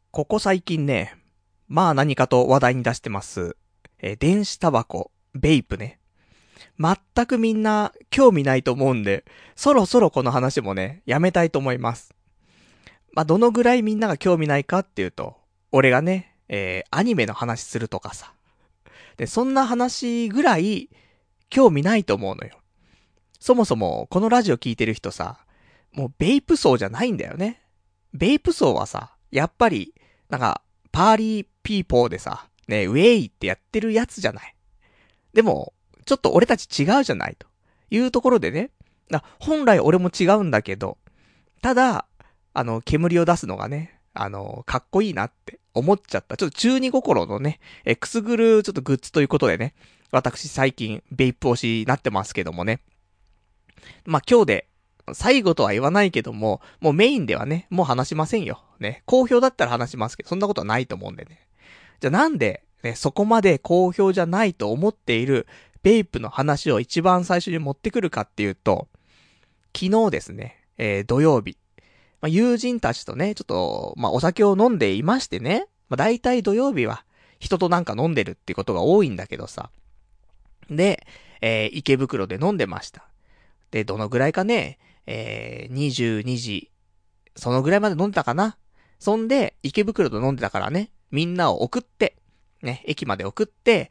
ここ最近ね、まあ何かと話題に出してます。電子タバコ、ベイプね。全くみんな興味ないと思うんで、そろそろこの話もね、やめたいと思います。まあどのぐらいみんなが興味ないかっていうと、俺がね、アニメの話するとかさ。で、そんな話ぐらい興味ないと思うのよ。そもそもこのラジオ聞いてる人さ、もうベイプ層じゃないんだよね。ベイプ層はさ、やっぱり、なんか、パーリーピーポーでさ、ね、ウェイってやってるやつじゃない。でも、ちょっと俺たち違うじゃないというところでね、本来俺も違うんだけど、ただ、煙を出すのがね、かっこいいなって思っちゃった。ちょっと中二心のね、くすぐるちょっとグッズということでね、私最近ベイプ推しになってますけどもね。まあ、今日で、最後とは言わないけども、もうメインではね、もう話しませんよ。ね。好評だったら話しますけど、そんなことはないと思うんでね。じゃあなんで、ね、そこまで好評じゃないと思っているベイプの話を一番最初に持ってくるかっていうと、昨日ですね、土曜日。まあ、友人たちとね、ちょっと、まあ、お酒を飲んでいましてね。まあ、大体土曜日は人となんか飲んでるっていうことが多いんだけどさ。で、池袋で飲んでました。で、どのぐらいかね、22時、そのぐらいまで飲んでたかな。そんで、池袋で飲んでたからね、みんなを送って、ね、駅まで送って、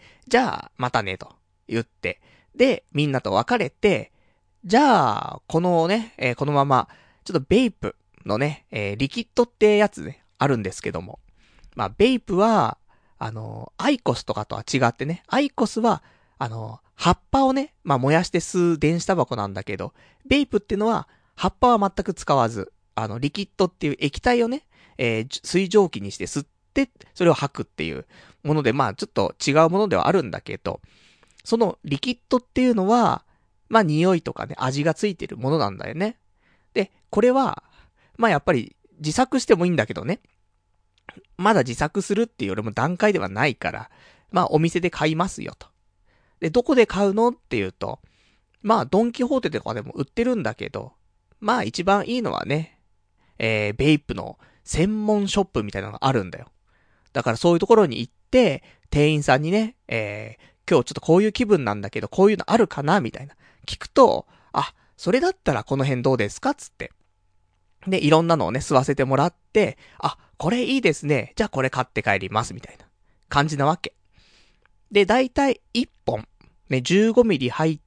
じゃあ、またね、と言って、で、みんなと別れて、じゃあ、このね、このまま、ちょっとベイプのね、リキッドってやつね、あるんですけども。まあ、ベイプは、アイコスとかとは違ってね、アイコスは、葉っぱをね、まあ、燃やして吸う電子タバコなんだけど、ベイプっていうのは、葉っぱは全く使わず、リキッドっていう液体をね、水蒸気にして吸って、それを吐くっていうもので、まあ、ちょっと違うものではあるんだけど、そのリキッドっていうのは、まあ、匂いとかね、味がついてるものなんだよね。で、これは、まあ、やっぱり自作してもいいんだけどね。まだ自作するっていうよりも段階ではないから、まあ、お店で買いますよと。で、どこで買うのっていうと、まあ、ドンキホーテとかでも売ってるんだけど、まあ、一番いいのはね、ベイプの専門ショップみたいなのがあるんだよ。だからそういうところに行って、店員さんにね、今日ちょっとこういう気分なんだけど、こういうのあるかなみたいな。聞くと、あ、それだったらこの辺どうですかつって。で、いろんなのをね、吸わせてもらって、あ、これいいですね。じゃあこれ買って帰ります。みたいな感じなわけ。で、だいたい1本、ね、15ミリ入って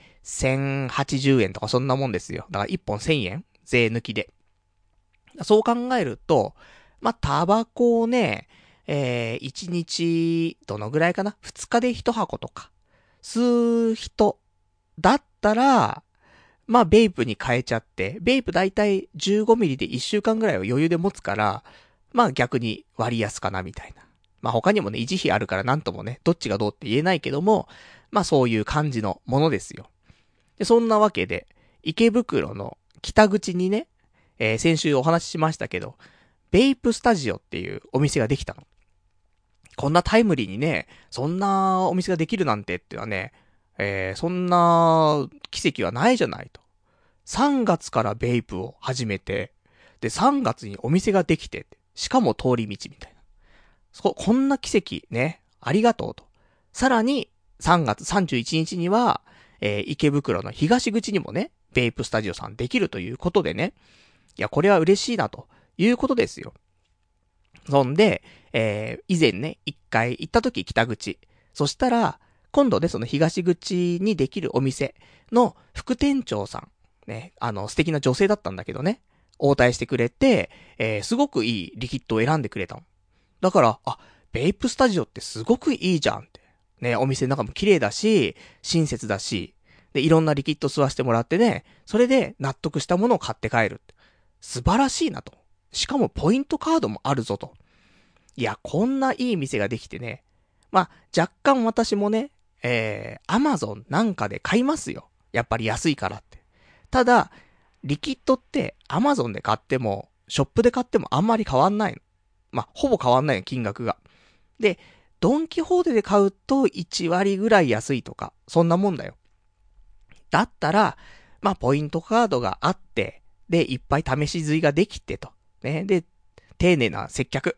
、1080円とかそんなもんですよ。だから1本1000円税抜きで。そう考えると、まあ、タバコをね、1日、どのぐらいかな ?2 日で1箱とか、吸う人だったら、まあ、ベイプに変えちゃって、ベイプだいたい15ミリで1週間ぐらいは余裕で持つから、まあ逆に割安かなみたいな。まあ他にもね、維持費あるからなんともね、どっちがどうって言えないけども、まあそういう感じのものですよ。で、そんなわけで、池袋の北口にね、先週お話ししましたけど、ベイプスタジオっていうお店ができたの。こんなタイムリーにね、そんなお店ができるなんてっていうのはね、そんな奇跡はないじゃないと。3月からベイプを始めて、で、3月にお店ができて、しかも通り道みたいな。こんな奇跡ね、ありがとうと。さらに、3月31日には、池袋の東口にもね、ベイプスタジオさんできるということでね、いや、これは嬉しいなということですよ。そんで、以前ね、一回行った時北口。そしたら、今度ね、その東口にできるお店の副店長さん。ね、素敵な女性だったんだけどね、応対してくれて、すごくいいリキッドを選んでくれたの。だから、あ、ベイプスタジオってすごくいいじゃんって。ね、お店の中も綺麗だし、親切だし、で、いろんなリキッド吸わせてもらってね、それで納得したものを買って帰る。素晴らしいなと。しかもポイントカードもあるぞと。いや、こんないい店ができてね。まあ、若干私もね、アマゾンなんかで買いますよ。やっぱり安いからって。ただ、リキッドってアマゾンで買っても、ショップで買ってもあんまり変わんないの。まあ、ほぼ変わんないの、金額が。で、ドンキホーテで買うと1割ぐらい安いとか、そんなもんだよ。だったら、まあ、ポイントカードがあって、で、いっぱい試し吸いができてと。ね。で、丁寧な接客。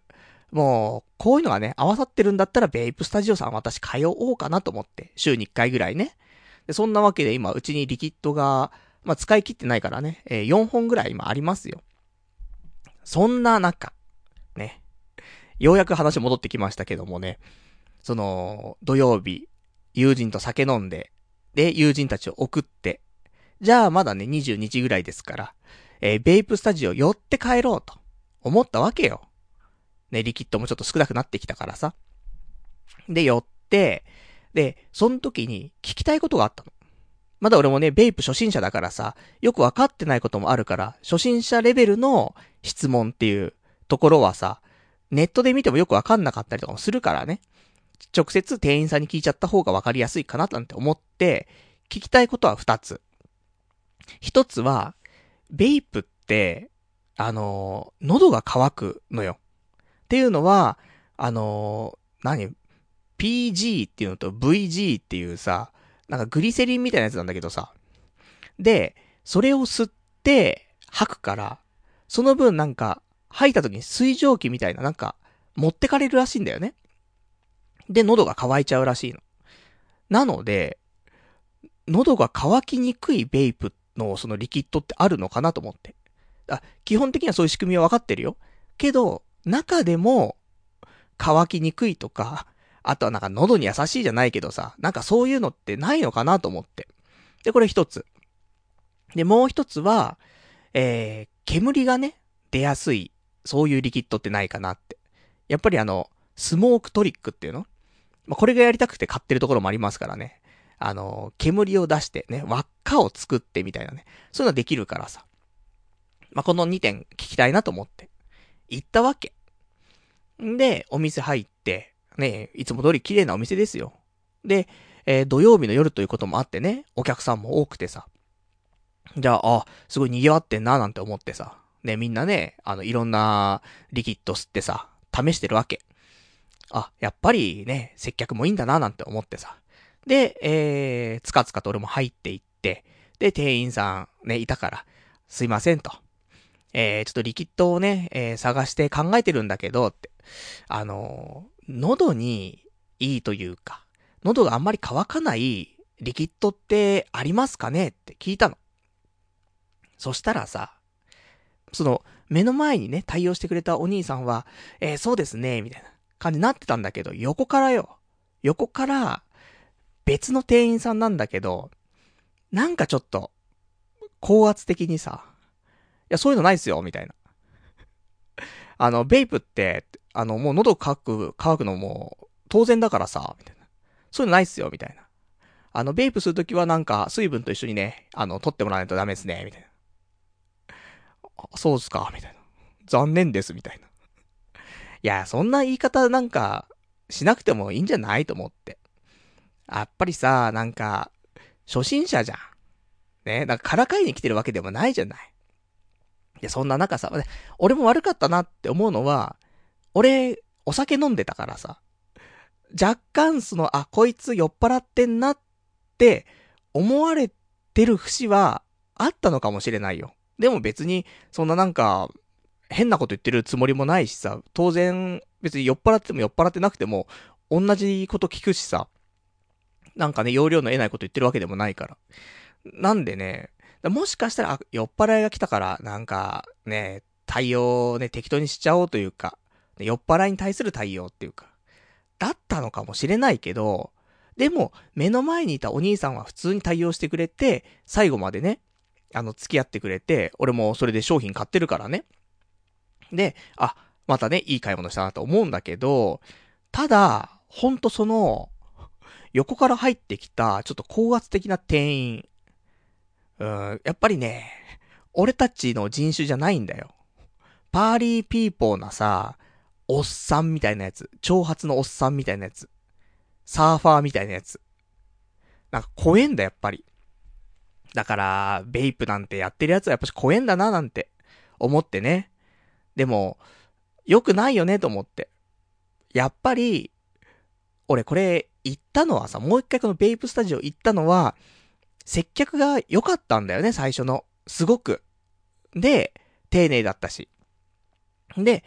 もう、こういうのがね、合わさってるんだったら、ベイプスタジオさん私通おうかなと思って、週に1回ぐらいね。で、そんなわけで今、うちにリキッドが、まあ、使い切ってないからね、4本ぐらい今ありますよ。そんな中、ね。ようやく話戻ってきましたけどもね、その、土曜日、友人と酒飲んで、で、友人たちを送って、じゃあまだね、22日ぐらいですから、ベイプスタジオ寄って帰ろうと、思ったわけよ。ね、リキッドもちょっと少なくなってきたからさ。で、寄って、で、その時に聞きたいことがあったの。まだ俺もね、ベイプ初心者だからさ、よくわかってないこともあるから、初心者レベルの質問っていうところはさ、ネットで見てもよくわかんなかったりとかもするからね。直接店員さんに聞いちゃった方がわかりやすいかななんて思って、聞きたいことは2つ。1つは、ベイプって、喉が渇くのよ。っていうのは、PG っていうのと VG っていうさ、なんかグリセリンみたいなやつなんだけどさ。で、それを吸って吐くから、その分なんか、吐いた時に水蒸気みたいななんか、持ってかれるらしいんだよね。で、喉が渇いちゃうらしいの。なので、喉が渇きにくいベイプのそのリキッドってあるのかなと思って。基本的にはそういう仕組みは分かってるよ。けど、中でも、乾きにくいとか、あとはなんか喉に優しいじゃないけどさ、なんかそういうのってないのかなと思って。で、これ一つ。で、もう一つは、煙がね、出やすい、そういうリキッドってないかなって。やっぱりスモークトリックっていうの、まあ、これがやりたくて買ってるところもありますからね。煙を出してね、輪っかを作ってみたいなね。そういうのできるからさ。まあ、この2点聞きたいなと思って。行ったわけ。んで、お店入って、ね、いつも通り綺麗なお店ですよ。で、土曜日の夜ということもあってね、お客さんも多くてさ。じゃあ、すごい賑わってんななんて思ってさ。ね、みんなね、いろんなリキッド吸ってさ、試してるわけ。やっぱりね、接客もいいんだななんて思ってさ。で、つかつかと俺も入っていって、で、店員さんね、いたから、すいませんと。ちょっとリキッドをね、探して考えてるんだけど、って。喉にいいというか、喉があんまり乾かないリキッドってありますかねって聞いたの。そしたらさ、その、目の前にね、対応してくれたお兄さんは、そうですね、みたいな感じになってたんだけど、横からよ。横から、別の店員さんなんだけど、なんかちょっと、高圧的にさ、いや、そういうのないっすよ、みたいな。ベイプって、もう喉乾くのも当然だからさ、みたいな。そういうのないっすよ、みたいな。ベイプするときはなんか、水分と一緒にね、取ってもらわないとダメですね、みたいな。そうっすか、みたいな。残念です、みたいな。いや、そんな言い方なんか、しなくてもいいんじゃないと思って。やっぱりさ、なんか、初心者じゃん。ね、なんかからかいに来てるわけでもないじゃない。いや、そんな中さ、俺も悪かったなって思うのは、俺、お酒飲んでたからさ、若干こいつ酔っ払ってんなって思われてる節はあったのかもしれないよ。でも別に、そんななんか、変なこと言ってるつもりもないしさ、当然、別に酔っ払っても酔っ払ってなくても、同じこと聞くしさ、なんかね、容量の得ないこと言ってるわけでもないから。なんでね、もしかしたら、酔っ払いが来たから、なんか、ね、対応をね、適当にしちゃおうというか、酔っ払いに対する対応っていうか、だったのかもしれないけど、でも、目の前にいたお兄さんは普通に対応してくれて、最後までね、付き合ってくれて、俺もそれで商品買ってるからね。で、またね、いい買い物したなと思うんだけど、ただ、ほんと横から入ってきた、ちょっと高圧的な店員。やっぱりね、俺たちの人種じゃないんだよ。パーリーピーポーなさ、おっさんみたいなやつ。長髪のおっさんみたいなやつ。サーファーみたいなやつ。なんか怖えんだ、やっぱり。だから、ベイプなんてやってるやつはやっぱし怖えんだな、なんて思ってね。でも、良くないよね、と思って。やっぱり、俺これ、行ったのはさ、もう一回このベイプスタジオ行ったのは、接客が良かったんだよね、最初の。すごく。で、丁寧だったし。で、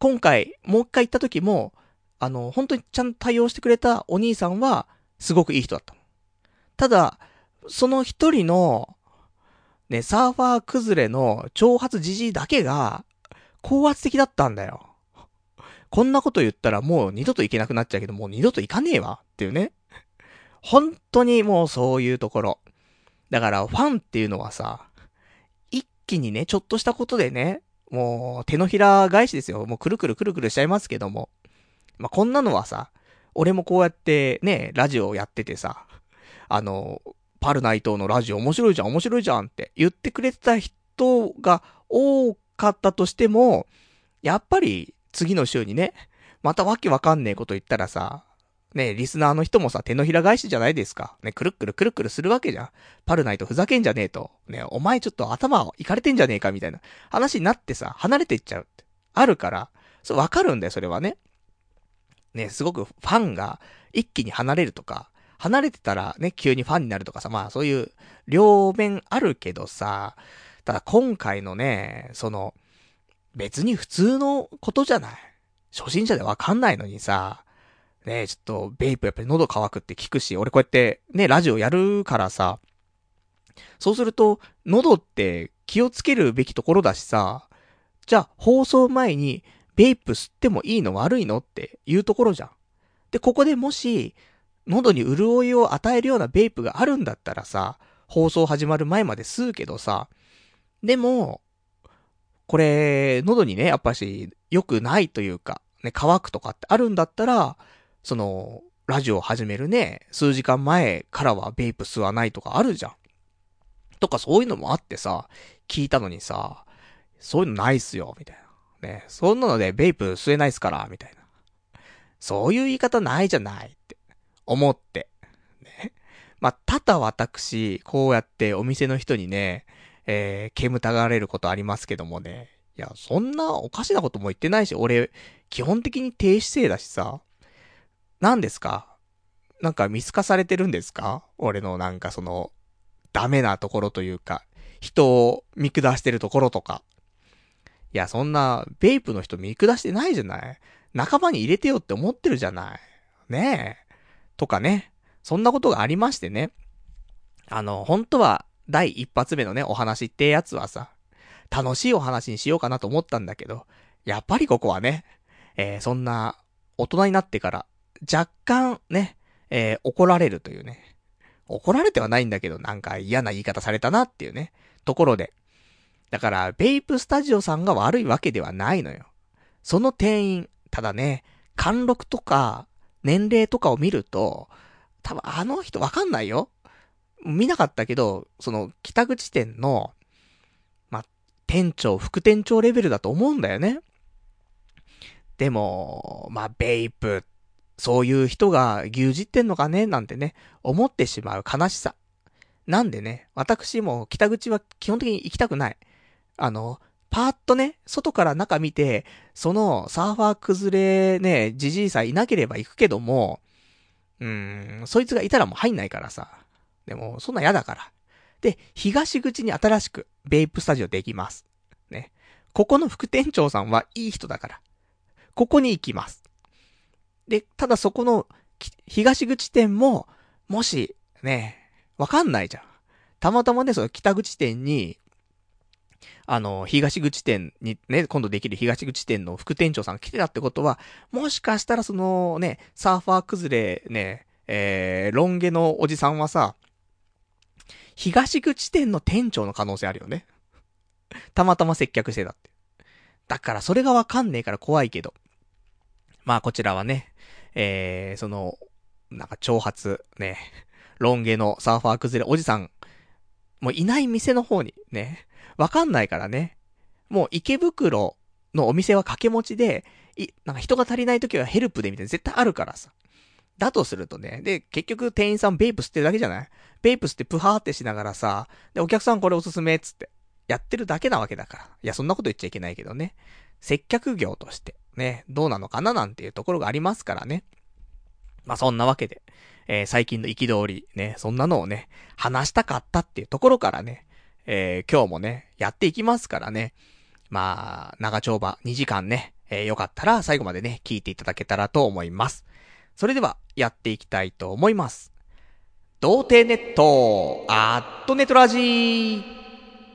今回、もう一回行った時も、本当にちゃんと対応してくれたお兄さんは、すごくいい人だったの。ただ、その一人の、ね、サーファー崩れの挑発じじいだけが、高圧的だったんだよ。こんなこと言ったらもう二度と行けなくなっちゃうけど、もう二度と行かねえわっていうね。本当にもうそういうところ。だからファンっていうのはさ、一気にね、ちょっとしたことでね、もう手のひら返しですよ。もうくるくるくるくるしちゃいますけども。まあ、こんなのはさ、俺もこうやってね、ラジオやっててさ、パルナイトのラジオ面白いじゃん面白いじゃんって言ってくれてた人が多かったとしても、やっぱり次の週にね、またわけわかんねえこと言ったらさ、ね、リスナーの人もさ、手のひら返しじゃないですか。ね、くるっくるくるくるするわけじゃん。パルナイトふざけんじゃねえと。ね、お前ちょっと頭いかれてんじゃねえかみたいな話になってさ、離れていっちゃうって。あるから、そう、わかるんだよ、それはね。ね、すごくファンが一気に離れるとか、離れてたらね、急にファンになるとかさ、まあそういう両面あるけどさ、ただ今回のね、別に普通のことじゃない。初心者でわかんないのにさ、ね、ちょっとベイプやっぱり喉乾くって聞くし、俺こうやってね、ラジオやるからさ、そうすると、喉って気をつけるべきところだしさ、じゃあ放送前にベイプ吸ってもいいの悪いのっていうところじゃん。で、ここでもし、喉に潤いを与えるようなベイプがあるんだったらさ、放送始まる前まで吸うけどさ、でも、これ、喉にね、やっぱし、良くないというか、ね、乾くとかってあるんだったら、ラジオを始めるね、数時間前からはベイプ吸わないとかあるじゃん。とかそういうのもあってさ、聞いたのにさ、そういうのないっすよ、みたいな。ね、そんなのでベイプ吸えないっすから、みたいな。そういう言い方ないじゃないって思って。ね。まあ、多々私、こうやってお店の人にね、煙たがられることありますけどもね。いや、そんなおかしなことも言ってないし、俺、基本的に低姿勢だしさ。何ですか？なんか見透かされてるんですか？俺のなんかダメなところというか、人を見下してるところとか。いや、そんな、ベイプの人見下してないじゃない。仲間に入れてよって思ってるじゃない。ねえ。とかね。そんなことがありましてね。本当は、第一発目のね、お話ってやつはさ、楽しいお話にしようかなと思ったんだけど、やっぱりここはね、そんな、大人になってから、若干ね、怒られるというね。怒られてはないんだけど、なんか嫌な言い方されたなっていうね、ところで。だから、ベイプスタジオさんが悪いわけではないのよ。その店員、ただね、貫禄とか、年齢とかを見ると、多分あの人わかんないよ。見なかったけど、北口店の、まあ、店長、副店長レベルだと思うんだよね。でも、まあ、ベイプ、そういう人が牛耳ってんのかねなんてね、思ってしまう悲しさ。なんでね、私も北口は基本的に行きたくない。パーッとね、外から中見て、そのサーファー崩れね、じじいさえいなければ行くけども、そいつがいたらもう入んないからさ。でも、そんな嫌だから。で、東口に新しくベイプスタジオできます。ね。ここの副店長さんはいい人だから。ここに行きます。で、ただそこの東口店も、もし、ね、わかんないじゃん。たまたまね、その北口店に、東口店にね、今度できる東口店の副店長さんが来てたってことは、もしかしたらそのね、サーファー崩れね、ロン毛のおじさんはさ、東口店の店長の可能性あるよね。たまたま接客してたって。だからそれがわかんねえから怖いけど。まあこちらはね、なんか挑発、ね、ロン毛のサーファー崩れおじさん、もういない店の方にね、わかんないからね。もう池袋のお店は掛け持ちで、なんか人が足りない時はヘルプでみたいな絶対あるからさ。だとするとね、で、結局店員さんベイプ吸ってるだけじゃない？ベイプ吸ってプハーってしながらさ、で、お客さんこれおすすめっつって、やってるだけなわけだから。いや、そんなこと言っちゃいけないけどね。接客業として、ね、どうなのかななんていうところがありますからね。まあ、そんなわけで、最近の憤り、ね、そんなのをね、話したかったっていうところからね、今日もね、やっていきますからね。 まあ、長丁場2時間ね、よかったら最後までね、聞いていただけたらと思います。それでは、やっていきたいと思います。童貞ネット、ネトラジー。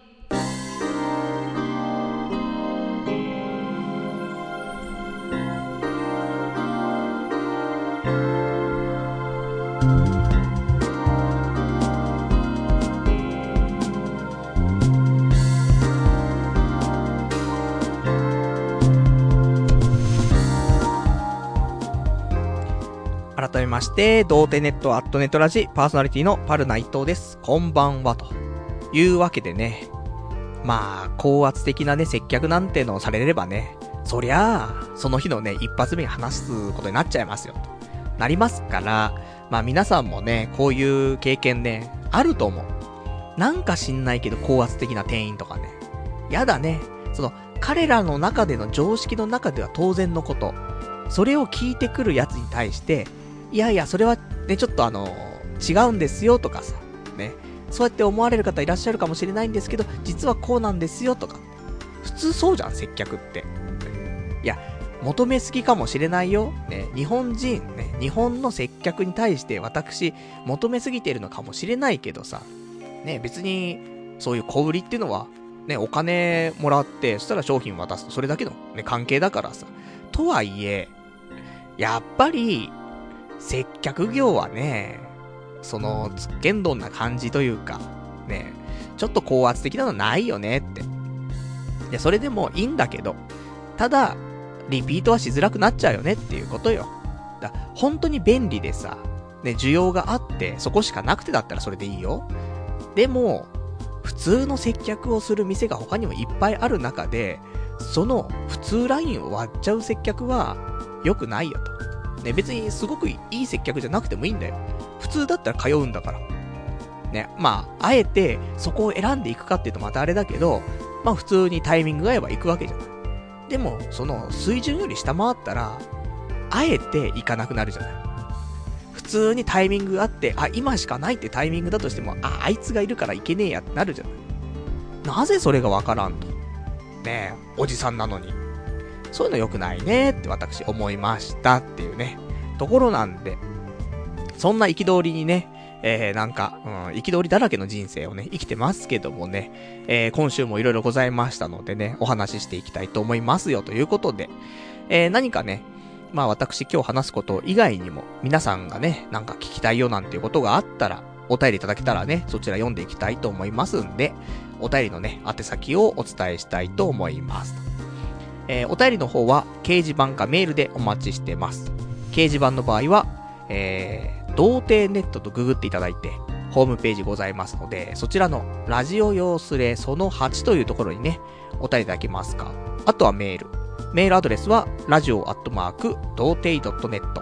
改めまして、童貞ネットネットラジパーソナリティのパルナイトです。こんばんは、というわけでね。まあ、高圧的なね、接客なんてのをされればね、そりゃあ、その日のね、一発目に話すことになっちゃいますよ、となりますから、まあ皆さんもね、こういう経験ね、あると思う。なんか知んないけど高圧的な店員とかね。やだね。彼らの中での常識の中では当然のこと。それを聞いてくるやつに対して、いやいや、それはね、ちょっと違うんですよとかさ、ね。そうやって思われる方いらっしゃるかもしれないんですけど、実はこうなんですよとか。普通そうじゃん、接客って。いや、求めすぎかもしれないよ。ね、日本人、ね、日本の接客に対して私、求めすぎているのかもしれないけどさ、ね、別に、そういう小売りっていうのは、ね、お金もらって、そしたら商品渡す。それだけの、ね、関係だからさ。とはいえ、やっぱり、接客業はね、つっけんどんな感じというか、ね、ちょっと高圧的なのないよねって。で、それでもいいんだけど、ただ、リピートはしづらくなっちゃうよねっていうことよ。本当に便利でさ、ね、需要があって、そこしかなくてだったらそれでいいよ。でも、普通の接客をする店が他にもいっぱいある中で、その普通ラインを割っちゃう接客は良くないよと。ね、別にすごくいい接客じゃなくてもいいんだよ。普通だったら通うんだから。ね、まあ、あえてそこを選んでいくかっていうとまたあれだけど、まあ普通にタイミングが合えば行くわけじゃない。でも、水準より下回ったら、あえて行かなくなるじゃない。普通にタイミングがあって、今しかないってタイミングだとしても、あいつがいるから行けねえやってなるじゃない。なぜそれがわからんと。ねえ、おじさんなのに。そういうの良くないねって私思いましたっていうね、ところなんで、そんな憤りにね、憤りだらけの人生をね、生きてますけどもね、今週もいろいろございましたのでね、お話ししていきたいと思いますよということで、何かね、まあ私今日話すこと以外にも、皆さんがね、なんか聞きたいよなんていうことがあったら、お便りいただけたらね、そちら読んでいきたいと思いますんで、お便りのね、宛先をお伝えしたいと思います。お便りの方は、掲示板かメールでお待ちしてます。掲示板の場合は、童貞ネットとググっていただいて、ホームページございますので、そちらのラジオ用スレその8というところにね、お便りいただけますか。あとはメール。メールアドレスは、radio@doutei.net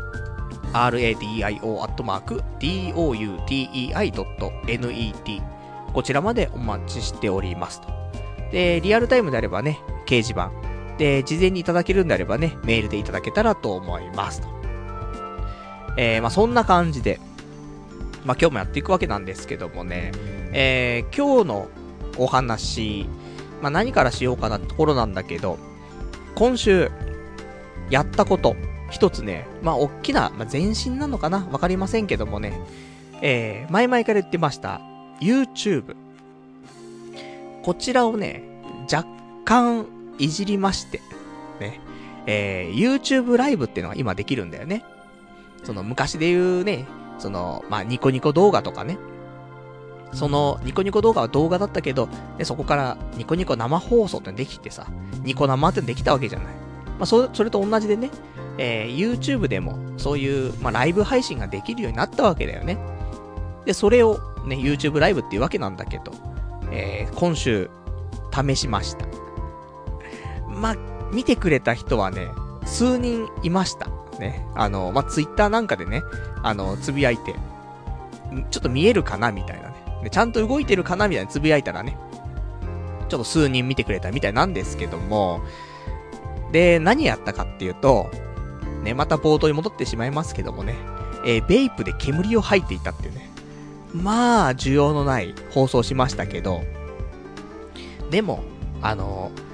radio@doutei.net こちらまでお待ちしておりますと。で、リアルタイムであればね、掲示板。で、事前にいただけるんであればね、メールでいただけたらと思いますと。まあそんな感じで、まあ今日もやっていくわけなんですけどもね、今日のお話、まあ何からしようかなってところなんだけど、今週、やったこと、一つね、まあ大きな、まあ、前進なのかなわかりませんけどもね、前々から言ってました、YouTube。こちらをね、若干いじりまして、ね、YouTube ライブっていうのが今できるんだよね。昔で言うね、まあ、ニコニコ動画とかね。ニコニコ動画は動画だったけど、でそこからニコニコ生放送ってできてさ、ニコ生ってできたわけじゃない。まあ、それと同じでね、YouTube でも、そういう、まあ、ライブ配信ができるようになったわけだよね。で、それをね、YouTube ライブっていうわけなんだけど、今週、試しました。まあ、見てくれた人はね、数人いました。ね。まあ、Twitter なんかでね、つぶやいて、ちょっと見えるかなみたいなね。でちゃんと動いてるかなみたいなつぶやいたらね、ちょっと数人見てくれたみたいなんですけども、で、何やったかっていうと、ね、また冒頭に戻ってしまいますけどもね、ベイプで煙を吐いていたっていうね。まあ、需要のない放送しましたけど、でも、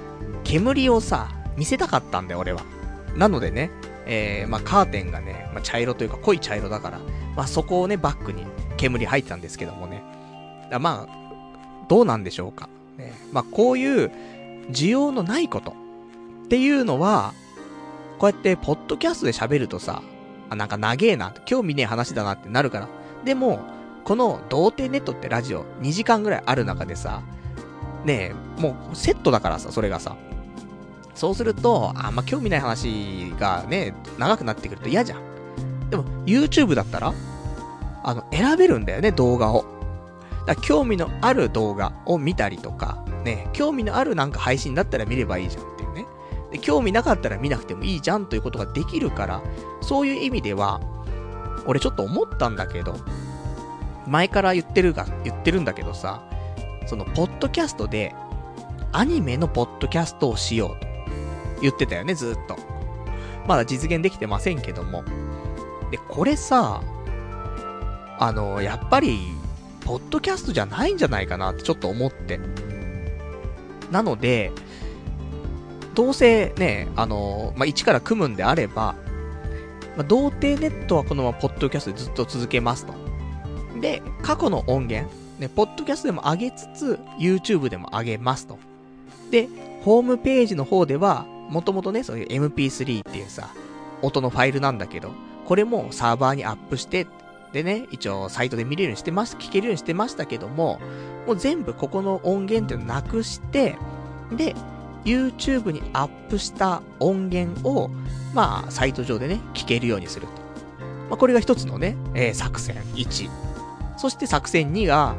煙をさ、見せたかったんだよ、俺は。なのでね、カーテンがね、茶色というか濃い茶色だから、そこをね、バックに煙入ってたんですけどもね。どうなんでしょうか。ね、こういう需要のないことっていうのは、こうやってポッドキャストで喋るとさ、なんか長えな、興味ねえ話だなってなるから。でも、この童貞ネットってラジオ2時間ぐらいある中でさ、ねえ、もうセットだからさ、それがさ。そうすると、興味ない話がね、長くなってくると嫌じゃん。でも、YouTube だったら、選べるんだよね、動画を。だから興味のある動画を見たりとか、ね、興味のあるなんか配信だったら見ればいいじゃんっていうね。で、興味なかったら見なくてもいいじゃんということができるから、そういう意味では、俺ちょっと思ったんだけど、前から言ってるんだけどさ、その、ポッドキャストで、アニメのポッドキャストをしようと言ってたよね、ずーっと。まだ実現できてませんけども。で、これさ、やっぱり、ポッドキャストじゃないんじゃないかなってちょっと思って。なので、どうせね、一から組むんであれば、童貞ネットはこのままポッドキャストでずっと続けますと。で、過去の音源、ね、ポッドキャストでも上げつつ、YouTube でも上げますと。で、ホームページの方では、もともとね、そういう MP3 っていうさ、音のファイルなんだけど、これもサーバーにアップして、でね、一応サイトで見れるようにしてます、聞けるようにしてましたけども、もう全部ここの音源っていうのをなくして、で、YouTube にアップした音源を、サイト上でね、聞けるようにすると。これが一つのね、作戦1。そして作戦2が、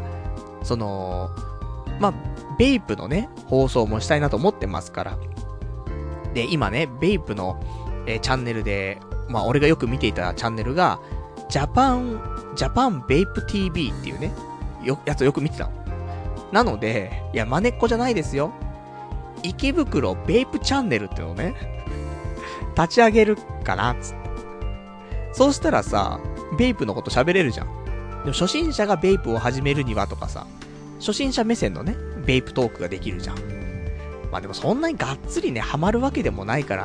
ベイプのね、放送もしたいなと思ってますから。で、今ね、ベイプの、チャンネルで、俺がよく見ていたチャンネルが、ジャパンベイプ TV っていうね、やつをよく見てたの。なので、いや、真似っこじゃないですよ。池袋ベイプチャンネルってのをね、立ち上げるかな、つって。そうしたらさ、ベイプのこと喋れるじゃん。でも初心者がベイプを始めるにはとかさ、初心者目線のね、ベイプトークができるじゃん。でもそんなにがっつりね、ハマるわけでもないから、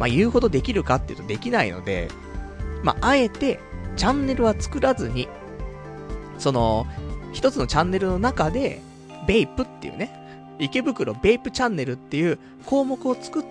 言うほどできるかっていうとできないので、あえて、チャンネルは作らずに、一つのチャンネルの中で、ベイプっていうね、池袋ベイプチャンネルっていう項目を作って、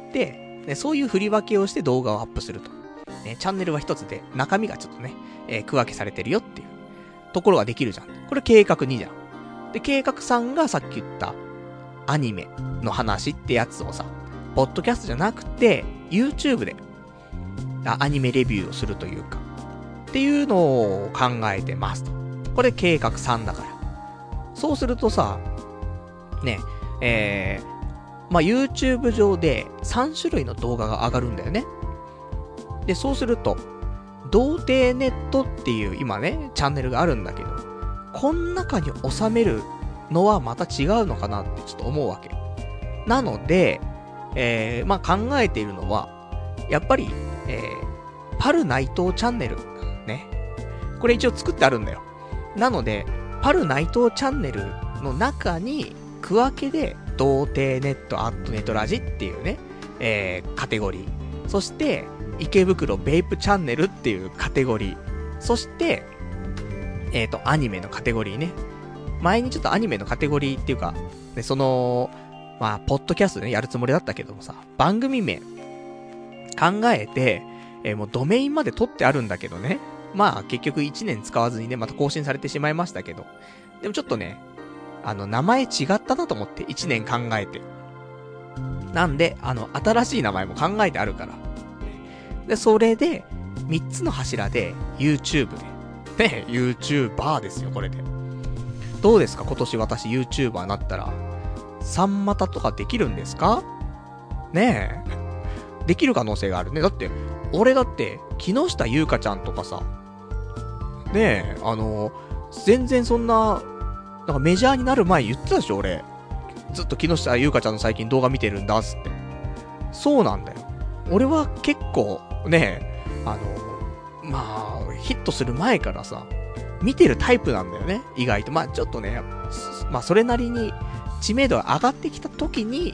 ね、そういう振り分けをして動画をアップすると。ね、チャンネルは一つで、中身がちょっとね、区分けされてるよっていうところができるじゃん。これ計画2じゃん。で、計画3がさっき言った、アニメの話ってやつをさ、ポッドキャストじゃなくて、YouTube で、アニメレビューをするというか、っていうのを考えてますと。これ計画3だから。そうするとさ、ね、YouTube 上で3種類の動画が上がるんだよね。で、そうすると、童貞ネットっていう今ね、チャンネルがあるんだけど、こん中に収めるのはまた違うのかなってちょっと思うわけ。なので、考えているのは、やっぱり、パル内藤チャンネル。ね。これ一応作ってあるんだよ。なので、パル内藤チャンネルの中に、区分けで、童貞ネットアットネトラジっていうね、カテゴリー。そして、池袋ベイプチャンネルっていうカテゴリー。そして、アニメのカテゴリーね。前にちょっとアニメのカテゴリーっていうか、でポッドキャストでね、やるつもりだったけどもさ、番組名、考えて、もうドメインまで取ってあるんだけどね。結局1年使わずにね、また更新されてしまいましたけど。でもちょっとね、名前違ったなと思って、1年考えて。なんで、新しい名前も考えてあるから。で、それで、3つの柱で、YouTube で。ね、YouTuber ですよ、これで。どうですか、今年私 YouTuber になったら。三股とかできるんですかねえ。できる可能性があるね。だって、俺だって、木下ゆうかちゃんとかさ、ねえ、全然そんな、なんかメジャーになる前言ってたでしょ、俺。ずっと木下ゆうかちゃんの最近動画見てるんだっつって。そうなんだよ。俺は結構、ねえ、ヒットする前からさ、見てるタイプなんだよね、意外と。ちょっとね、それなりに知名度が上がってきた時に、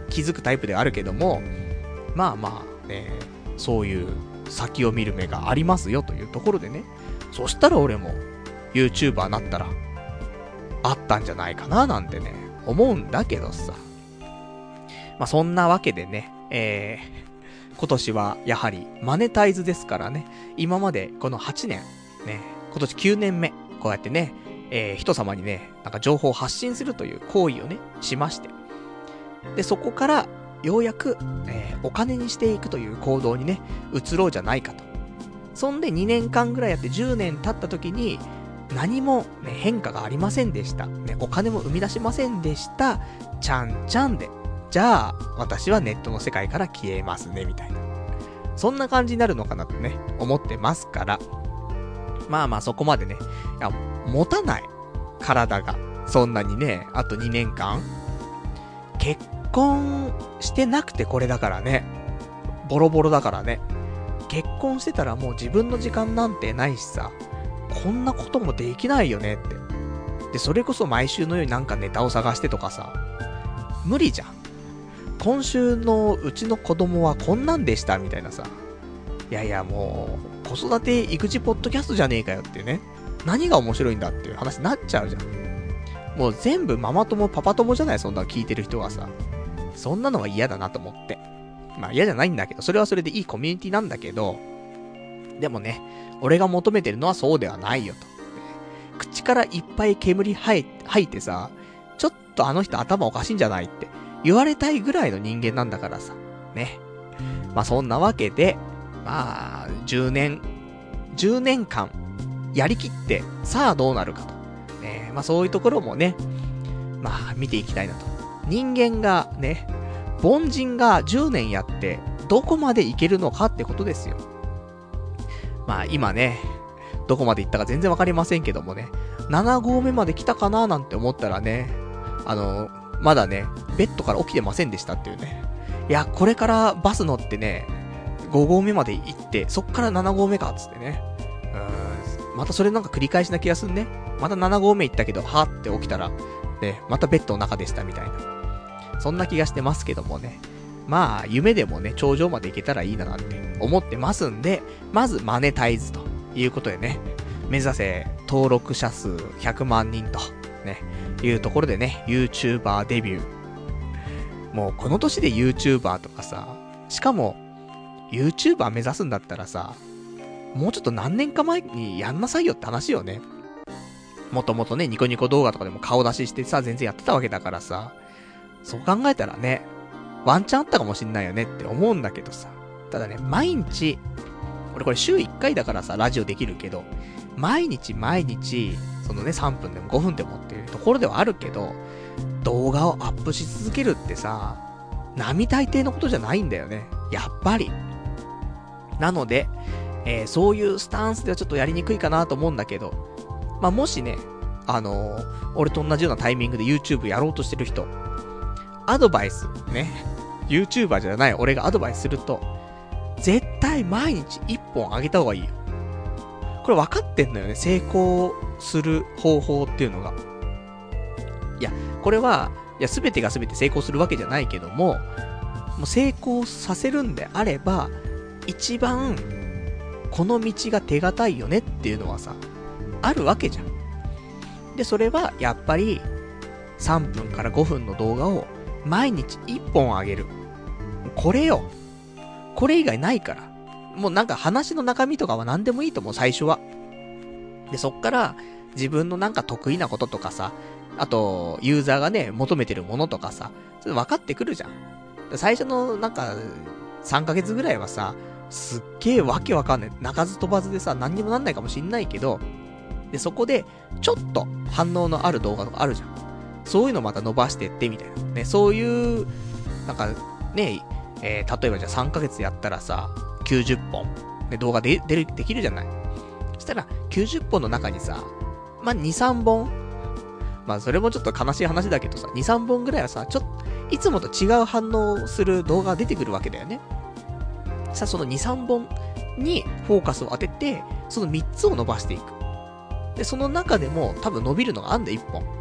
気づくタイプではあるけども、まあまあね、そういう先を見る目がありますよというところでね、そしたら俺も YouTuber になったらあったんじゃないかななんてね思うんだけどさ。まあそんなわけでね、今年はやはりマネタイズですからね、今までこの8年ね、今年9年目こうやってね、人様にねなんか情報を発信するという行為をねしまして、でそこからようやく、お金にしていくという行動にね移ろうじゃないかと。そんで2年間ぐらいやって10年経った時に何も、ね、変化がありませんでした、ね、お金も生み出しませんでした。ちゃんちゃんで、じゃあ私はネットの世界から消えますねみたいな、そんな感じになるのかなとね思ってますから、まあまあそこまでね、いや持たない体がそんなにね、あと2年間結婚してなくてこれだからね、ボロボロだからね。結婚してたらもう自分の時間なんてないしさ、こんなこともできないよねって。でそれこそ毎週のようになんかネタを探してとかさ、無理じゃん。今週のうちの子供はこんなんでしたみたいなさ、いやいやもう子育て育児ポッドキャストじゃねえかよっていうね、何が面白いんだっていう話になっちゃうじゃん。もう全部ママ友パパ友じゃない、そんな聞いてる人がさ。そんなのが嫌だなと思って。まあ嫌じゃないんだけど、それはそれでいいコミュニティなんだけど、でもね、俺が求めてるのはそうではないよと。口からいっぱい煙吐いてさ、ちょっとあの人頭おかしいんじゃないって言われたいぐらいの人間なんだからさ。ね。まあそんなわけで、まあ10年間やりきって、さあどうなるかと。ね、まあそういうところもね、まあ見ていきたいなと。人間がね、凡人が10年やってどこまでいけるのかってことですよ。まあ今ね、どこまで行ったか全然わかりませんけどもね、7合目まで来たかななんて思ったらね、まだね、ベッドから起きてませんでしたっていうね。いや、これからバス乗ってね、5合目まで行って、そっから7合目かっつってね。またそれなんか繰り返しな気がすんね。また7合目行ったけど、はーって起きたら、ね、またベッドの中でしたみたいな。そんな気がしてますけどもね。まあ、夢でもね、頂上まで行けたらいいななんて思ってますんで、まずマネタイズということでね、目指せ登録者数100万人と、ね、いうところでね、YouTuber デビュー。もうこの年で YouTuber とかさ、しかも、YouTuber 目指すんだったらさ、もうちょっと何年か前にやんなさいよって話よね。もともとね、ニコニコ動画とかでも顔出ししてさ、全然やってたわけだからさ、そう考えたらね、ワンチャンあったかもしんないよねって思うんだけどさ。ただね、毎日、俺これ週1回だからさ、ラジオできるけど、毎日、そのね、3分でも5分でもっていうところではあるけど、動画をアップし続けるってさ、並大抵のことじゃないんだよね。やっぱり。なので、そういうスタンスではちょっとやりにくいかなと思うんだけど、まあ、もしね、俺と同じようなタイミングで YouTube やろうとしてる人、アドバイス、ね、YouTuber じゃない俺がアドバイスすると、絶対毎日1本あげた方がいいよ。これ分かってんのよね、成功する方法っていうのが。いや、これは、全てが全て成功するわけじゃないけども、もう成功させるんであれば、一番、この道が手堅いよねっていうのはさ、あるわけじゃん。で、それは、やっぱり、3分から5分の動画を、毎日1本あげる。これよ。これ以外ないから。もうなんか話の中身とかは何でもいいと思う、最初は。で、そっから、自分のなんか得意なこととかさ、あと、ユーザーがね、求めてるものとかさ、それ分かってくるじゃん。最初のなんか、3ヶ月ぐらいはさ、すっげえわけわかんない。鳴かず飛ばずでさ、何にもなんないかもしんないけど、で、そこで、ちょっと反応のある動画とかあるじゃん。そういうのまた伸ばしてってみたいな。ね、そういう、なんか、ね、例えばじゃあ3ヶ月やったらさ、90本、ね、動画できるじゃない。そしたら、90本の中にさ、まあ、2、3本、まあ、それもちょっと悲しい話だけどさ、2、3本ぐらいはさ、いつもと違う反応する動画が出てくるわけだよね。さあ、その2、3本にフォーカスを当てて、その3つを伸ばしていく。で、その中でも多分伸びるのがあんだ、1本。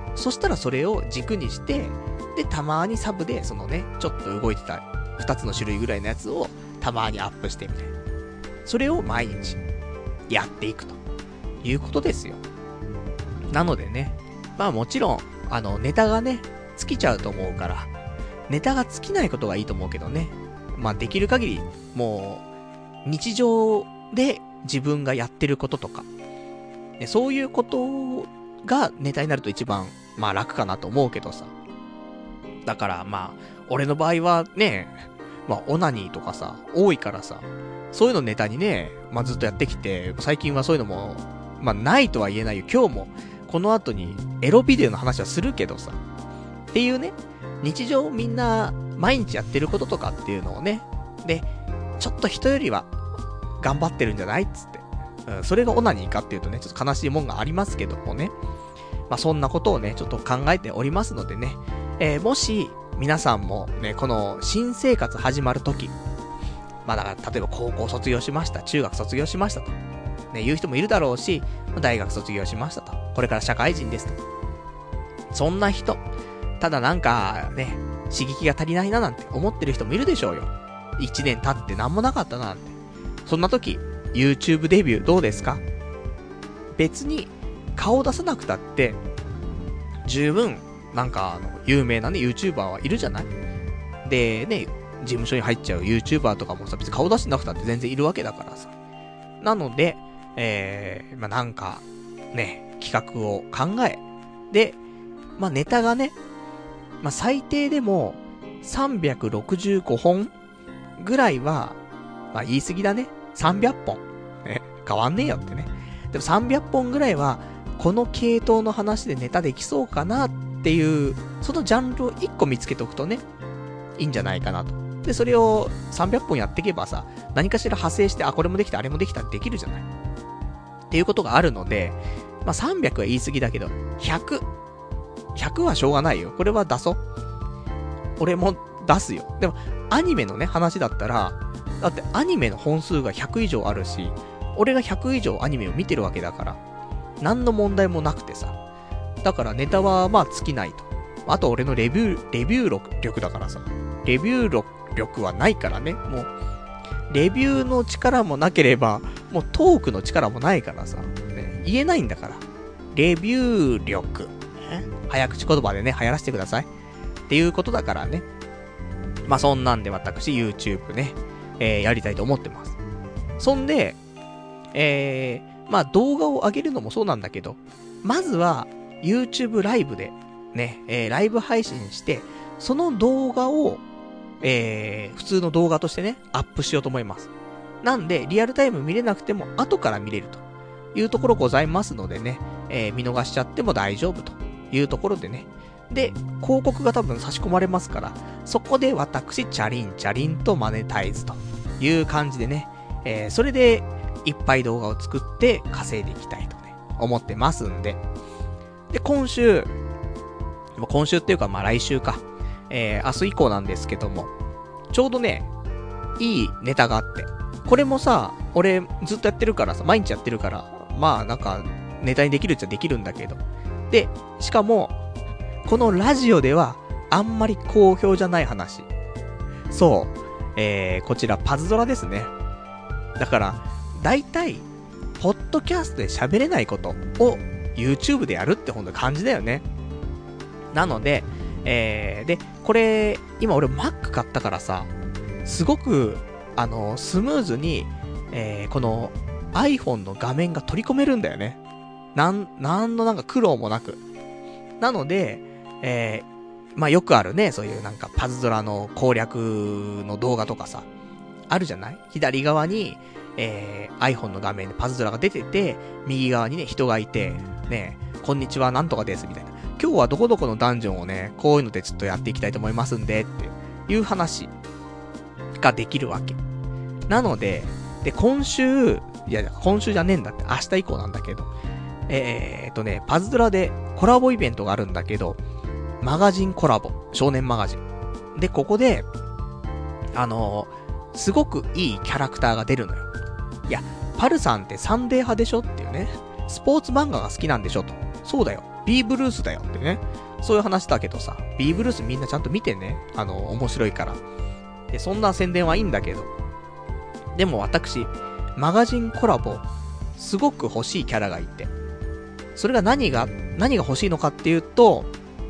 そしたらそれを軸にして、で、たまにサブで、そのね、ちょっと動いてた2つの種類ぐらいのやつをたまにアップしてみたいな。それを毎日やっていくということですよ。なのでね、まあもちろん、ネタがね、尽きちゃうと思うから、ネタが尽きないことがいいと思うけどね。まあできる限り、もう、日常で自分がやってることとか、ね、そういうことがネタになると一番、まあ楽かなと思うけどさ。だからまあ、俺の場合はね、まあオナニーとかさ、多いからさ、そういうのネタにね、まあずっとやってきて、最近はそういうのも、まあないとは言えないよ。今日も、この後にエロビデオの話はするけどさ。っていうね、日常みんな毎日やってることとかっていうのをね、で、ちょっと人よりは頑張ってるんじゃないっつって。それがオナニーかっていうとね、ちょっと悲しいもんがありますけどもね。まあそんなことをね、ちょっと考えておりますのでね。もし、皆さんもね、この新生活始まるとき、まあだから例えば高校卒業しました、中学卒業しましたと。ね、言う人もいるだろうし、大学卒業しましたと。これから社会人ですと。そんな人、ただなんかね、刺激が足りないななんて思ってる人もいるでしょうよ。1年経ってなんもなかったななんて。そんな時、YouTube デビューどうですか？別に顔出さなくたって、十分、なんか有名なね、YouTuber はいるじゃない？で、ね、事務所に入っちゃう YouTuber とかもさ、別に顔出してなくたって全然いるわけだからさ。なので、まあ、なんか、ね、企画を考え、で、まあ、ネタがね、まあ、最低でも、365本ぐらいは、まあ、言い過ぎだね。300本。ね、変わんねえよってね。でも300本ぐらいは、この系統の話でネタできそうかなっていう、そのジャンルを1個見つけておくとね、いいんじゃないかなと。で、それを300本やっていけばさ、何かしら派生して、あ、これもできた、あれもできたってできるじゃない。っていうことがあるので、まあ、300は言い過ぎだけど、100はしょうがないよ。これは出そう。俺も出すよ。でも、アニメのね、話だったら、だってアニメの本数が100以上あるし、俺が100以上アニメを見てるわけだから、何の問題もなくてさ。だからネタはまあ尽きないと。あと俺のレビュー力だからさ。レビュー力はないからね。もう、レビューの力もなければ、もうトークの力もないからさ。ね、言えないんだから。レビュー力。早口言葉でね、流行らせてください。っていうことだからね。まあそんなんで私 YouTube ね、やりたいと思ってます。そんで、まあ動画を上げるのもそうなんだけど、まずは YouTube ライブでね、ライブ配信して、その動画を、普通の動画としてね、アップしようと思います。なんで、リアルタイム見れなくても後から見れるというところございますのでね、見逃しちゃっても大丈夫というところでね。で、広告が多分差し込まれますから、そこで私、チャリンとマネタイズという感じでね、それでいっぱい動画を作って稼いでいきたいとね、思ってますんで。で、今週っていうかまあ来週か、明日以降なんですけども、ちょうどね、いいネタがあって、これもさ、俺ずっとやってるからさ、毎日やってるから、まあなんかネタにできるっちゃできるんだけど。で、しかも、このラジオではあんまり好評じゃない話。そう。こちらパズドラですね。だから、だいたい、ポッドキャストで喋れないことを YouTube でやるってほんと感じだよね。なので、で、これ、今俺 Mac 買ったからさ、すごく、スムーズに、この iPhone の画面が取り込めるんだよね。なんのなんか苦労もなく。なので、まあよくあるね、そういうなんかパズドラの攻略の動画とかさ、あるじゃない？左側に、iPhone の画面でパズドラが出てて、右側にね、人がいて、ね、こんにちは、なんとかです、みたいな。今日はどこどこのダンジョンをね、こういうのでちょっとやっていきたいと思いますんで、っていう話ができるわけ。なので、今週じゃねえんだって、明日以降なんだけど、パズドラでコラボイベントがあるんだけど、マガジンコラボ、少年マガジン。で、ここで、すごくいいキャラクターが出るのよ。いや、パルさんってサンデー派でしょっていうね。スポーツ漫画が好きなんでしょと。そうだよ。ビーブルースだよってね。 そういう話だけどさ、ビーブルースみんなちゃんと見てね。面白いから。で、そんな宣伝はいいんだけど。でも私、マガジンコラボ、すごく欲しいキャラがいて。それが何が欲しいのかっていうと、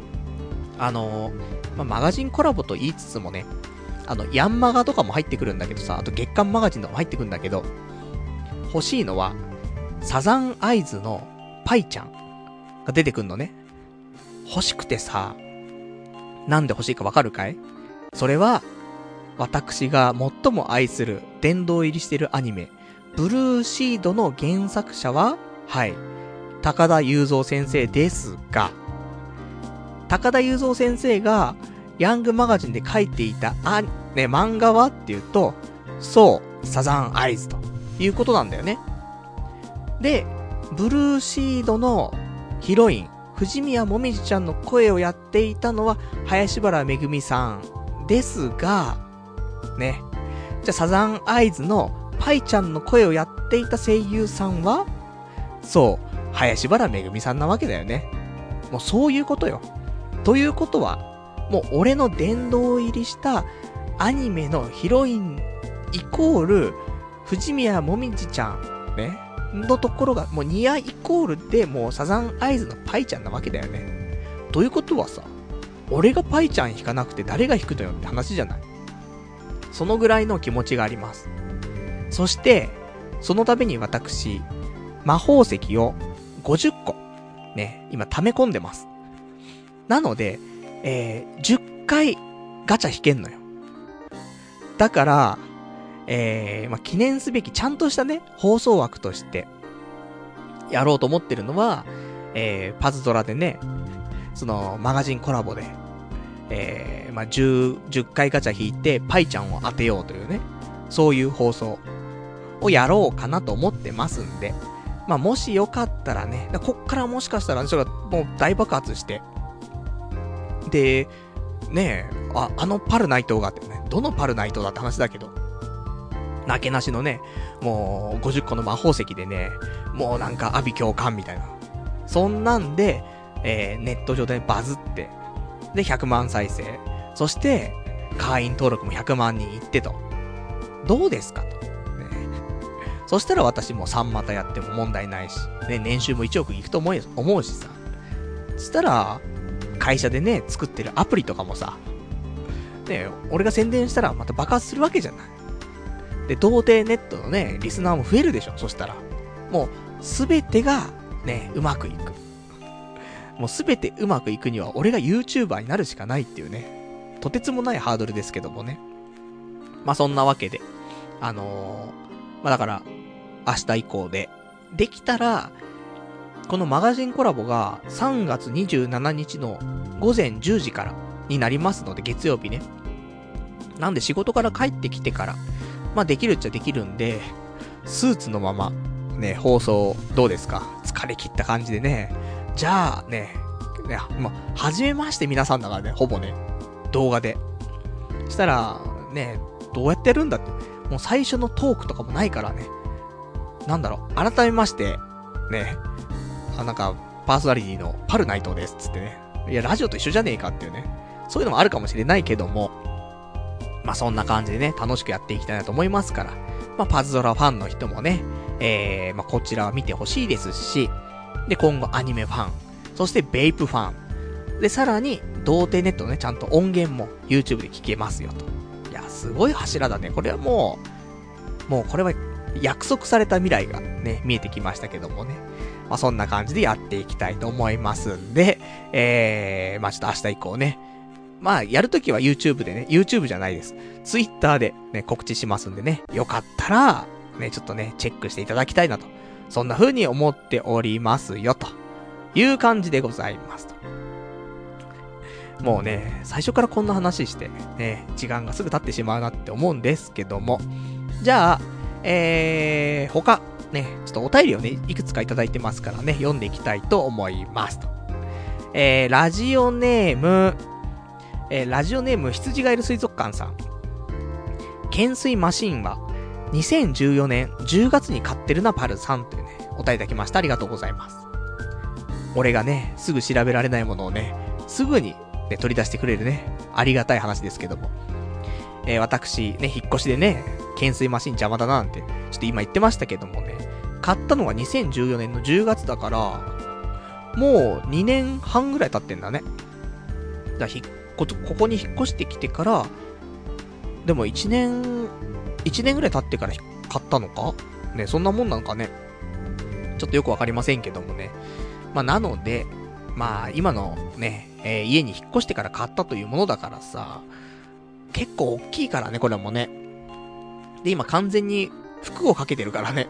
マガジンコラボと言いつつもね、ヤンマガとかも入ってくるんだけどさ、あと月刊マガジンとかも入ってくるんだけど、欲しいのは、サザンアイズのパイちゃんが出てくんのね。欲しくてさ、なんで欲しいかわかるかい？それは、私が最も愛する殿堂入りしているアニメ、ブルーシードの原作者は、はい、高田雄三先生ですが、高田雄三先生がヤングマガジンで書いていた漫画はっていうと、そう、サザンアイズということなんだよね。で、ブルーシードのヒロイン、藤宮もみじちゃんの声をやっていたのは林原めぐみさんですが、ね。じゃあサザンアイズのパイちゃんの声をやっていた声優さんは、そう、林原めぐみさんなわけだよね。もうそういうことよ。ということは、もう俺の殿堂入りしたアニメのヒロインイコール藤宮もみじちゃんねのところがもうニアイコールでもうサザンアイズのパイちゃんなわけだよね。ということはさ、俺がパイちゃん弾かなくて誰が弾くのよって話じゃない。そのぐらいの気持ちがあります。そしてそのために私魔法石を50個ね今溜め込んでます。なので、10回ガチャ引けんのよ。だから、記念すべきちゃんとしたね、放送枠として、やろうと思ってるのは、パズドラでね、その、マガジンコラボで、10回ガチャ引いて、パイちゃんを当てようというね、そういう放送をやろうかなと思ってますんで、もしよかったらね、こっからもしかしたら、それがもう大爆発して、で、ねえ、あのパルナイトがあってね、どのパルナイトだって話だけど、なけなしのね、もう50個の魔法石でね、もうなんか阿鼻教官みたいな。そんなんで、ネット上でバズって、で100万再生。そして、会員登録も100万人いってと。どうですかと。ね、そしたら私も3股やっても問題ないし、ね、年収も1億いくと思うしさ。そしたら、会社でね、作ってるアプリとかもさ、ね、俺が宣伝したらまた爆発するわけじゃない。で、童貞ネットのね、リスナーも増えるでしょ。そしたら。もう、すべてが、ね、うまくいく。もうすべてうまくいくには、俺が YouTuber になるしかないっていうね。とてつもないハードルですけどもね。そんなわけで。だから、明日以降で。できたら、このマガジンコラボが3月27日の午前10時からになりますので、月曜日ね。なんで仕事から帰ってきてから、できるっちゃできるんで、スーツのまま、ね、放送どうですか？疲れ切った感じでね。じゃあね、初めまして皆さんだからね、ほぼね、動画で。したら、ね、どうやってやるんだって。もう最初のトークとかもないからね。改めまして、ね、なんか、パーソナリティのパルナイトですつってね。いや、ラジオと一緒じゃねえかっていうね。そういうのもあるかもしれないけども、そんな感じでね、楽しくやっていきたいなと思いますから、パズドラファンの人もね、こちらは見てほしいですし、で、今後アニメファン、そしてベイプファン、で、さらに、童貞ネットのね、ちゃんと音源も YouTube で聞けますよと。いや、すごい柱だね。これはもうこれは約束された未来がね、見えてきましたけどもね。そんな感じでやっていきたいと思いますんで、ちょっと明日以降ね、やるときは YouTube でね、YouTube じゃないです。Twitter でね、告知しますんでね、よかったら、ね、ちょっとね、チェックしていただきたいなと。そんな風に思っておりますよ、という感じでございますと。もうね、最初からこんな話して、ね、時間がすぐ経ってしまうなって思うんですけども。じゃあ、他、ね、ちょっとお便りをね、いくつかいただいてますからね、読んでいきたいと思いますと。ラジオネーム、羊がいる水族館さん。懸垂マシーンは、2014年10月に買ってるなパルさんというね、お便りいただきました。ありがとうございます。俺がね、すぐ調べられないものをね、 すぐに、ね、取り出してくれるね、ありがたい話ですけども。私、ね、引っ越しでね、懸垂マシン邪魔だななんて、ちょっと今言ってましたけどもね、買ったのが2014年の10月だから、もう2年半ぐらい経ってんだね。だからここに引っ越してきてから、でも1年ぐらい経ってから買ったのかね、そんなもんなのかね。ちょっとよくわかりませんけどもね。まあ、なので、まあ、今のね、家に引っ越してから買ったというものだからさ、結構大きいからね、これもね。で、今完全に服をかけてるからね。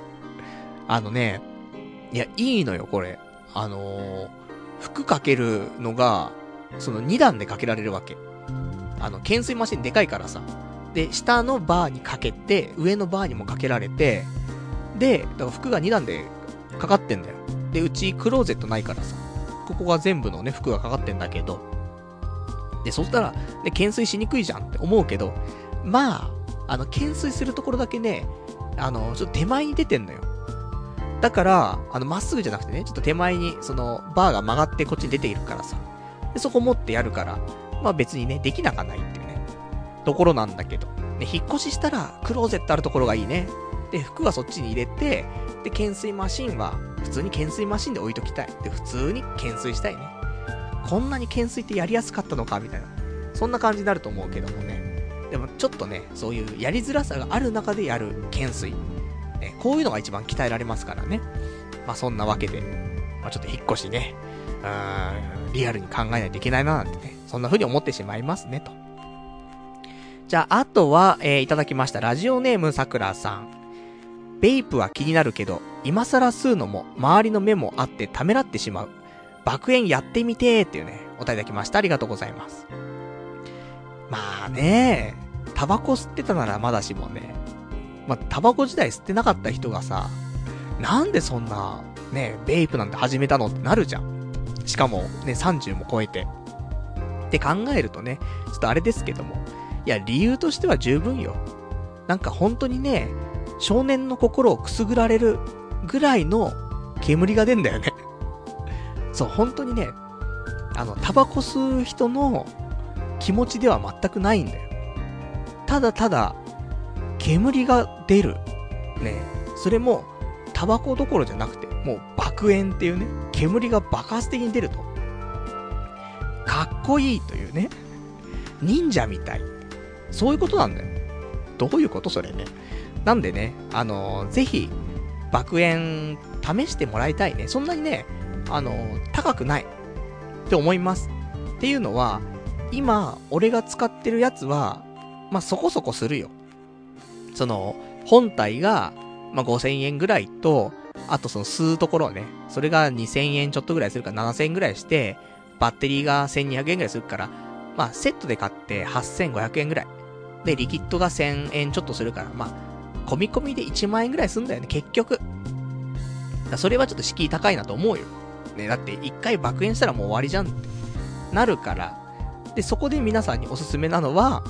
いや、いいのよ、これ。服かけるのが、その2段でかけられるわけ。懸垂マシンでかいからさ。で、下のバーにかけて、上のバーにもかけられて、で、だから服が2段でかかってんだよ。で、うちクローゼットないからさ。ここが全部のね、服がかかってんだけど。で、そしたら、ね、懸垂しにくいじゃんって思うけど、まあ、懸垂するところだけね、ちょっと手前に出てんのよ。だから、まっすぐじゃなくてね、ちょっと手前に、その、バーが曲がってこっちに出ているからさ。で、そこ持ってやるから、まあ別にね、できなかないっていうね、ところなんだけど。で、引っ越ししたら、クローゼットあるところがいいね。で、服はそっちに入れて、で、懸垂マシンは、普通に懸垂マシンで置いときたい。で、普通に懸垂したいね。こんなに懸垂ってやりやすかったのかみたいな。そんな感じになると思うけどもね。でもちょっとね、そういうやりづらさがある中でやる懸垂。こういうのが一番鍛えられますからね。まあそんなわけで、まあちょっと引っ越しね、リアルに考えないといけないななんてね、そんな風に思ってしまいますねと。じゃあ、あとは、いただきました。ラジオネームさくらさん。ベイプは気になるけど、今更吸うのも周りの目もあってためらってしまう。爆炎やってみてーっていうね、お答えいただきました。ありがとうございます。まあね、タバコ吸ってたならまだしもね、まあタバコ自体吸ってなかった人がさ、なんでそんな、ね、ベイプなんて始めたのってなるじゃん。しかもね、30も超えて。って考えるとね、ちょっとあれですけども、いや、理由としては十分よ。なんか本当にね、少年の心をくすぐられるぐらいの煙が出んだよね。そう、本当にね、タバコ吸う人の気持ちでは全くないんだよ。ただただ、煙が出る。ね、それも、タバコどころじゃなくて、もう爆炎っていうね、煙が爆発的に出ると。かっこいいというね、忍者みたい。そういうことなんだよ。どういうことそれね。なんでね、ぜひ、爆炎、試してもらいたいね。そんなにね、高くない。って思います。っていうのは、今、俺が使ってるやつは、まあ、そこそこするよ。その、本体が、まあ、5000円ぐらいと、あとその吸うところね、それが2000円ちょっとぐらいするから7000円ぐらいして、バッテリーが1200円ぐらいするから、まあ、セットで買って8500円ぐらい。で、リキッドが1000円ちょっとするから、まあ、込み込みで1万円ぐらいすんだよね、結局。それはちょっと敷居高いなと思うよ。ね、だって一回爆炎したらもう終わりじゃんってなるから。で、そこで皆さんにおすすめなのは、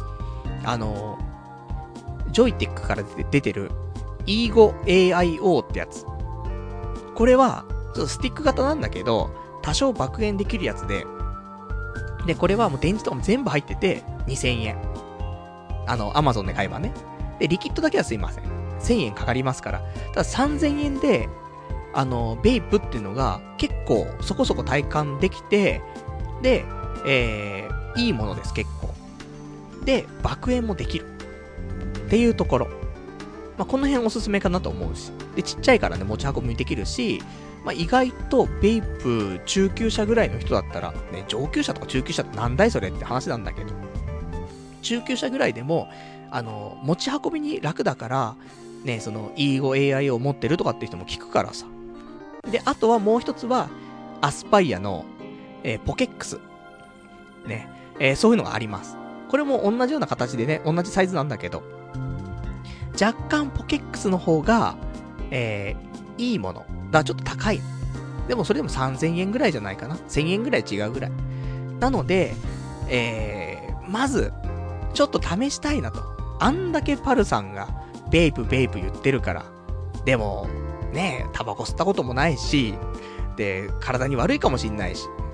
ジョイテックから出てる E5AIO ってやつ。これは、ちょっとスティック型なんだけど、多少爆炎できるやつで、で、これはもう電池とかも全部入ってて、2000円。Amazon で買えばね。で、リキッドだけはすいません。1000円かかりますから。ただ3000円で、ベイプっていうのが結構そこそこ体感できて、で、いいものです、結構。で、爆炎もできる。っていうところ。まあ、この辺おすすめかなと思うし。で、ちっちゃいからね、持ち運びできるし、まあ、意外とベイプ中級者ぐらいの人だったら、ね、上級者とか中級者ってなんだいそれって話なんだけど、中級者ぐらいでも、持ち運びに楽だから、ね、その E5AI を持ってるとかって人も聞くからさ。で、あとはもう一つは、アスパイアの、ポケックス。ね、そういうのがあります。これも同じような形でね、同じサイズなんだけど、若干ポケックスの方が、いいもの。だからちょっと高い。でもそれでも3000円ぐらいじゃないかな。1000円ぐらい違うぐらい。なので、まず、ちょっと試したいなと。あんだけパルさんが、ベイプ言ってるから。でも、ね、タバコ吸ったこともないし、で、体に悪いかもしんないし、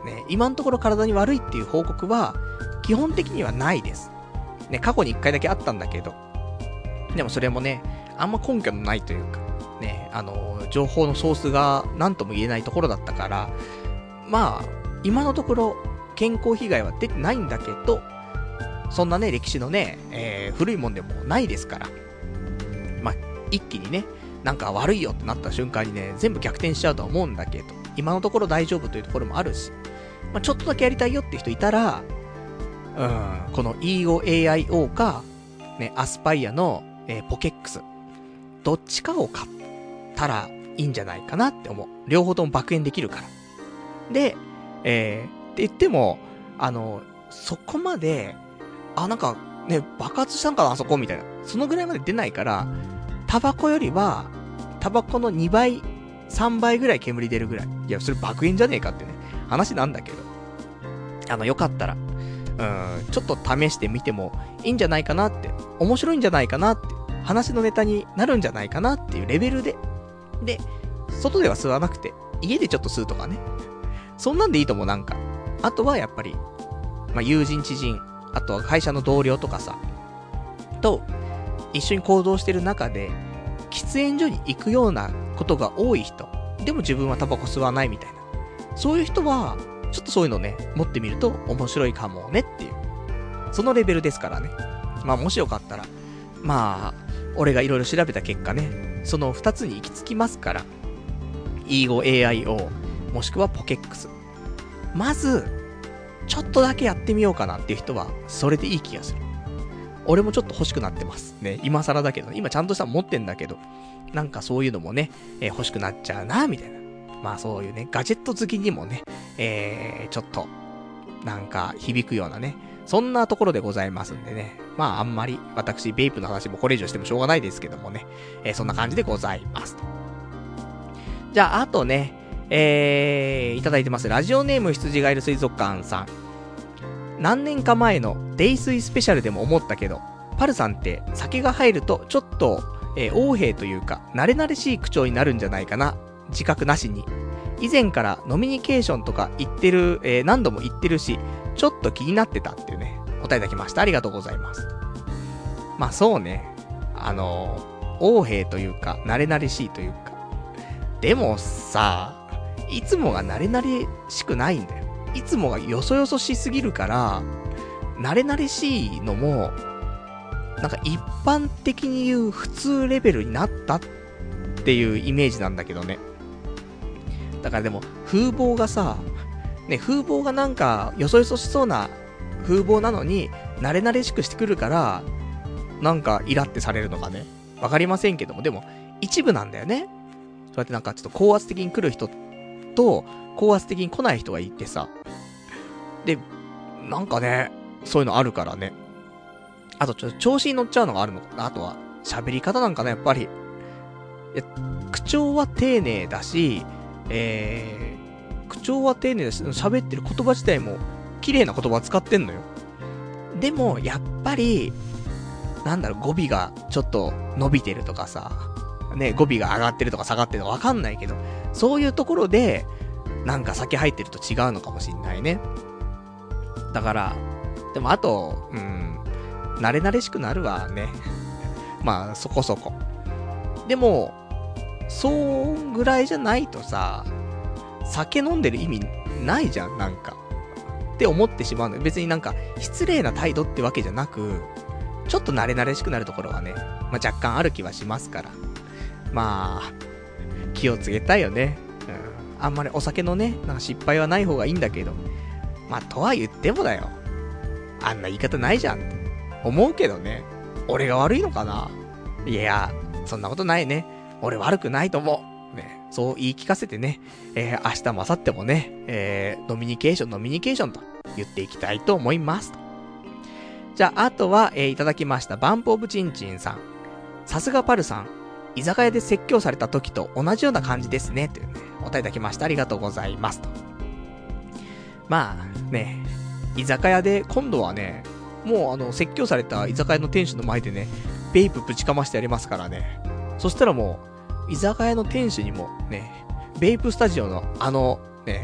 ね、今のところ体に悪いっていう報告は、基本的にはないです。ね、過去に1回だけあったんだけど、でもそれもね、あんま根拠のないというか、ね、情報のソースが何とも言えないところだったから、まあ、今のところ健康被害は出てないんだけど、そんなね、歴史のね、古いもんでもないですから、まあ、一気にね、なんか悪いよってなった瞬間にね、全部逆転しちゃうとは思うんだけど、今のところ大丈夫というところもあるし、まあ、ちょっとだけやりたいよって人いたら、この EOAIO か、ね、アスパイアの、ポケックス、どっちかを買ったらいいんじゃないかなって思う。両方とも爆炎できるから。で、って言っても、そこまで、なんかね、爆発したんかなあそこみたいな。そのぐらいまで出ないから、タバコよりは、タバコの2倍、3倍ぐらい煙出るぐらい。いや、それ爆炎じゃねえかってね、話なんだけど。よかったら、ちょっと試してみてもいいんじゃないかなって、面白いんじゃないかなって、話のネタになるんじゃないかなっていうレベルで、で、外では吸わなくて、家でちょっと吸うとかね。そんなんでいいと思う、なんか。あとはやっぱり、まあ、友人知人、あとは会社の同僚とかさ、と、一緒に行動してる中で、喫煙所に行くようなことが多い人、でも自分はタバコ吸わないみたいな。そういう人は、ちょっとそういうのね、持ってみると面白いかもねっていう。そのレベルですからね。まあもしよかったら、まあ、俺がいろいろ調べた結果ね、その2つに行き着きますから、EOAIO、もしくはポケックス。まず、ちょっとだけやってみようかなっていう人は、それでいい気がする。俺もちょっと欲しくなってます。ね、今更だけど、今ちゃんとしたの持ってんだけど、なんかそういうのもね、欲しくなっちゃうな、みたいな。まあそういうね、ガジェット好きにもね、ちょっと、なんか響くようなね、そんなところでございますんでね。まああんまり、私、ベイプの話もこれ以上してもしょうがないですけどもね、そんな感じでございますと。じゃあ、あとね、いただいてます。ラジオネーム羊ガエル水族館さん。何年か前のデイスイスペシャルでも思ったけど、パルさんって酒が入るとちょっと、横柄というか、慣れ慣れしい口調になるんじゃないかな。自覚なしに。以前からノミニケーションとか言ってる、何度も言ってるし、ちょっと気になってたっていうね、お答えいただきました。ありがとうございます。まあそうね。横柄というか、慣れ慣れしいというか。でもさ、いつもが慣れ慣れしくないんだよ。いつもがよそよそしすぎるから、慣れ慣れしいのも、なんか一般的に言う普通レベルになったっていうイメージなんだけどね。だからでも、風貌がさ、ね、風貌がなんかよそよそしそうな風貌なのに、慣れ慣れしくしてくるから、なんかイラってされるのかね。わかりませんけども、でも、一部なんだよね。そうやってなんかちょっと高圧的に来る人と、高圧的に来ない人がいてさ。で、なんかね、そういうのあるからね。あと調子に乗っちゃうのがあるのかな。あとは、喋り方なんかな、やっぱり。口調は丁寧だし、口調は丁寧だし、喋ってる言葉自体も、綺麗な言葉使ってんのよ。でも、やっぱり、なんだろう、語尾がちょっと伸びてるとかさ、ね、語尾が上がってるとか下がってるとかわかんないけど、そういうところで、なんか酒入ってると違うのかもしんないね。だから、でもあと、慣れ慣れしくなるわね。まあ、そこそこ。でも、そうぐらいじゃないとさ、酒飲んでる意味ないじゃん、なんか。って思ってしまうのよ。別になんか、失礼な態度ってわけじゃなく、ちょっと慣れ慣れしくなるところはね、まあ若干ある気はしますから。まあ、気をつけたいよね。あんまりお酒のね、なんか失敗はない方がいいんだけど。まあ、とは言ってもだよ。あんな言い方ないじゃんって思うけどね。俺が悪いのかな？いや、そんなことないね。俺悪くないと思う。ね、そう言い聞かせてね、明日も明後日もね、ノミニケーションと言っていきたいと思います。じゃあ、あとは、いただきました。バンプオブチンチンさん。さすがパルさん。居酒屋で説教された時と同じような感じですね。というね、お答えいただきました。ありがとうございますと。まあ、ね、居酒屋で、今度はね、もう説教された居酒屋の店主の前でね、ベイプぶちかましてやりますからね。そしたらもう、居酒屋の店主にもね、ベイプスタジオのね、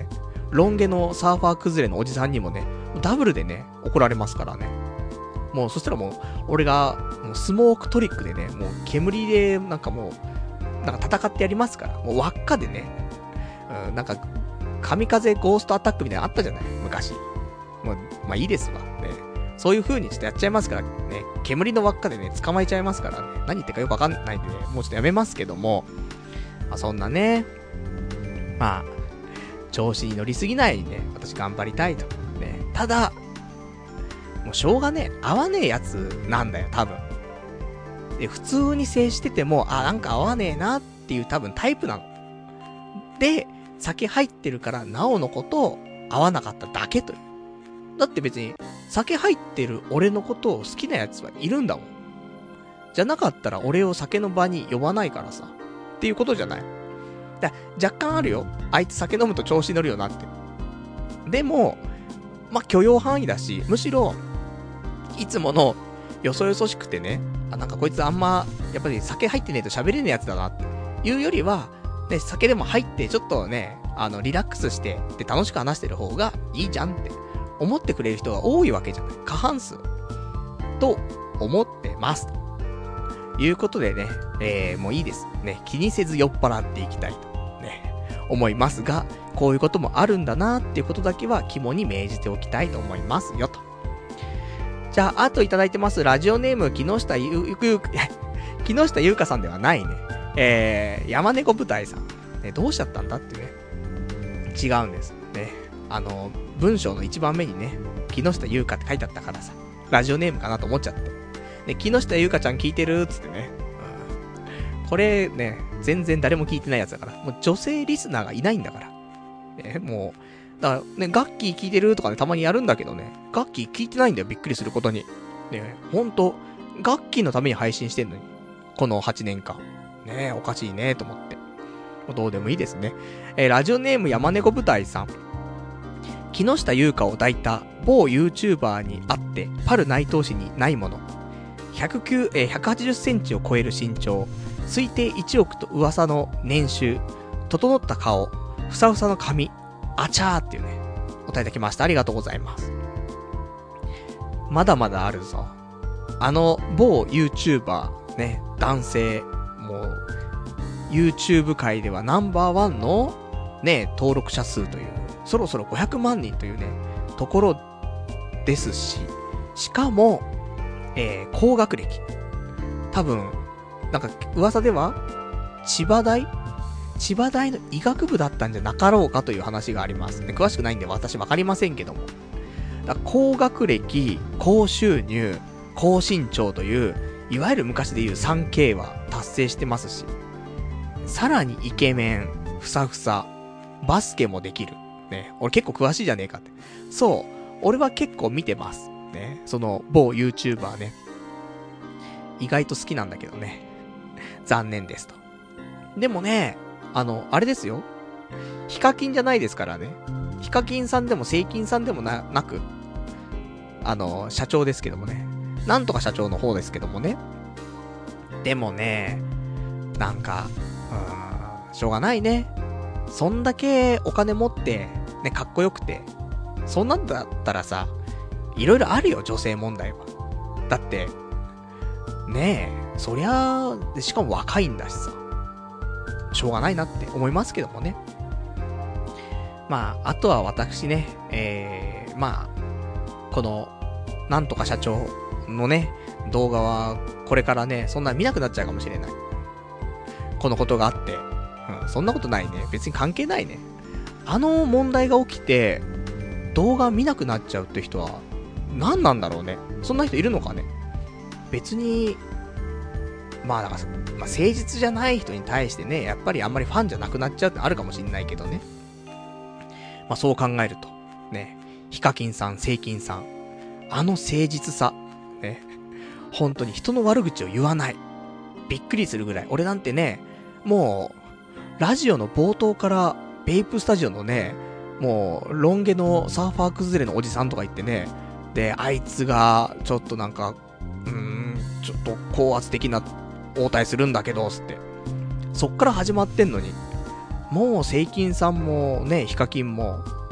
ロン毛のサーファー崩れのおじさんにもね、ダブルでね、怒られますからね。もう、そしたらもう、俺が、もうスモークトリックでね、もう煙で、なんかもう、なんか戦ってやりますから、もう輪っかでね、なんか、神風ゴーストアタックみたいなのあったじゃない、昔。もう、まあいいですわ。ね。そういう風にちょっとやっちゃいますからね、煙の輪っかでね、捕まえちゃいますからね、何言ってるかよくわかんないんでね、もうちょっとやめますけども、まあそんなね、まあ、調子に乗りすぎないにね、私頑張りたいと。ね。ただ、もうしょうがねえ、合わねえやつなんだよ、多分。で、普通に接してても、なんか合わねえなっていう多分タイプなの。で、酒入ってるから、なおのこと合わなかっただけという。だって別に、酒入ってる俺のことを好きなやつはいるんだもん。じゃなかったら俺を酒の場に呼ばないからさ。っていうことじゃない。若干あるよ。あいつ酒飲むと調子乗るよなって。でも、まあ、許容範囲だし、むしろ、いつものよそよそしくてね、なんかこいつあんま、やっぱり酒入ってねえと喋れねえやつだなっていうよりは、ね、酒でも入ってちょっとね、リラックスして、で、楽しく話してる方がいいじゃんって思ってくれる人が多いわけじゃない。過半数。と思ってます。ということでね、もういいです。ね、気にせず酔っ払っていきたいと、ね、思いますが、こういうこともあるんだなっていうことだけは肝に銘じておきたいと思いますよと。じゃあ、あといただいてます。ラジオネーム、木下優香さんではないね。山猫舞台さん。ね、どうしちゃったんだってね。違うんです。ね。文章の一番目にね、木下優香って書いてあったからさ、ラジオネームかなと思っちゃって。ね、木下優香ちゃん聞いてるっつってね。これね、全然誰も聞いてないやつだから。もう女性リスナーがいないんだから。もう、だからね、ガッキー聞いてるとかね、たまにやるんだけどね、ガッキー聞いてないんだよ、びっくりすることに。ね、ほんと、ガッキーのために配信してんのに。この8年間。ね、おかしいね、と思って。どうでもいいですね。ラジオネーム山猫舞台さん。木下優香を抱いた某 YouTuber に会って、パル内藤氏にないもの。180センチを超える身長。推定1億と噂の年収。整った顔。ふさふさの髪。あちゃーっていうね、お答えいただきました。ありがとうございます。まだまだあるぞ。某 YouTuber ね、男性、もう、YouTube 界ではナンバーワンのね、登録者数という、そろそろ500万人というね、ところですし、しかも、高学歴。多分、なんか噂では、千葉大の医学部だったんじゃなかろうかという話があります。詳しくないんで私わかりませんけども。高学歴、高収入、高身長という、いわゆる昔でいう 3K は達成してますし、さらにイケメン、ふさふさ、バスケもできる。ね、俺結構詳しいじゃねえかって。そう、俺は結構見てます。ね、その某 YouTuber ね。意外と好きなんだけどね。残念ですと。でもね、あれですよ。ヒカキンじゃないですからね。ヒカキンさんでもセイキンさんでもなく、社長ですけどもね。なんとか社長の方ですけどもね。でもね、なんか、しょうがないね。そんだけお金持って、ね、かっこよくて、そんなんだったらさ、いろいろあるよ、女性問題は。だって、ねえ、そりゃあ、しかも若いんだしさ。しょうがないなって思いますけどもね。まあ、あとは私ね、まあ、この、なんとか社長のね、動画は、これからね、そんな見なくなっちゃうかもしれない。このことがあって。そんなことないね。別に関係ないね。問題が起きて、動画見なくなっちゃうって人は、何なんだろうね。そんな人いるのかね。別に、まあだから、まあ誠実じゃない人に対してね、やっぱりあんまりファンじゃなくなっちゃうってあるかもしんないけどね。まあそう考えると、ね、ヒカキンさん、セイキンさん、誠実さ、ね、本当に人の悪口を言わない。びっくりするぐらい。俺なんてね、もう、ラジオの冒頭から、ベイプスタジオのね、もう、ロン毛のサーファー崩れのおじさんとか言ってね、で、あいつが、ちょっとなんか、ちょっと高圧的な応対するんだけど、つって。そっから始まってんのに、もう、セイキンさんもね、ヒカキンも、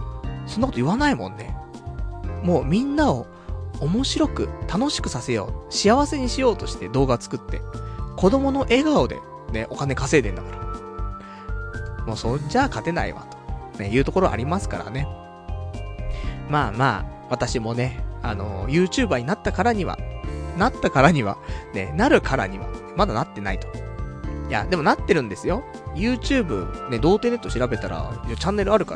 そんなこと言わないもんね。もうみんなを面白く楽しくさせよう、幸せにしようとして動画作って、子供の笑顔でね、お金稼いでんだから。もうそんじゃあ勝てないわと、ね、いうところありますからね。まあまあ、私もね、YouTuber になったからには、ね、なるからには、まだなってないと。いや、でもなってるんですよ。YouTube、ね、童貞ネット調べたら、チャンネルあるから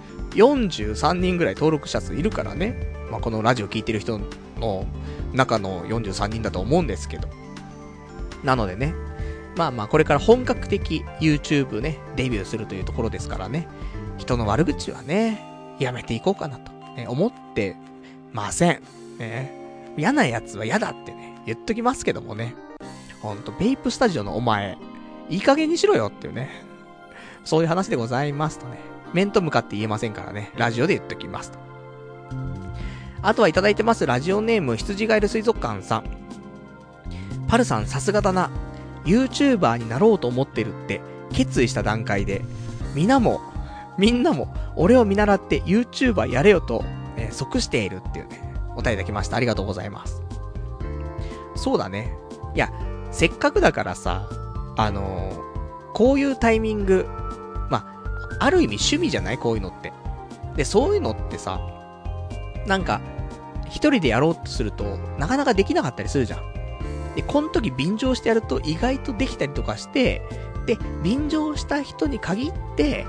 。43人ぐらい登録者数いるからね。まあ、このラジオ聞いてる人の中の43人だと思うんですけど。なのでね。まあまあ、これから本格的 YouTube ね、デビューするというところですからね。人の悪口はね、やめていこうかなと、ね、思ってません。ね。嫌なやつは嫌だってね、言っときますけどもね。ほんと、ベイプスタジオのお前、いい加減にしろよっていうね。そういう話でございますとね。面と向かって言えませんからね。ラジオで言っときますと。あとはいただいてます。ラジオネーム、羊ガエル水族館さん。パルさんさすがだな。YouTuber になろうと思ってるって決意した段階で、みんなも、俺を見習って YouTuber やれよと、即しているっていうね、お便りいただきました。ありがとうございます。そうだね。いや、せっかくだからさ、こういうタイミング、まあ、ある意味趣味じゃない？こういうのって。で、そういうのってさ、なんか、一人でやろうとすると、なかなかできなかったりするじゃん。で、この時便乗してやると意外とできたりとかして、で、便乗した人に限って、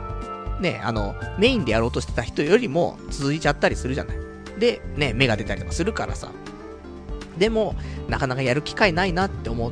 ね、メインでやろうとしてた人よりも続いちゃったりするじゃない。で、ね、芽が出たりとかするからさ。でも、なかなかやる機会ないなって思って、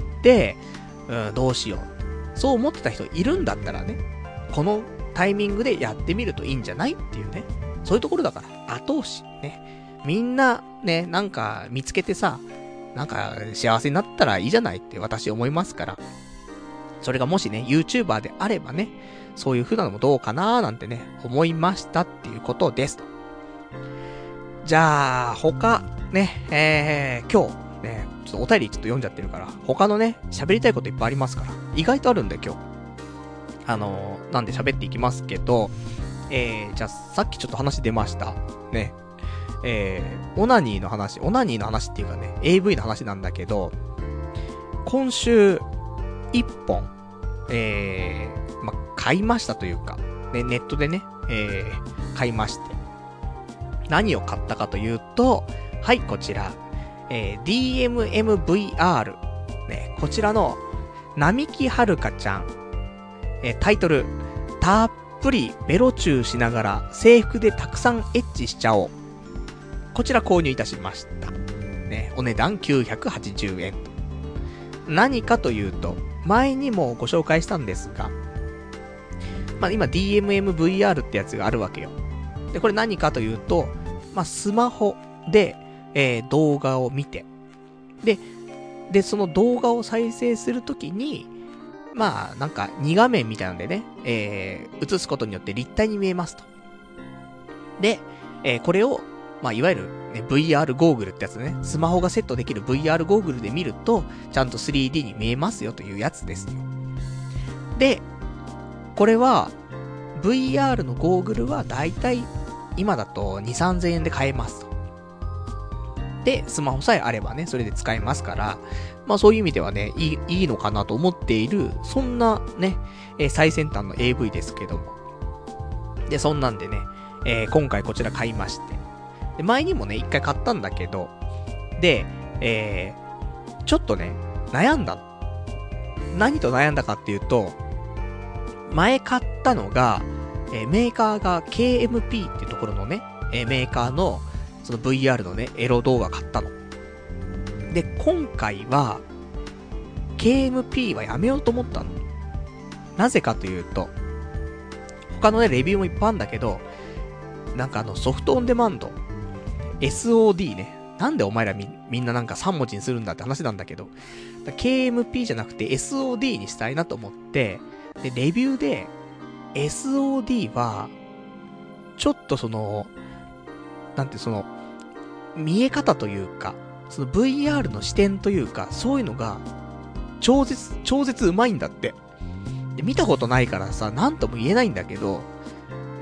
どうしよう。そう思ってた人いるんだったらね、このタイミングでやってみるといいんじゃないっていうね。そういうところだから、後押し。ね。みんな、ね、なんか見つけてさ、なんか幸せになったらいいじゃないって私思いますから。それがもしね、YouTuber であればね、そういう風なのもどうかなーなんてね、思いましたっていうことです。じゃあ、他、ね、今日、ね、ちょっとお便りちょっと読んじゃってるから、他のね、喋りたいこといっぱいありますから、意外とあるんで今日。なんで喋っていきますけど、じゃあ、さっきちょっと話出ました。ね。オナニーの話っていうかね、AV の話なんだけど、今週、1本、買いましたというか、ね、ネットでね、買いまして。何を買ったかというと、はい、こちら、DMMVR、ね、こちらの、並木はるかちゃん、タイトル、たっぷりベロチューしながら制服でたくさんエッチしちゃおう。こちら購入いたしました。ね、お値段980円。何かというと、前にもご紹介したんですが、まあ、今 DMMVR ってやつがあるわけよ。で、これ何かというと、まあ、スマホで、動画を見て、で、その動画を再生するときに、まあ、なんか2画面みたいなんでね、映すことによって立体に見えますと。で、これを、まあ、いわゆる、ね、VR ゴーグルってやつね、スマホがセットできる VR ゴーグルで見ると、ちゃんと 3D に見えますよというやつですよ。で、これは、VR のゴーグルはだいたい今だと2、3000円で買えますと。で、スマホさえあればね、それで使えますから、まあそういう意味ではね、いいのかなと思っている、そんなね、最先端の AV ですけども。で、そんなんでね、今回こちら買いまして。で、前にもね、一回買ったんだけど、で、ちょっとね、悩んだ。何と悩んだかっていうと、前買ったのが、メーカーが KMP っていうところのね、メーカーの、その VR のね、エロ動画買ったの。で、今回は、KMP はやめようと思ったの。なぜかというと、他のね、レビューもいっぱいあるんだけど、なんかソフトオンデマンド、SOD ね。なんでお前らみんななんか3文字にするんだって話なんだけど、KMP じゃなくて SOD にしたいなと思って、で、レビューで、SOD は、ちょっとなんて見え方というか、その VR の視点というか、そういうのが、超絶うまいんだって。で、見たことないからさ、なんとも言えないんだけど、ね、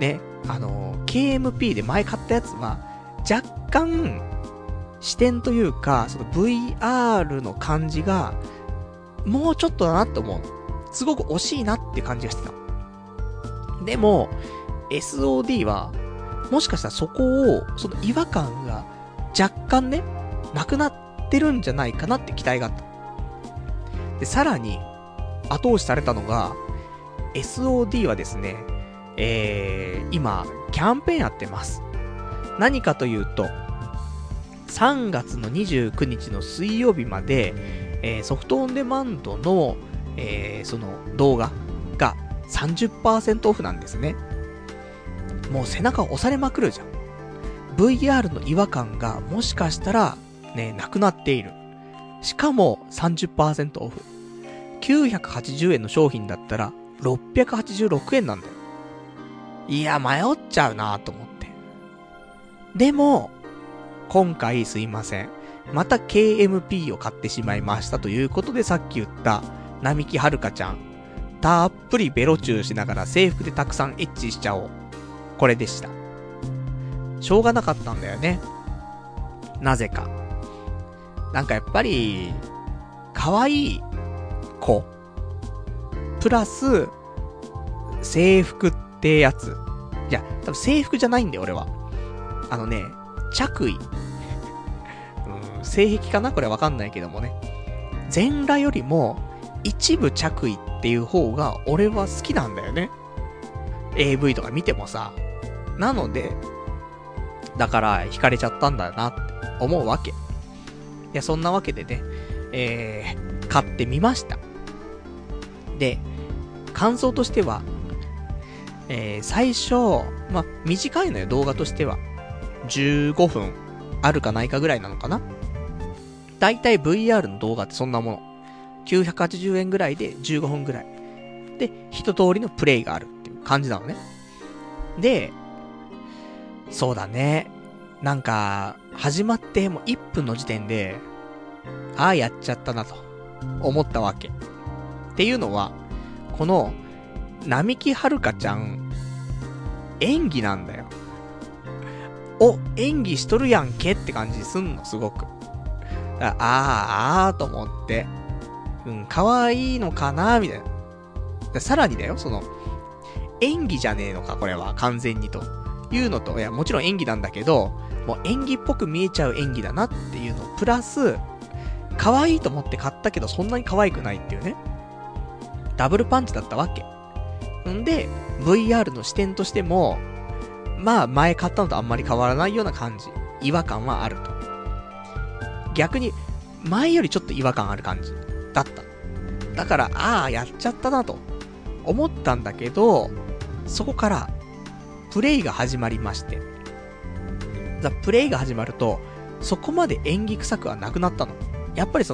KMP で前買ったやつは、若干、視点というか、その VR の感じが、もうちょっとだなって思う。すごく惜しいなって感じがしてた。でも、SOD は、もしかしたらそこを、その違和感が若干ね、なくなってるんじゃないかなって期待があった。で、さらに、後押しされたのが、SOD はですね、今、キャンペーンやってます。何かというと、3月の29日の水曜日まで、ソフトオンデマンドの、その動画が 30% オフなんですね。もう背中を押されまくるじゃん。VR の違和感がもしかしたらね、なくなっている。しかも 30% オフ。980円の商品だったら686円なんだよ。いや、迷っちゃうなと思って。でも、今回すいません。また KMP を買ってしまいましたということで、さっき言った並木はるかちゃん。たっぷりベロチューしながら制服でたくさんエッチしちゃおう。これでした。しょうがなかったんだよね。なぜか。なんかやっぱり、可愛い子。プラス、制服ってやつ。いや、多分制服じゃないんだよ、俺は。着衣。性癖かなこれわかんないけどもね。全裸よりも、一部着衣っていう方が、俺は好きなんだよね。AV とか見てもさ。なので、だから惹かれちゃったんだなって思うわけ。いや、そんなわけでね、買ってみました。で、感想としては、最初、短いのよ、動画としては。15分あるかないかぐらいなのかな。だいたい VR の動画ってそんなもの。980円ぐらいで15分ぐらい。で、一通りのプレイがあるっていう感じなのね。で、そうだね。なんか、始まってもう1分の時点で、やっちゃったなと思ったわけ。っていうのは、この、並木はるかちゃん、演技なんだよ。演技しとるやんけって感じすんの、すごく。と思って。可愛いのかなみたいな。さらにだよ、演技じゃねえのか、これは、完全にと。いうのと、いや、もちろん演技なんだけど、もう演技っぽく見えちゃう演技だなっていうの、プラス、可愛いと思って買ったけど、そんなに可愛くないっていうね。ダブルパンチだったわけ。んで、VR の視点としても、前買ったのとあんまり変わらないような感じ。違和感はあると。逆に、前よりちょっと違和感ある感じだった。だから、やっちゃったなと思ったんだけど、そこから、プレイが始まりまして。プレイが始まると、そこまで演技臭くはなくなったの。やっぱり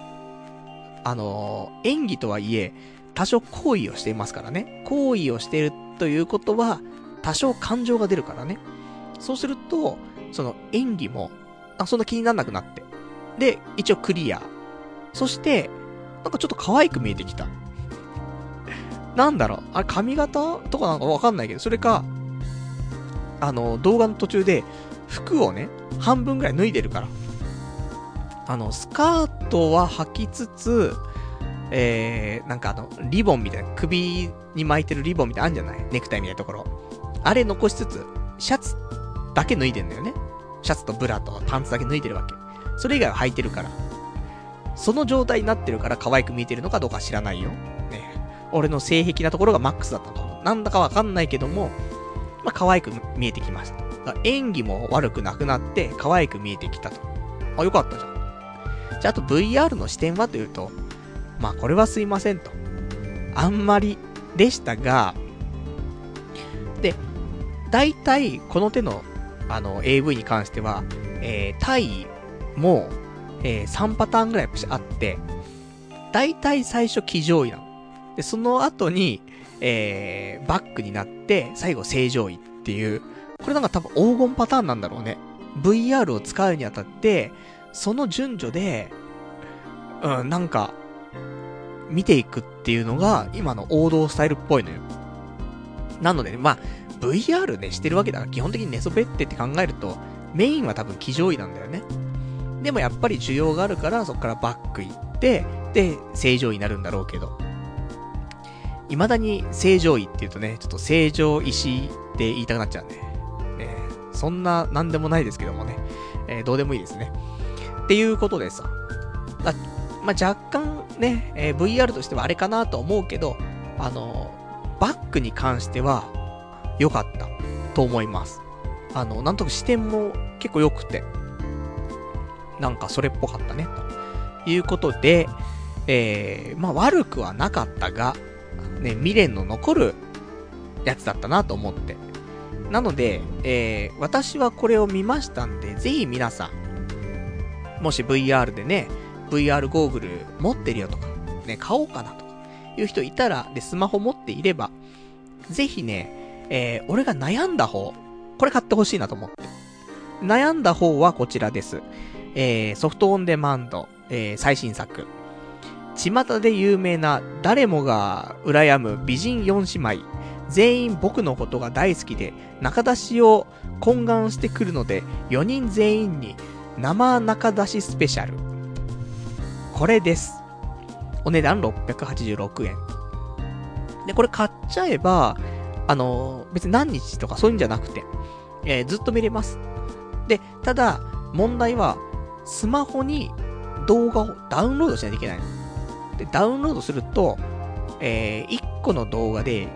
演技とはいえ、多少行為をしていますからね。行為をしているということは、多少感情が出るからね。そうすると、演技も、そんな気にならなくなって。で、一応クリア。そして、なんかちょっと可愛く見えてきた。なんだろう、あれ髪型とかなんかわかんないけど、それか、動画の途中で、服をね、半分ぐらい脱いでるから。スカートは履きつつ、なんかリボンみたいな、首に巻いてるリボンみたいなあるんじゃない？ネクタイみたいなところ。あれ残しつつ、シャツだけ脱いでんだよね。シャツとブラとパンツだけ脱いでるわけ。それ以外は履いてるから。その状態になってるから可愛く見えてるのかどうか知らないよ。ね。俺の性癖なところがマックスだったの。なんだかわかんないけども、可愛く見えてきました。演技も悪くなくなって可愛く見えてきたと。よかったじゃん。じゃあ、あと VR の視点はというと、これはすいませんと。あんまりでしたが、で、大体この手のAV に関しては、タイも、3パターンぐらいあって、大体最初騎乗位なの。で、その後に、バックになって、最後正常位っていう、これなんか多分黄金パターンなんだろうね。VR を使うにあたって、その順序で、なんか、見ていくっていうのが、今の王道スタイルっぽいのよ。なのでね、 VR ね、してるわけだから、基本的に寝そべってって考えると、メインは多分騎乗位なんだよね。でもやっぱり需要があるから、そこからバック行って、で、正常位になるんだろうけど。未だに正常位って言うとね、ちょっと正常石って言いたくなっちゃうね。そんな、なんでもないですけどもね。どうでもいいですね。っていうことでさ。まあ、若干ね、VR としてはあれかなと思うけど、バックに関しては、良かったと思います。なんとか視点も結構良くて、なんかそれっぽかったね、ということで、まあ悪くはなかったが、ね、未練の残るやつだったなと思って。なので、私はこれを見ましたんで、ぜひ皆さん、もし VR でね、VR ゴーグル持ってるよとか、ね、買おうかなとか、いう人いたら、で、スマホ持っていれば、ぜひね、俺が悩んだ方、これ買ってほしいなと思って。悩んだ方はこちらです。ソフトオンデマンド、最新作。巷で有名な誰もが羨む美人4姉妹。全員僕のことが大好きで、仲出しを懇願してくるので、4人全員に生仲出しスペシャル。これです。お値段686円。で、これ買っちゃえば、別に何日とかそういうんじゃなくて、ずっと見れます。で、ただ、問題は、スマホに動画をダウンロードしないといけないの。で、ダウンロードすると、1個の動画で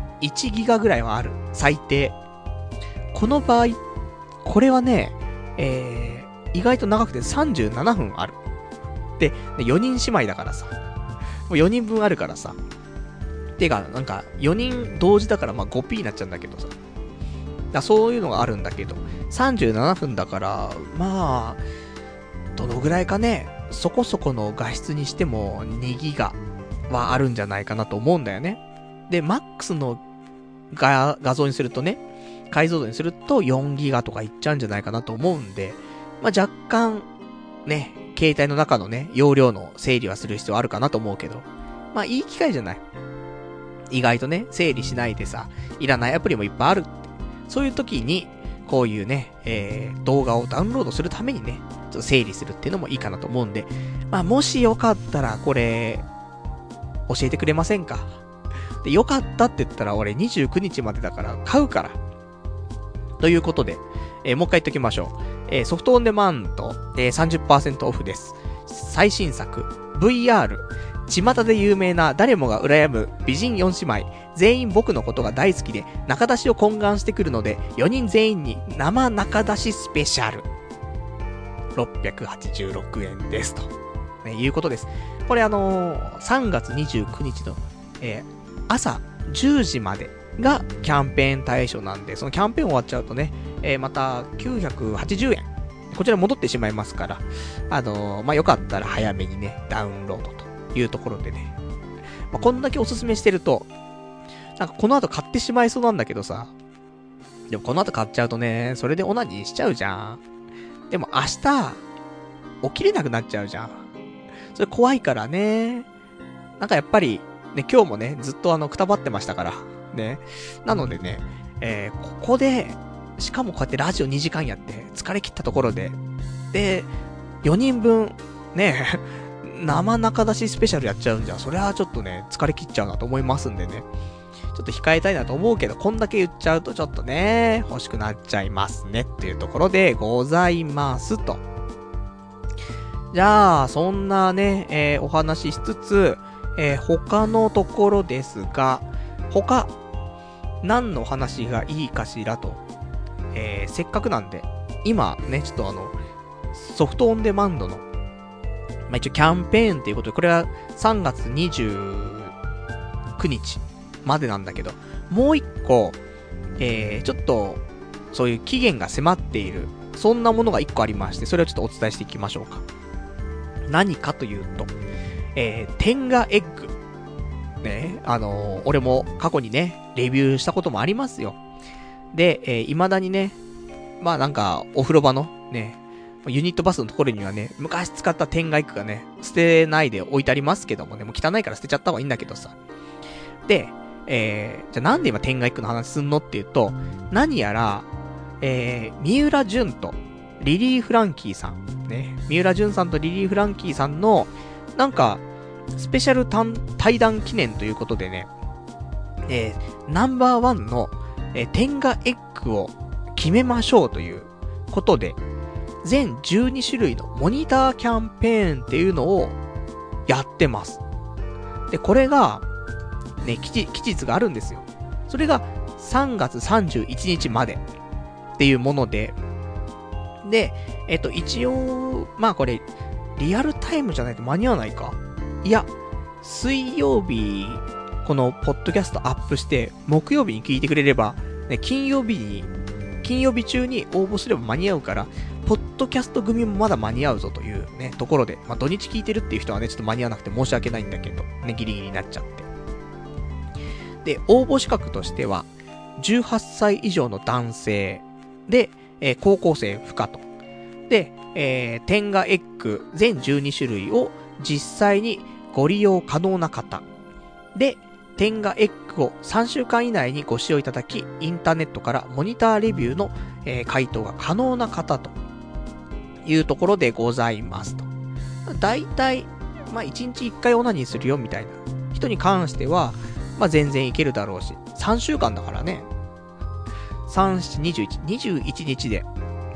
1ギガぐらいはある。最低。この場合、これはね、意外と長くて37分ある。で、4人姉妹だからさ。もう4人分あるからさ。てか、なんか、4人同時だから、まあ 5P になっちゃうんだけどさ。そういうのがあるんだけど、37分だから、まあ、どのぐらいかね、そこそこの画質にしても2ギガはあるんじゃないかなと思うんだよね。で、マックスの画像にするとね、解像度にすると4ギガとかいっちゃうんじゃないかなと思うんで、まあ若干、ね、携帯の中のね、容量の整理はする必要あるかなと思うけど、まあいい機会じゃない。意外とね、整理しないでさ、いらないアプリもいっぱいあるって。そういう時に、こういうね、動画をダウンロードするためにね、ちょっと整理するっていうのもいいかなと思うんで、まあもしよかったらこれ、教えてくれませんか？で、よかったって言ったら俺29日までだから買うから。ということで、もう一回言っときましょう。ソフトオンデマンド、30% オフです。最新作、VR、巷で有名な誰もが羨む美人4姉妹、全員僕のことが大好きで仲出しを懇願してくるので、4人全員に生仲出しスペシャル。686円ですと、ね、いうことです。これ3月29日の、朝10時までがキャンペーン対象なんで、そのキャンペーン終わっちゃうとね、また980円。こちら戻ってしまいますから、まあ、よかったら早めにね、ダウンロードというところでね。まあ、こんだけおすすめしてると、なんかこの後買ってしまいそうなんだけどさ。でもこの後買っちゃうとね、それでオナニーしちゃうじゃん。でも明日、起きれなくなっちゃうじゃん。それ怖いからね。なんかやっぱり、ね、今日もね、ずっとくたばってましたから。ね。なのでね、ここで、しかもこうやってラジオ2時間やって、疲れ切ったところで、で、4人分、ね、生中出しスペシャルやっちゃうんじゃ、それはちょっとね、疲れ切っちゃうなと思いますんでね。ちょっと控えたいなと思うけど、こんだけ言っちゃうとちょっとね、欲しくなっちゃいますねっていうところでございますと。じゃあ、そんなね、お話ししつつ、他のところですが、他、何の話がいいかしらと。せっかくなんで、今ね、ちょっとソフトオンデマンドの、まあ、一応キャンペーンっていうことで、これは3月29日までなんだけど、もう一個、ちょっと、そういう期限が迫っている、そんなものが一個ありまして、それをちょっとお伝えしていきましょうか。何かというと、テンガエッグ。ね、俺も過去にね、レビューしたこともありますよ。で、未だにね、まあなんか、お風呂場のね、ユニットバスのところにはね、昔使ったテンガエッグがね、捨てないで置いてありますけどもね、もう汚いから捨てちゃった方がいいんだけどさ。で、 じゃあなんで今天外エッグの話すんのっていうと、何やら、三浦淳とリリー・フランキーさん。ね。三浦淳さんとリリー・フランキーさんの、なんか、スペシャル対談記念ということでね、ナンバーワンの、天下エッグを決めましょうということで、全12種類のモニターキャンペーンっていうのをやってます。で、これが、ね、期日があるんですよ。それが3月31日までっていうもので、で、一応、まあこれ、リアルタイムじゃないと間に合わないか。いや、水曜日、このポッドキャストアップして、木曜日に聞いてくれれば、ね、金曜日中に応募すれば間に合うから、ポッドキャスト組もまだ間に合うぞというね、ところで、まあ土日聞いてるっていう人はね、ちょっと間に合わなくて申し訳ないんだけど、ね、ギリギリになっちゃって。で、応募資格としては、18歳以上の男性で、高校生不可と。で、天下エッグ全12種類を実際にご利用可能な方。で、天下エッグを3週間以内にご使用いただき、インターネットからモニターレビューの、回答が可能な方というところでございますと。だいたい、まあ、1日1回オナニーするよみたいな人に関しては、まあ、全然いけるだろうし、3週間だからね。3、7、21日で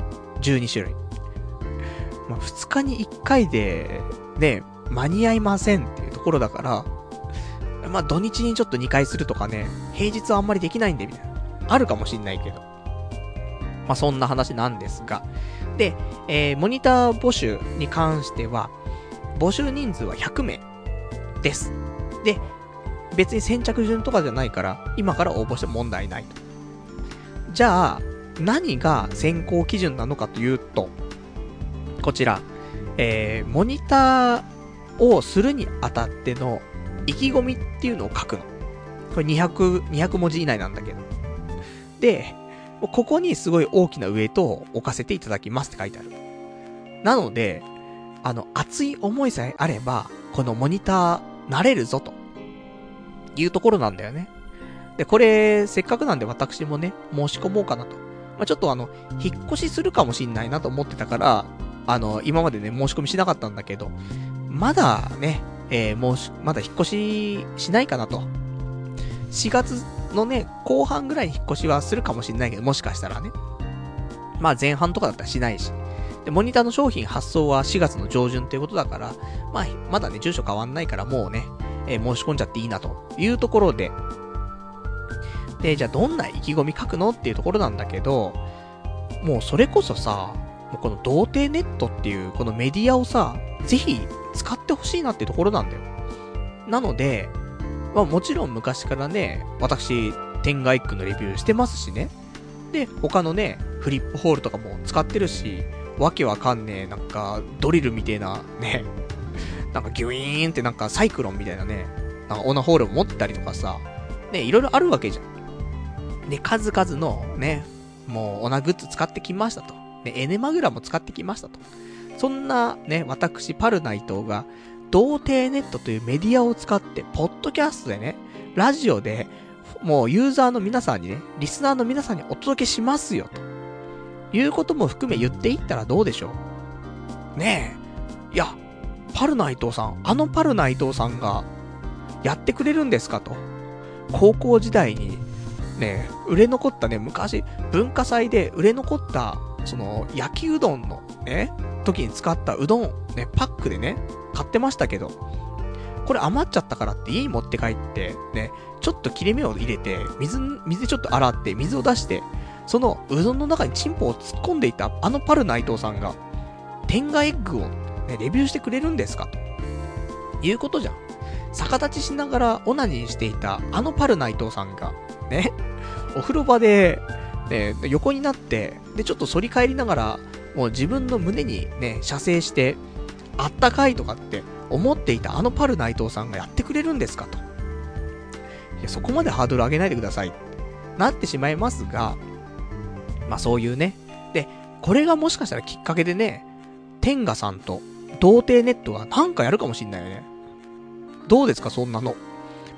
12種類。まあ、2日に1回で、ね、間に合いませんっていうところだから、まあ土日にちょっと2回するとかね、平日はあんまりできないんでみたいな。あるかもしんないけど。まあそんな話なんですが。で、モニター募集に関しては、募集人数は100名です。で、別に先着順とかじゃないから、今から応募しても問題ないと。じゃあ、何が選考基準なのかというと、こちら、モニターをするにあたっての意気込みっていうのを書くの。これ200文字以内なんだけど。で、ここにすごい大きなウエイトを置かせていただきますって書いてある。なので、熱い思いさえあれば、このモニターなれるぞというところなんだよね。で、これ、せっかくなんで私もね、申し込もうかなと。まあ、ちょっと引っ越しするかもしんないなと思ってたから、今までね、申し込みしなかったんだけど、まだね、まだ引っ越ししないかなと。4月のね、後半ぐらいに引っ越しはするかもしんないけど、もしかしたらね。まあ前半とかだったらしないし。で、モニターの商品発送は4月の上旬ということだから、まあ、まだね、住所変わんないからもうね、申し込んじゃっていいなというところで。で、じゃあどんな意気込み書くのっていうところなんだけど、もうそれこそさ、もうこの童貞ネットっていうこのメディアをさ、ぜひ使ってほしいなっていうところなんだよ。なので、まあもちろん昔からね、私、天下エッグのレビューしてますしね。で、他のね、フリップホールとかも使ってるし、わけわかんねえ、なんか、ドリルみたいな、ね、なんかギュイーンってなんかサイクロンみたいなね、なんかオナホールを持ってたりとかさ、ね、いろいろあるわけじゃん。で、数々のね、もうオナグッズ使ってきましたと。ね、エネマグラも使ってきましたと。そんなね、私、パルナイトが、童貞ネットというメディアを使って、ポッドキャストでね、ラジオで、もうユーザーの皆さんにね、リスナーの皆さんにお届けしますよ、ということも含め言っていったらどうでしょう。ねえ。いや、パルナイトさん、パルナイトさんが、やってくれるんですかと。高校時代に、ね、売れ残ったね、昔、文化祭で売れ残った、その、焼きうどんのね、時に使ったうどん、ね、パックでね、買ってましたけど、これ余っちゃったからって家に持って帰って、ね、ちょっと切れ目を入れて、水でちょっと洗って、水を出して、そのうどんの中にチンポを突っ込んでいたパル内藤さんが、天下エッグを、ね、レビューしてくれるんですかと。いうことじゃん。逆立ちしながらオナニーしていたパル内藤さんが、ね、お風呂場で、ね、横になって、で、ちょっと反り返りながら、もう自分の胸にね、射精して、あったかいとかって思っていたパル内藤さんがやってくれるんですかと。いや、そこまでハードル上げないでくださいってなってしまいますが、まあそういうね。で、これがもしかしたらきっかけでね、天下さんと童貞ネットがなんかやるかもしんないよね。どうですかそんなの。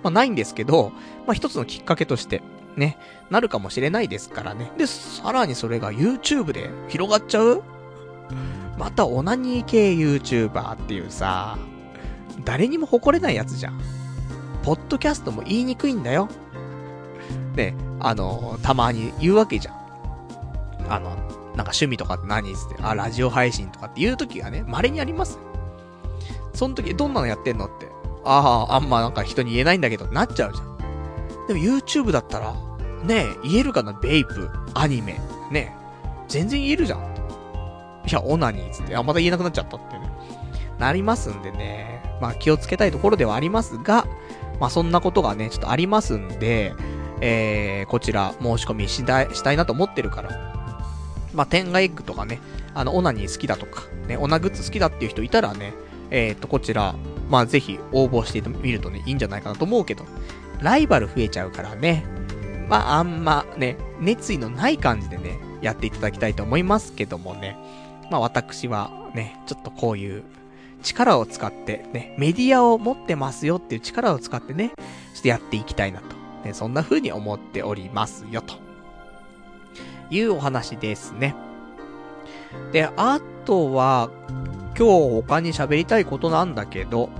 まあないんですけど、まあ一つのきっかけとして、ね、なるかもしれないですからね。で、さらにそれが YouTube で広がっちゃう？またオナニー系 YouTuber っていうさ、誰にも誇れないやつじゃん。ポッドキャストも言いにくいんだよ。ね、たまに言うわけじゃん。なんか趣味とかって何つって、ラジオ配信とかって言う時がね、稀にあります。その時、どんなのやってんのって。あんまなんか人に言えないんだけど、なっちゃうじゃん。でも YouTube だったら、ねえ、言えるかな、ベイプ、アニメ、ねえ、全然言えるじゃん。いや、オナニーつって、また言えなくなっちゃったってね。なりますんでね、まあ気をつけたいところではありますが、まあそんなことがね、ちょっとありますんで、こちら申し込みしたいなと思ってるから、まあ天下エッグとかね、オナニー好きだとか、ね、オナグッズ好きだっていう人いたらね、こちら、まあぜひ応募してみるとね、いいんじゃないかなと思うけど、ライバル増えちゃうからね、まああんまね、熱意のない感じでね、やっていただきたいと思いますけどもね、まあ私はね、ちょっとこういう力を使ってね、メディアを持ってますよっていう力を使ってね、ちょっとやっていきたいなと、ね、そんな風に思っておりますよ、というお話ですね。で、あとは、今日他に喋りたいことなんだけど、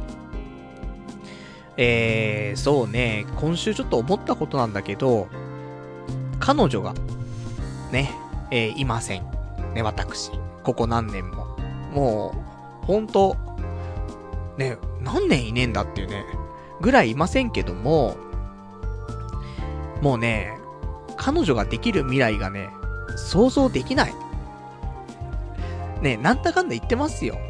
そうね、今週ちょっと思ったことなんだけど、彼女が、ね、いません。ね、私。ここ何年も。もう、ほんと、ね、何年いねえんだっていうね、ぐらいいませんけども、もうね、彼女ができる未来がね、想像できない。ね、なんだかんだ言ってますよ。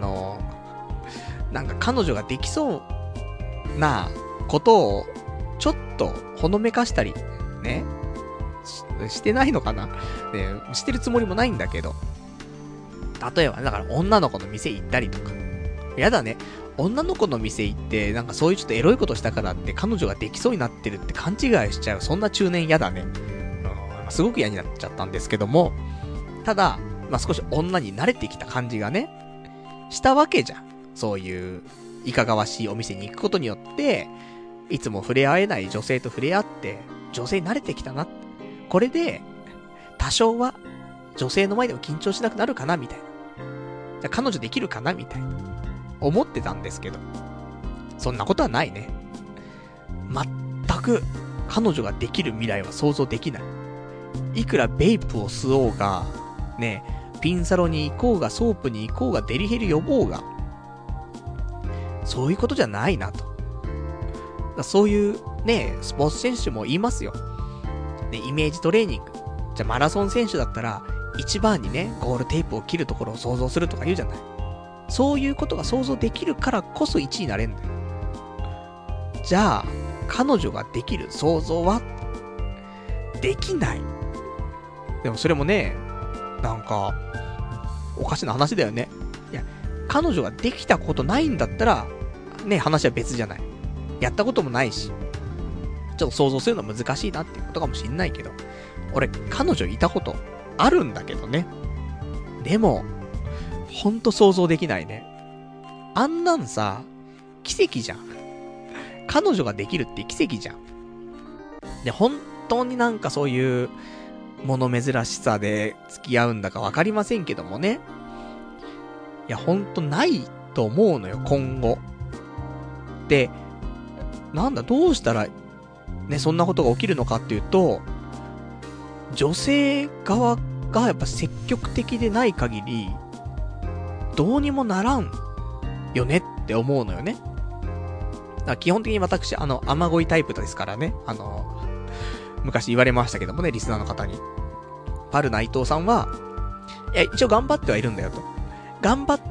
なんか彼女ができそうなことを、ちょっとほのめかしたり、ね、してないのかな、ね、してるつもりもないんだけど。例えば、だから女の子の店行ったりとか。やだね。女の子の店行って、なんかそういうちょっとエロいことしたからって彼女ができそうになってるって勘違いしちゃう。そんな中年やだね。すごく嫌になっちゃったんですけども。ただ、まあ、少し女に慣れてきた感じがね、したわけじゃん。そういう、いかがわしいお店に行くことによって、いつも触れ合えない女性と触れ合って、女性に慣れてきたな。これで、多少は、女性の前でも緊張しなくなるかなみたいな。じゃ彼女できるかなみたいな。思ってたんですけど。そんなことはないね。全く、彼女ができる未来は想像できない。いくらベイプを吸おうが、ね、ピンサロに行こうが、ソープに行こうが、デリヘル呼ぼうが、そういうことじゃないなと。そういうね、スポーツ選手も言いますよ。ね、イメージトレーニング。じゃあマラソン選手だったら、一番にね、ゴールテープを切るところを想像するとか言うじゃない。そういうことが想像できるからこそ1位になれんだよ。じゃあ、彼女ができる想像はできない。でもそれもね、なんか、おかしな話だよね。いや、彼女ができたことないんだったら、ね、話は別じゃない。やったこともないし、ちょっと想像するのは難しいなっていうことかもしんないけど、俺、彼女いたことあるんだけどね。でも、ほんと想像できないね。あんなんさ、奇跡じゃん。彼女ができるって奇跡じゃん。で、本当になんかそういう、物珍しさで付き合うんだかわかりませんけどもね。いや、ほんとないと思うのよ、今後。で、なんだ、どうしたら、ね、そんなことが起きるのかっていうと、女性側がやっぱ積極的でない限り、どうにもならんよねって思うのよね。だから基本的に私、雨乞いタイプですからね。昔言われましたけどもね、リスナーの方に。パル内藤さんは、いや、一応頑張ってはいるんだよと。頑張って、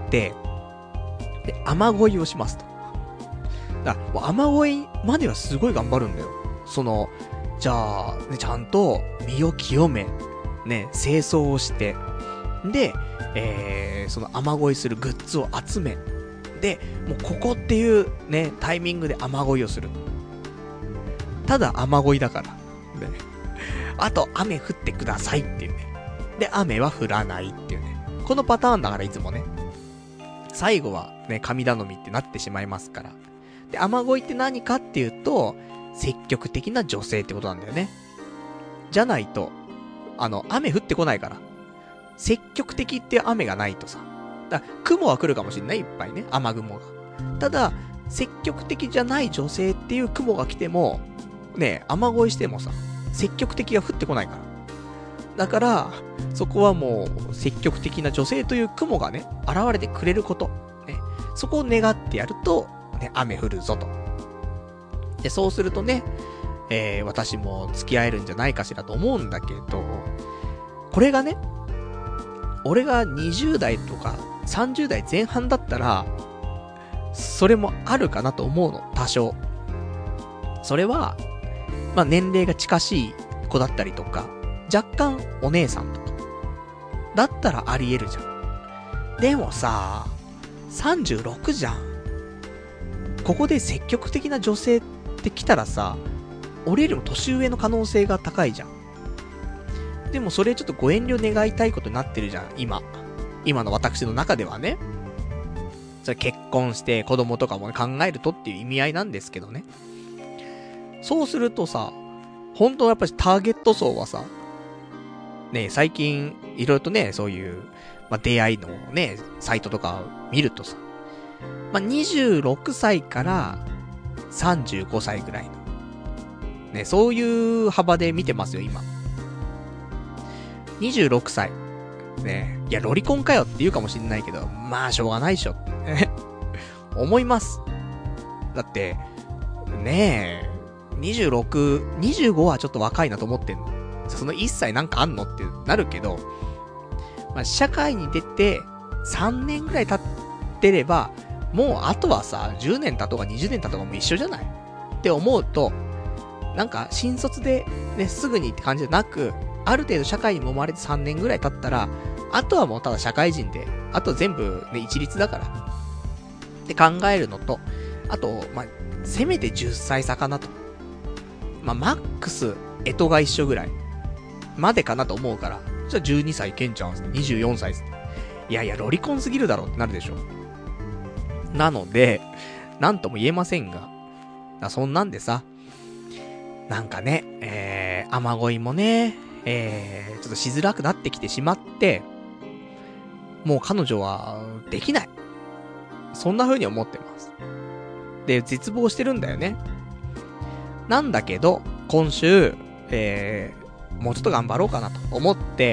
で、雨乞いをしますと。だから、雨乞いまではすごい頑張るんだよ。じゃあ、ね、ちゃんと身を清め、ね、清掃をして、で、その雨乞いするグッズを集め、で、もうここっていうね、タイミングで雨乞いをする。ただ雨乞いだから。ね。あと、雨降ってくださいっていうね。で、雨は降らないっていうね。このパターンだからいつもね。最後はね、神頼みってなってしまいますから。 で、雨乞いって何かっていうと、積極的な女性ってことなんだよね。じゃないと、雨降ってこないから。積極的って雨がないとさ。だから雲は来るかもしんない、いっぱいね。雨雲が。ただ、積極的じゃない女性っていう雲が来ても、ね、雨乞いしてもさ、積極的が降ってこないから。だから、そこはもう、積極的な女性という雲がね、現れてくれること。ね。そこを願ってやると、ね、雨降るぞと。で、そうするとね、私も付き合えるんじゃないかしらと思うんだけど、これがね、俺が20代とか30代前半だったら、それもあるかなと思うの、多少。それは、まあ、年齢が近しい子だったりとか、若干お姉さんとか、だったらあり得るじゃん。でもさ、36じゃん。ここで積極的な女性って来たらさ、俺よりも年上の可能性が高いじゃん。でもそれちょっとご遠慮願いたいことになってるじゃん、今の私の中ではね。それ結婚して子供とかも、ね、考えるとっていう意味合いなんですけどね。そうするとさ、本当はやっぱりターゲット層はさ、ね、最近いろいろとね、そういう、まあ、出会いのね、サイトとか見るとさ、まあ、26歳から35歳ぐらいの、ね、そういう幅で見てますよ、今。26歳。ね、いや、ロリコンかよって言うかもしんないけど、まあ、しょうがないでしょ。思います。だって、ねえ、26、25はちょっと若いなと思ってんの。その1歳なんかあんのってなるけど、まあ、社会に出て3年ぐらい経ってれば、もうあとはさ、10年経とか20年経とかも一緒じゃないって思うと、なんか新卒でね、すぐにって感じじゃなく、ある程度社会に揉まれて3年ぐらい経ったら、あとはもうただ社会人で、あと全部ね、一律だから。って考えるのと、あと、まあ、せめて10歳差かなと。まあ、マックス、干支が一緒ぐらい。までかなと思うから。じゃあ12歳いけんちゃうんすね。24歳です。いやいや、ロリコンすぎるだろってなるでしょ。なので、なんとも言えませんが。そんなんでさ、なんかね、雨乞いもね、ちょっとしづらくなってきてしまって、もう彼女はできない。そんな風に思ってます。で、絶望してるんだよね。なんだけど、今週、もうちょっと頑張ろうかなと思って、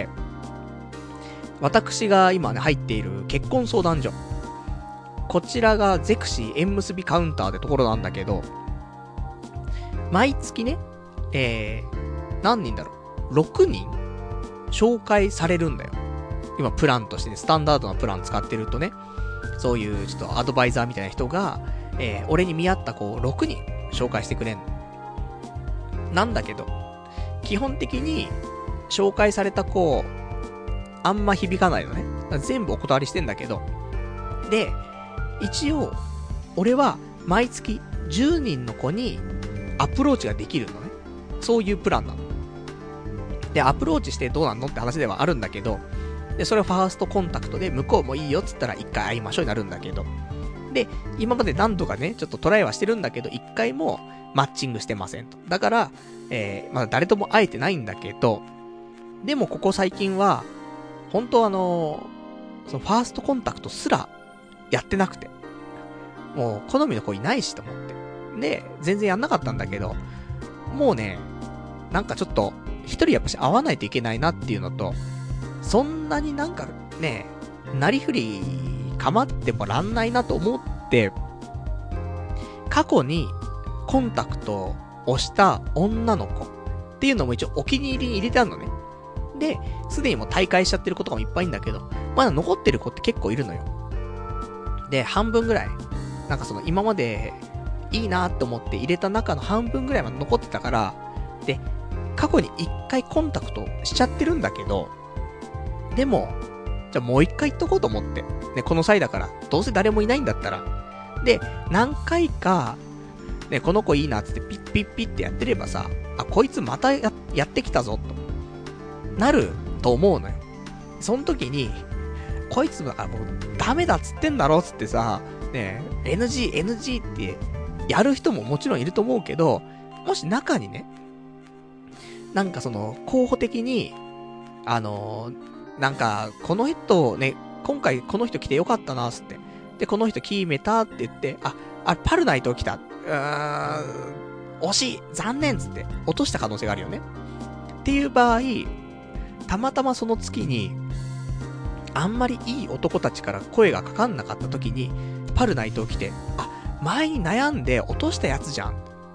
私が今ね、入っている結婚相談所。こちらがゼクシー縁結びカウンターってところなんだけど、毎月ね、何人だろう ?6 人紹介されるんだよ。今プランとしてね、スタンダードなプラン使ってるとね、そういうちょっとアドバイザーみたいな人が、俺に見合った子を6人紹介してくれんの。なんだけど、基本的に紹介された子、あんま響かないのね。全部お断りしてんだけど。で、一応、俺は毎月10人の子にアプローチができるのね。そういうプランなの。で、アプローチしてどうなんのって話ではあるんだけど、で、それをファーストコンタクトで向こうもいいよっつったら一回会いましょうになるんだけど。で、今まで何度かね、ちょっとトライはしてるんだけど、一回もマッチングしてませんと。だから、まだ誰とも会えてないんだけど、でもここ最近は、本当そのファーストコンタクトすらやってなくて。もう好みの子いないしと思って。で、全然やんなかったんだけど、もうね、なんかちょっと、一人やっぱし会わないといけないなっていうのと、そんなになんかね、なりふり構ってもらんないなと思って、過去にコンタクトをした女の子っていうのも一応お気に入りに入れてあるのね。で、すでにもう大会しちゃってる子とかもいっぱいいんだけど、まだ残ってる子って結構いるのよ。で、半分ぐらい、なんかその今までいいなーって思って入れた中の半分ぐらいまで残ってたから、で、過去に一回コンタクトしちゃってるんだけど、でも、じゃあもう一回言っとこうと思って。ね、この際だから、どうせ誰もいないんだったら。で、何回か、ね、この子いいなってピッピッピッってやってればさ、あ、こいつまたやってきたぞ、と。なると思うのよ。その時に、こいつもうダメだっつってんだろっつってさ、ね、NG ってやる人ももちろんいると思うけど、もし中にね、なんか候補的に、なんか、この人ね、今回この人来てよかったな、つって。で、この人決めたって言って、パルナイト来た。惜しい残念つって、落とした可能性があるよね。っていう場合、たまたまその月に、あんまりいい男たちから声がかかんなかった時に、パルナイト来て、前に悩んで落としたやつじゃん。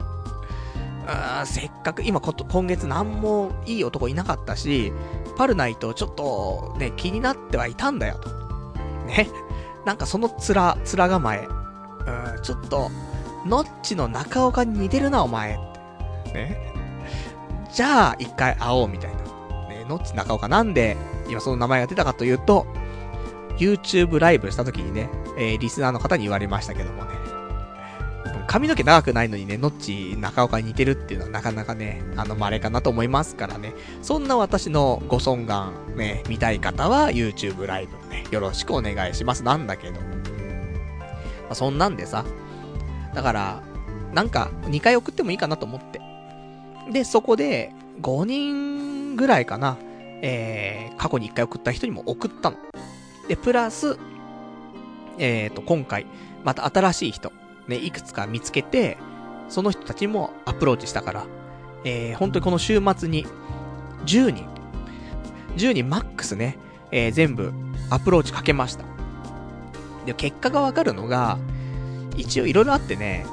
せっかく、今月なんもいい男いなかったし、パルナイトちょっとね、気になってはいたんだよと。ね。なんかその面構え。ちょっと、ノッチの中岡に似てるな、お前。ね。じゃあ、一回会おう、みたいな。ね、ノッチ中岡なんで、今その名前が出たかというと、YouTube ライブした時にね、リスナーの方に言われましたけどもね。髪の毛長くないのにね、ノッチ中岡に似てるっていうのはなかなかね、稀かなと思いますからね。そんな私のご尊願、ね、見たい方は YouTube ライブね、よろしくお願いします。なんだけど。そんなんでさ、だから、なんか、2回送ってもいいかなと思って。で、そこで、5人ぐらいかな、過去に1回送った人にも送ったの。で、プラス、今回、また新しい人、ね、いくつか見つけて、その人たちもアプローチしたから、本当にこの週末に、10人マックスね、全部アプローチかけました。で、結果がわかるのが、一応いろいろあってね、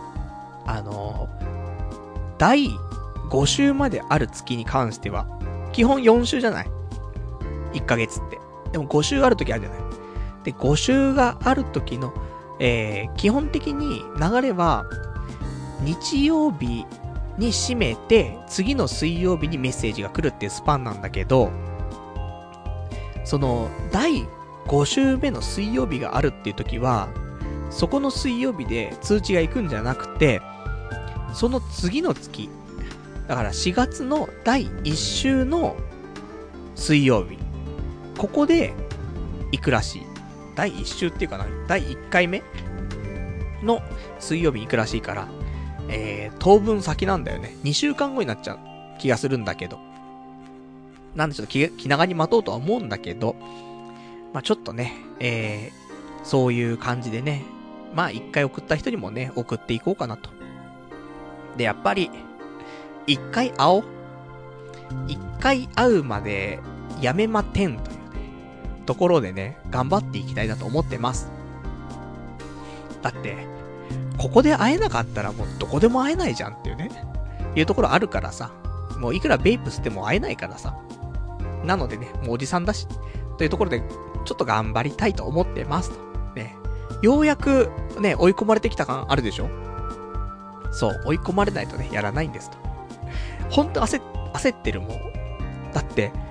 第5週まである月に関しては、基本4週じゃない ?1 ヶ月って。でも5週ある時あるじゃない。で、5週がある時の、基本的に流れは、日曜日に締めて、次の水曜日にメッセージが来るっていうスパンなんだけど、その、第5週目の水曜日があるっていう時は、そこの水曜日で通知が行くんじゃなくて、その次の月、だから4月の第1週の水曜日、ここで行くらしい。第1週っていうかな、第1回目の水曜日に行くらしいから、当分先なんだよね。2週間後になっちゃう気がするんだけど。なんでちょっと気長に待とうとは思うんだけど、まあちょっとね、そういう感じでね、まあ1回送った人にもね、送っていこうかなと。で、やっぱり、1回会おう。1回会うまでやめまてんというね、ところでね、頑張っていきたいなと思ってます。だって、ここで会えなかったらもうどこでも会えないじゃんっていうね、いうところあるからさ、もういくらベイプ吸っても会えないからさ。なのでね、もうおじさんだし、というところで、ちょっと頑張りたいと思ってますと。ね。ようやく、ね、追い込まれてきた感あるでしょ？そう、追い込まれないとね、やらないんですと。ほんと焦ってるもん。だって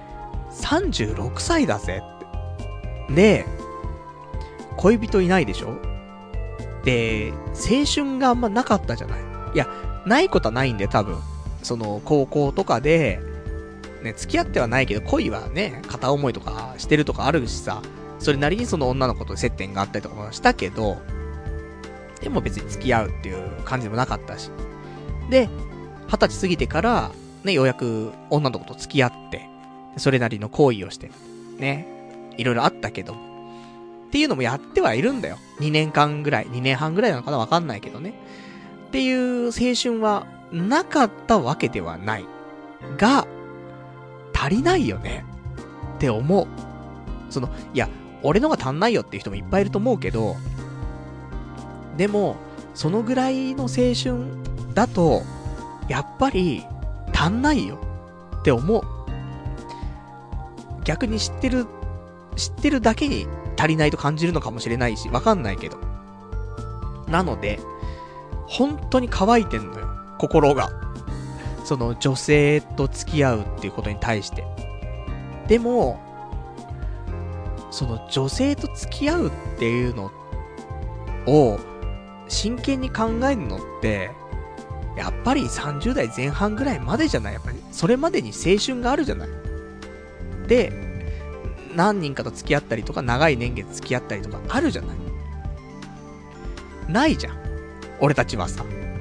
、36歳だぜって。で、恋人いないでしょ？で、青春があんまなかったじゃない。いや、ないことはないんで多分。その、高校とかで、ね、付き合ってはないけど、恋はね、片思いとかしてるとかあるしさ、それなりにその女の子と接点があったりとかもしたけど、でも別に付き合うっていう感じでもなかったし。で、20歳過ぎてから、ね、ようやく女の子と付き合って、それなりの行為をして、ね、いろいろあったけど、っていうのもやってはいるんだよ。2年半ぐらいなのかなわかんないけどね。っていう青春はなかったわけではない。が、足りないよね。って思う。いや、俺のが足んないよっていう人もいっぱいいると思うけど、でも、そのぐらいの青春だと、やっぱり、足んないよ。って思う。逆に知ってるだけに足りないと感じるのかもしれないし、わかんないけど。なので、本当に乾いてんのよ。心が。その女性と付き合うっていうことに対して。でも、その女性と付き合うっていうのを真剣に考えるのって、やっぱり30代前半ぐらいまでじゃない？やっぱりそれまでに青春があるじゃない。で、何人かと付き合ったりとか、長い年月付き合ったりとかあるじゃない。ないじゃん。俺たちはさ。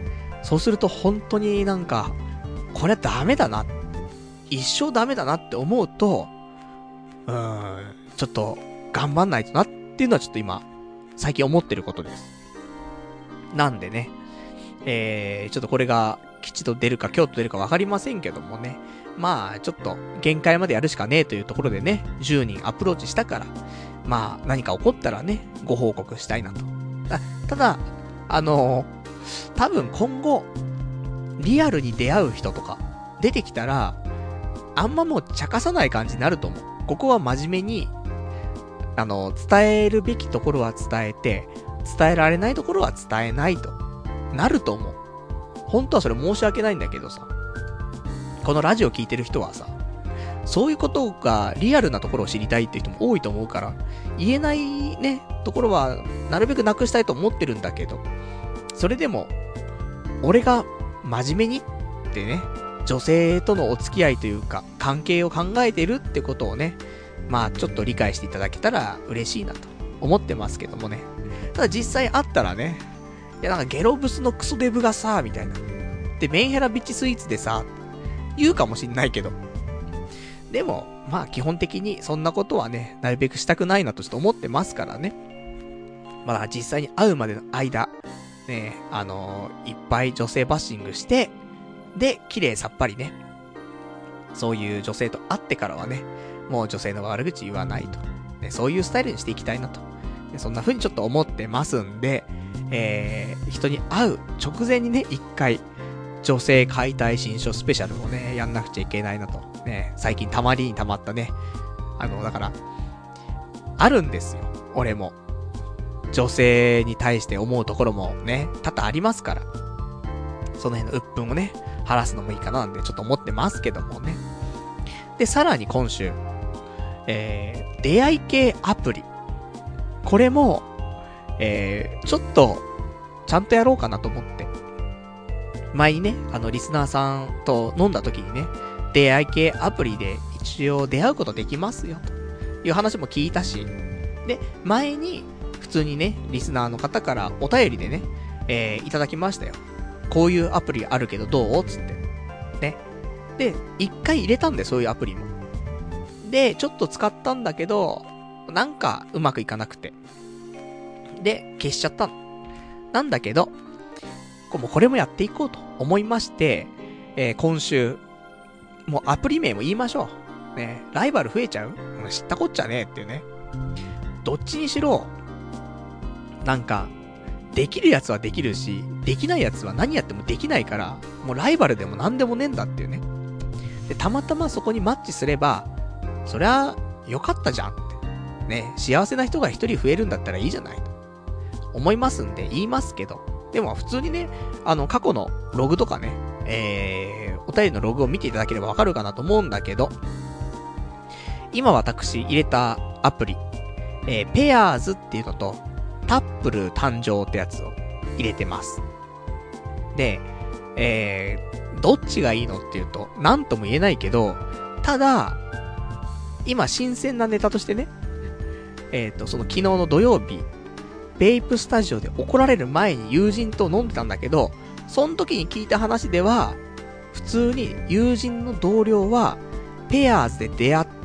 そうすると本当になんか、これはダメだな。一生ダメだなって思うと、ちょっと頑張んないとなっていうのはちょっと今、最近思ってることです。なんでね、ちょっとこれが吉と出るか京と出るかわかりませんけどもね、まあちょっと限界までやるしかねえというところでね、10人アプローチしたから、まあ何か起こったらね、ご報告したいなと。ただ、多分今後、リアルに出会う人とか出てきたら、あんまもう茶化さない感じになると思う。ここは真面目に、伝えるべきところは伝えて、伝えられないところは伝えないとなると思う。本当はそれ申し訳ないんだけどさ、このラジオ聞いてる人はさ、そういうことがリアルなところを知りたいっていう人も多いと思うから、言えないね、ところはなるべくなくしたいと思ってるんだけど、それでも、俺が真面目にってね、女性とのお付き合いというか、関係を考えてるってことをね、まあちょっと理解していただけたら嬉しいなと思ってますけどもね。ただ実際あったらね、いやなんかゲロブスのクソデブがさ、みたいな。で、メンヘラビッチスイーツでさ、言うかもしんないけど。でも、まあ基本的にそんなことはね、なるべくしたくないなとちょっと思ってますからね。まあ実際に会うまでの間、ね、いっぱい女性バッシングして、で、綺麗さっぱりね。そういう女性と会ってからはね、もう女性の悪口言わないと。ね、そういうスタイルにしていきたいなと。ね、そんな風にちょっと思ってますんで、人に会う直前にね、一回、女性解体新書スペシャルをね、やんなくちゃいけないなと。ね、最近たまりにたまったね。だから、あるんですよ。俺も。女性に対して思うところもね、多々ありますから。その辺の鬱憤をね、晴らすのもいいかななんてちょっと思ってますけどもね。で、さらに今週、出会い系アプリ。これも、ちょっと、ちゃんとやろうかなと思って。前にね、リスナーさんと飲んだ時にね、出会い系アプリで一応出会うことできますよ、という話も聞いたし、で、前に、普通にね、リスナーの方からお便りでね、いただきましたよ。こういうアプリあるけどどうつって。ね。で、一回入れたんで、そういうアプリも。で、ちょっと使ったんだけど、なんかうまくいかなくて。で、消しちゃったの。なんだけど、これもやっていこうと思いまして、今週、もうアプリ名も言いましょう。ね、ライバル増えちゃう？知ったこっちゃねえっていうね。どっちにしろ、なんか、できるやつはできるし、できないやつは何やってもできないから、もうライバルでも何でもねえんだっていうね。で、たまたまそこにマッチすれば、そりゃ、よかったじゃんって。ね、幸せな人が一人増えるんだったらいいじゃないと。思いますんで言いますけど。でも普通にね、過去のログとかね、お便りのログを見ていただければわかるかなと思うんだけど、今私入れたアプリ、ペアーズっていうのと、タップル誕生ってやつを入れてます。で、どっちがいいのっていうと、なんとも言えないけど、ただ、今新鮮なネタとしてね、その昨日の土曜日、ベイプスタジオで怒られる前に友人と飲んでたんだけど、その時に聞いた話では、普通に友人の同僚は、ペアーズで出会って、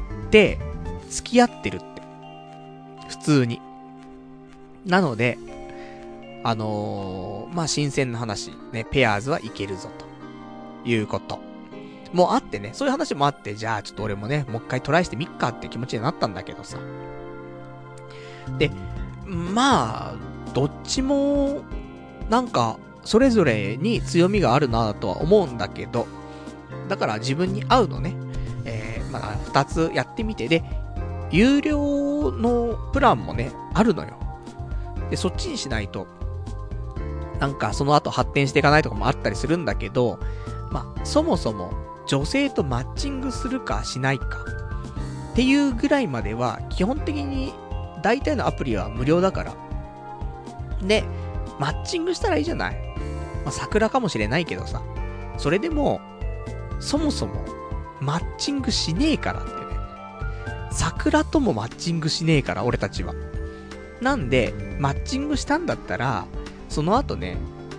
付き合ってるって。普通に。なので、まあ、新鮮な話、ね、ペアーズはいけるぞ、ということ。もうあってね、そういう話もあって、じゃあちょっと俺もね、もう一回トライしてみっかって気持ちになったんだけどさ。で、まあ、どっちも、なんか、それぞれに強みがあるなとは思うんだけど、だから自分に合うのね、まあ、二つやってみて、で、有料のプランもね、あるのよ。で、そっちにしないと、なんかその後発展していかないとかもあったりするんだけど、まあ、そもそも女性とマッチングするかしないかっていうぐらいまでは基本的に大体のアプリは無料だから。で、マッチングしたらいいじゃない。まあ、桜かもしれないけどさ。それでも、そもそもマッチングしねえからってね。桜ともマッチングしねえから、俺たちは。なんで、マッチングしたんだったら、その後ね、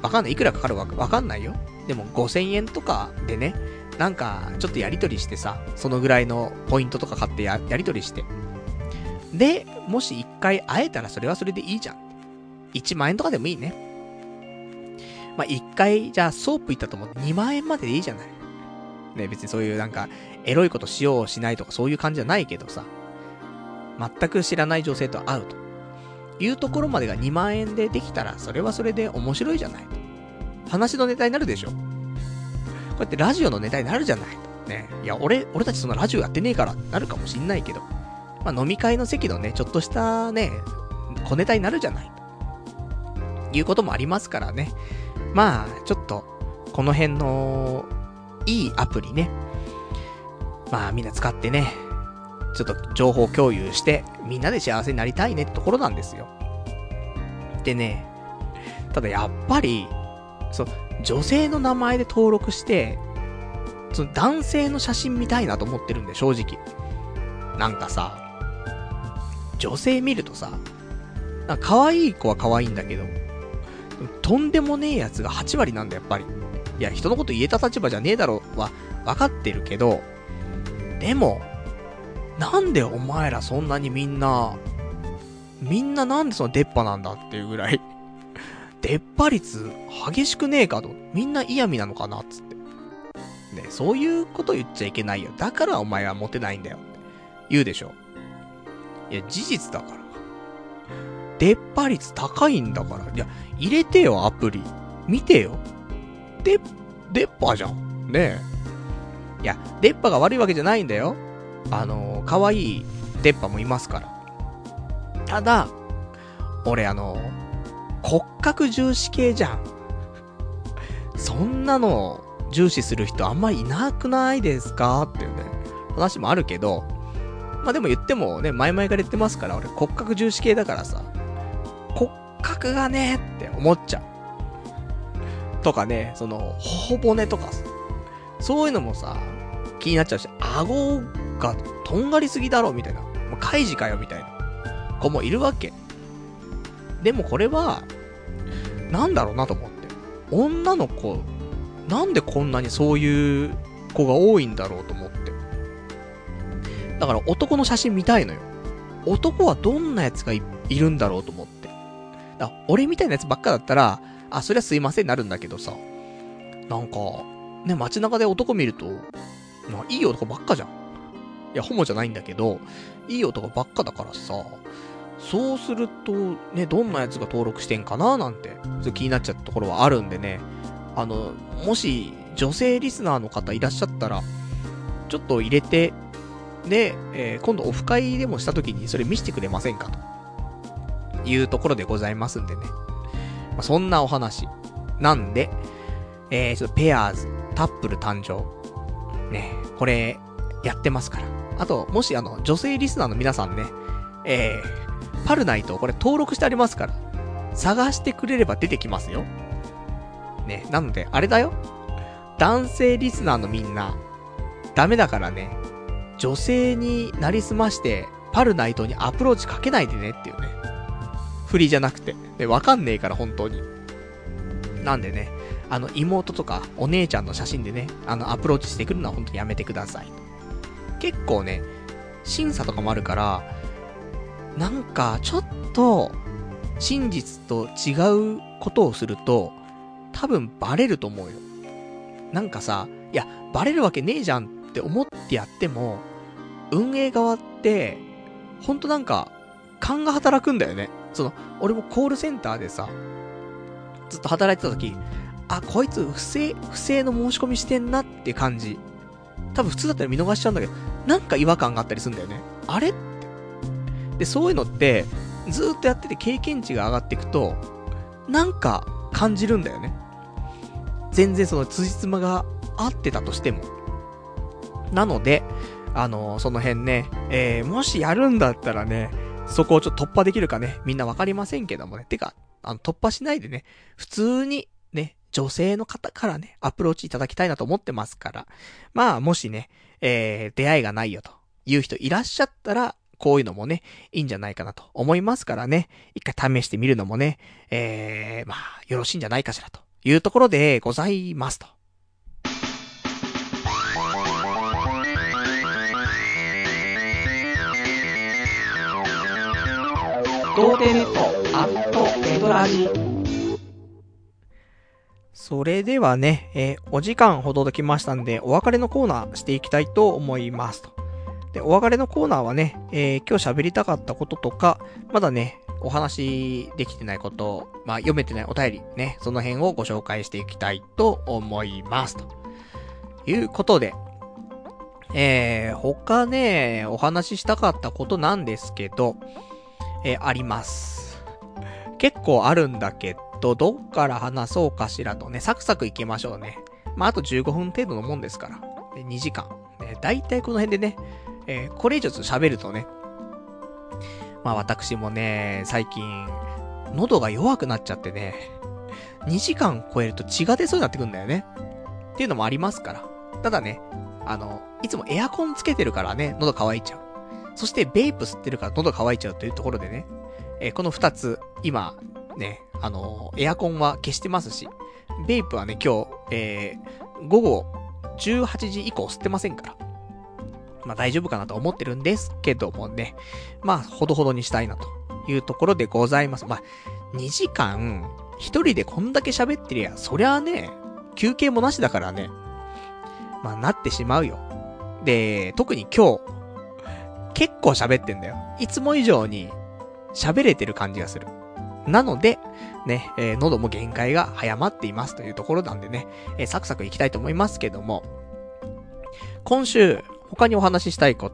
わかんない。いくらかかるかわかんないよ。でも5000円とかでね、なんか、ちょっとやり取りしてさ、そのぐらいのポイントとか買ってやり取りして。で、もし一回会えたらそれはそれでいいじゃん。1万円とかでもいいね。まあ、一回、じゃあソープ行ったと思って2万円まででいいじゃない。ね、別にそういうなんか、エロいことしようしないとかそういう感じじゃないけどさ、全く知らない女性と会うというところまでが2万円でできたら、それはそれで面白いじゃないと。話のネタになるでしょ。こうやってラジオのネタになるじゃないと。ね。いや、俺たちそんなラジオやってねえからなるかもしんないけど、まあ飲み会の席のね、ちょっとしたね、小ネタになるじゃないと。いうこともありますからね。まあ、ちょっと、この辺の、いいアプリね。まあみんな使ってね、ちょっと情報共有して、みんなで幸せになりたいねってところなんですよ。でね、ただやっぱり、女性の名前で登録して、その男性の写真見たいなと思ってるんで、正直。なんかさ、女性見るとさ、なんか可愛い子は可愛いんだけど、とんでもねえやつが8割なんだ、やっぱり。いや、人のこと言えた立場じゃねえだろは、分かってるけど、でも、なんでお前らそんなにみんななんでその出っ歯なんだっていうぐらい、出っ歯率激しくねえかと。みんな嫌味なのかなっつって。ね、そういうこと言っちゃいけないよ。だからお前はモテないんだよ。言うでしょ。いや、事実だから。出っ歯率高いんだから。いや、入れてよ、アプリ。見てよ。出っ歯じゃん。ねえ。いや、出っ歯が悪いわけじゃないんだよ。可愛い出っ歯もいますから。ただ、俺骨格重視系じゃん。そんなの重視する人あんまりいなくないですかっていうね、話もあるけど、まあでも言ってもね、前々から言ってますから、俺骨格重視系だからさ、骨格がねって思っちゃう。とかね、頬骨とかさ、そういうのもさ、気になっちゃうし、顎がとんがりすぎだろみたいな、もうカイジかよみたいな子もいるわけ。でもこれは、なんだろうなと思って。女の子、なんでこんなにそういう子が多いんだろうと思って。だから男の写真見たいのよ。男はどんなやつが いるんだろうと思って。俺みたいなやつばっかだったら、そりゃすいませんなるんだけどさ。なんか、ね、街中で男見ると、いい男ばっかじゃん。いや、ホモじゃないんだけど、いい男ばっかだからさ、そうすると、ね、どんなやつが登録してんかななんて、気になっちゃったところはあるんでね。もし、女性リスナーの方いらっしゃったら、ちょっと入れて、で、今度オフ会でもした時にそれ見せてくれませんかというところでございますんでね。まあ、そんなお話。なんで、ちょっとペアーズ、タップル誕生。ね、これ、やってますから。あと、もし女性リスナーの皆さんね、パルナイトこれ登録してありますから、探してくれれば出てきますよ。ね、なので、あれだよ。男性リスナーのみんな、ダメだからね、女性になりすまして、パルナイトにアプローチかけないでねっていうね。振りじゃなくて。で、わかんねえから本当に。なんでね、妹とかお姉ちゃんの写真でね、アプローチしてくるのは本当にやめてください。結構ね、審査とかもあるから、なんか、ちょっと、真実と違うことをすると、多分バレると思うよ。なんかさ、いや、バレるわけねえじゃんって思ってやっても、運営側って、ほんとなんか、勘が働くんだよね。俺もコールセンターでさ、ずっと働いてた時、こいつ不正の申し込みしてんなっていう感じ。多分普通だったら見逃しちゃうんだけど、なんか違和感があったりするんだよね。あれって。で、そういうのって、ずーっとやってて経験値が上がっていくと、なんか感じるんだよね。全然辻褄が合ってたとしても。なので、その辺ね、もしやるんだったらね、そこをちょっと突破できるかね、みんなわかりませんけどもね。てか、突破しないでね、普通にね、女性の方からね、アプローチいただきたいなと思ってますから。まあ、もしね、出会いがないよという人いらっしゃったら、こういうのもね、いいんじゃないかなと思いますからね。一回試してみるのもね、まあ、よろしいんじゃないかしらというところでございますと。 童貞ネットアットネトラジ。 それではね、お時間ほどときましたんで、お別れのコーナーしていきたいと思いますと。で、お別れのコーナーはね、今日喋りたかったこととか、まだね、お話できてないこと、読めてないお便りね、その辺をご紹介していきたいと思いますと。いうことで、他ね、お話ししたかったことなんですけど、あります。結構あるんだけど、どっから話そうかしらとね、サクサクいきましょうね。あと15分程度のもんですから。で2時間。だいたいこの辺でね、これ以上喋るとね、私もね、最近、喉が弱くなっちゃってね、2時間超えると血が出そうになってくんだよね。っていうのもありますから。ただね、いつもエアコンつけてるからね、喉乾いちゃう。そしてベイプ吸ってるから喉乾いちゃうというところでね、この2つ、今、ね、エアコンは消してますし、ベイプはね、今日、午後18時以降吸ってませんから。大丈夫かなと思ってるんですけどもね。ほどほどにしたいなというところでございます。2時間、一人でこんだけ喋ってりゃ、そりゃあね、休憩もなしだからね。なってしまうよ。で、特に今日、結構喋ってんだよ。いつも以上に喋れてる感じがする。なので、ね、喉も限界が早まっていますというところなんでね、サクサクいきたいと思いますけども、今週、他にお話ししたいこと、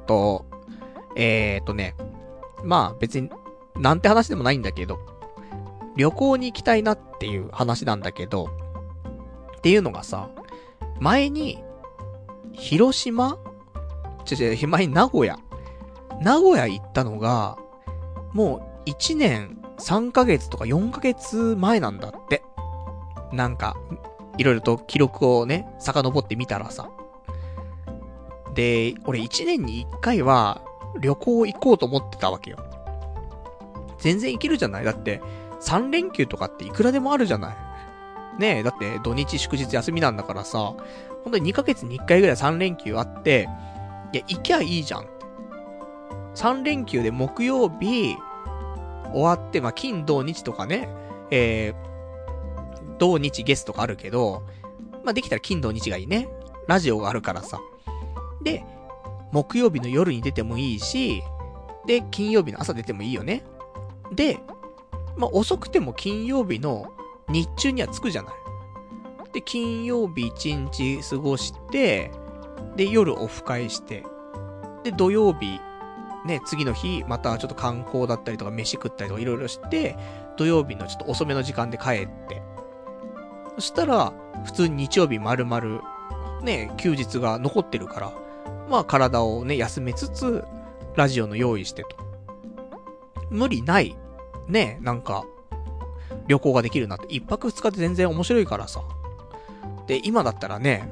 別に、なんて話でもないんだけど、旅行に行きたいなっていう話なんだけど、っていうのがさ、前に、広島？前に名古屋行ったのが、もう1年3ヶ月とか4ヶ月前なんだって。なんか、いろいろと記録をね、遡ってみたらさ。で、俺1年に1回は旅行行こうと思ってたわけよ。全然行けるじゃない？だって、3連休とかっていくらでもあるじゃない？ねえ、だって土日祝日休みなんだからさ、ほんとに2ヶ月に1回ぐらい3連休あって、いや、行きゃいいじゃんって。3連休で木曜日、終わって、金土日とかね、土日ゲストとかあるけど、できたら金土日がいいね。ラジオがあるからさ。で、木曜日の夜に出てもいいし、で、金曜日の朝出てもいいよね。で、遅くても金曜日の日中には着くじゃない。で、金曜日1日過ごして、で、夜オフ会して、で、土曜日、ね、次の日、またちょっと観光だったりとか飯食ったりとかいろいろして、土曜日のちょっと遅めの時間で帰って、そしたら、普通に日曜日丸々、ね、休日が残ってるから、体をね、休めつつ、ラジオの用意してと。無理ない、ね、なんか、旅行ができるなって、一泊二日で全然面白いからさ。で、今だったらね、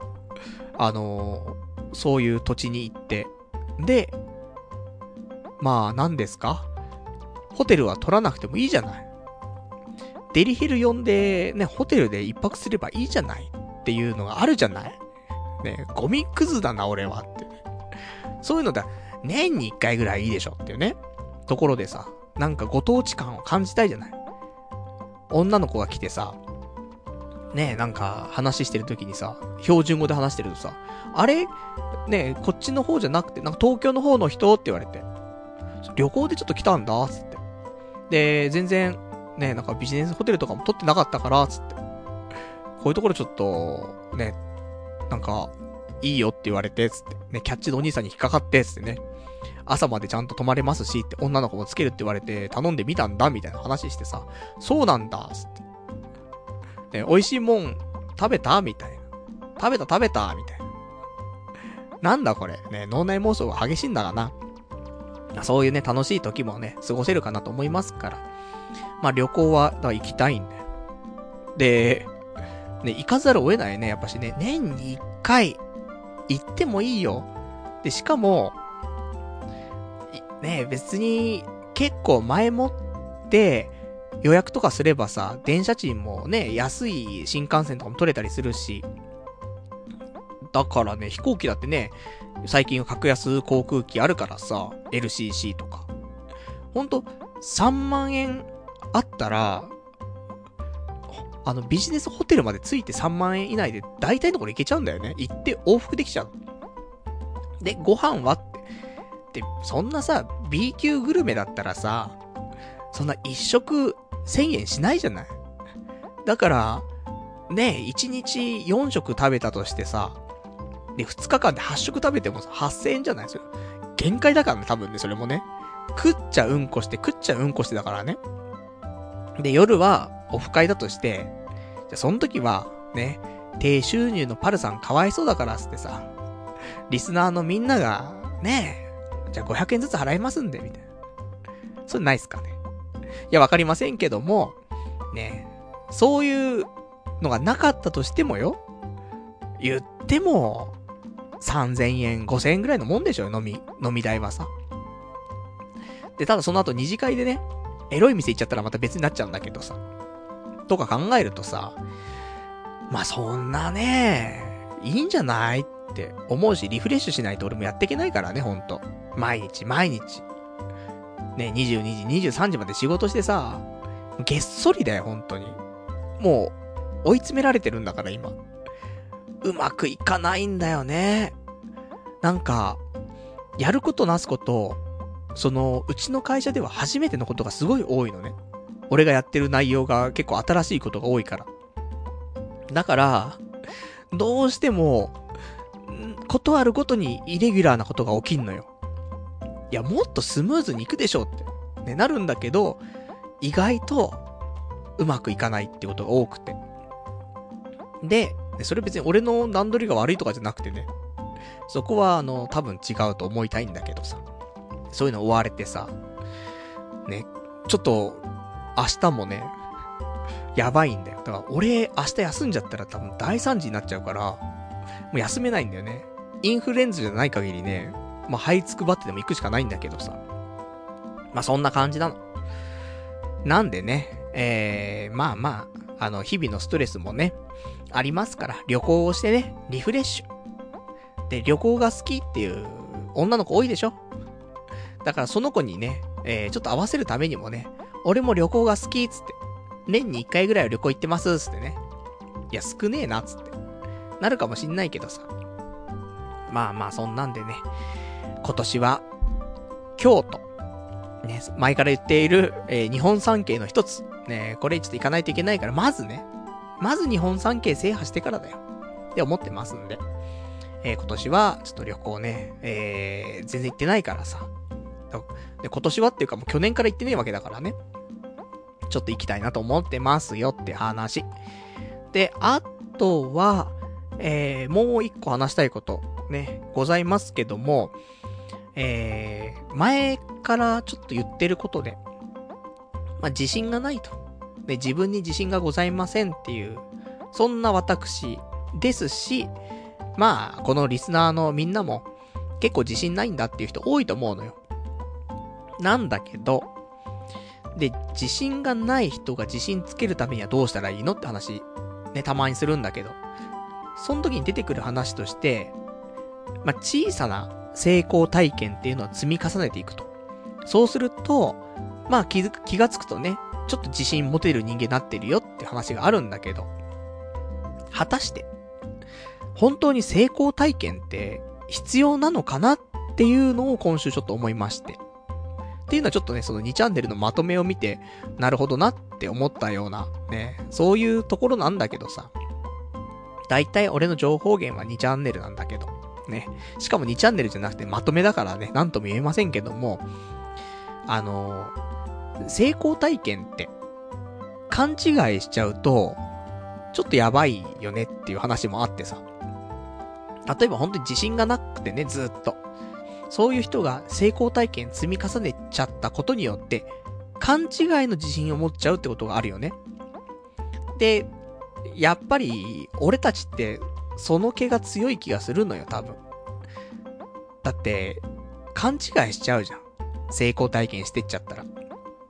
そういう土地に行って、で、何ですか？ホテルは取らなくてもいいじゃない。デリヘル呼んで、ね、ホテルで一泊すればいいじゃないっていうのがあるじゃない。ね、ゴミクズだな、俺はって。そういうのだ、年に一回ぐらいいいでしょっていうね。ところでさ、なんかご当地感を感じたいじゃない。女の子が来てさ、ねえ、なんか話してる時にさ、標準語で話してるとさ、あれねえ、こっちの方じゃなくて、なんか東京の方の人って言われて、旅行でちょっと来たんだ、つって。で、全然、ねえ、なんかビジネスホテルとかも取ってなかったから、つって。こういうところちょっと、ね、なんか、いいよって言われて、つって。ね、キャッチのお兄さんに引っかかって、つってね。朝までちゃんと泊まれますし、って女の子もつけるって言われて、頼んでみたんだ、みたいな話してさ、そうなんだ、つって。ね、美味しいもん、食べたみたいな。食べたみたいな。なんだこれ。ね、脳内妄想が激しいんだがな。そういうね、楽しい時もね、過ごせるかなと思いますから。旅行は、だから行きたいんだよ。で、ね、行かざるを得ないね、やっぱしね、年に一回、行ってもいいよ。で、しかも、ね、別に、結構前もって、 予約とかすればさ、電車賃もね、安い新幹線とかも取れたりするし、だからね、飛行機だってね、最近は格安航空機あるからさ、LCC とか。ほんと、3万円あったら、ビジネスホテルまで着いて3万円以内で大体のところ行けちゃうんだよね。行って往復できちゃう。で、ご飯はって。で、そんなさ、B 級グルメだったらさ、そんな一食1000円しないじゃない。だから、ね、1日4食食べたとしてさ、で、2日間で8食食べてもさ、8000円じゃないですよ。限界だからね、多分ね、それもね。食っちゃうんこしてだからね。で、夜はオフ会だとして、じゃあその時は、ね、低収入のパルさんかわいそうだからつってさ、リスナーのみんなが、ね、じゃあ500円ずつ払いますんで、みたいな。それないっすかね。いや、わかりませんけども、ね、そういうのがなかったとしてもよ、言っても、3000円、5000円ぐらいのもんでしょ、飲み代はさ。で、ただその後二次会でね、エロい店行っちゃったらまた別になっちゃうんだけどさ。とか考えるとさ、まあそんなね、いいんじゃないって思うし、リフレッシュしないと俺もやっていけないからね、ほんと。毎日。ね、22時、23時まで仕事してさ、げっそりだよ、ほんとに。もう、追い詰められてるんだから、今。うまくいかないんだよね。なんか、やることなすこと、うちの会社では初めてのことがすごい多いのね。俺がやってる内容が結構新しいことが多いから。だから、どうしても、ことあるごとにイレギュラーなことが起きんのよ。いや、もっとスムーズにいくでしょって。ね、なるんだけど、意外と、うまくいかないってことが多くて。で、それ別に俺の段取りが悪いとかじゃなくてね。そこは多分違うと思いたいんだけどさ。そういうの追われてさ。ね、ちょっと、明日もね、やばいんだよ。だから俺、明日休んじゃったら多分大惨事になっちゃうから、もう休めないんだよね。インフルエンザじゃない限りね、まあ、這いつくばってでも行くしかないんだけどさ。まあ、そんな感じなの。なんでね、まあ、日々のストレスもね、ありますから、旅行をしてね、リフレッシュ。で、旅行が好きっていう女の子多いでしょ？だからその子にね、ちょっと合わせるためにもね、俺も旅行が好きっつって、年に1回ぐらいは旅行行ってますっつってね。いや、少ねえなっつって。なるかもしんないけどさ。まあ、そんなんでね、今年は、京都。ね、前から言っている、日本三景の一つ。ね、これちょっと行かないといけないから、まず日本三景制覇してからだよ。って思ってますんで。今年は、ちょっと旅行ね、全然行ってないからさ。で、今年はっていうかもう去年から行ってねえわけだからね。ちょっと行きたいなと思ってますよって話。で、あとは、もう一個話したいこと、ね、ございますけども、前からちょっと言ってることで、まあ、自信がないと。で、自分に自信がございませんっていう、そんな私ですし、まあ、このリスナーのみんなも、結構自信ないんだっていう人多いと思うのよ。なんだけど、で、自信がない人が自信つけるためにはどうしたらいいのって話、ね、たまにするんだけど、その時に出てくる話として、まあ、小さな成功体験っていうのを積み重ねていくと。そうすると、まあ気がつくとね、ちょっと自信持てる人間になってるよって話があるんだけど、果たして、本当に成功体験って必要なのかなっていうのを今週ちょっと思いまして。っていうのはちょっとね、その2チャンネルのまとめを見て、なるほどなって思ったような、ね、そういうところなんだけどさ。だいたい俺の情報源は2チャンネルなんだけど、ね。しかも2チャンネルじゃなくてまとめだからね、なんとも言えませんけども、成功体験って、勘違いしちゃうと、ちょっとやばいよねっていう話もあってさ。例えば本当に自信がなくてね、ずっと。そういう人が成功体験積み重ねちゃったことによって、勘違いの自信を持っちゃうってことがあるよね。で、やっぱり、俺たちって、その気が強い気がするのよ、多分。だって、勘違いしちゃうじゃん。成功体験してっちゃったら。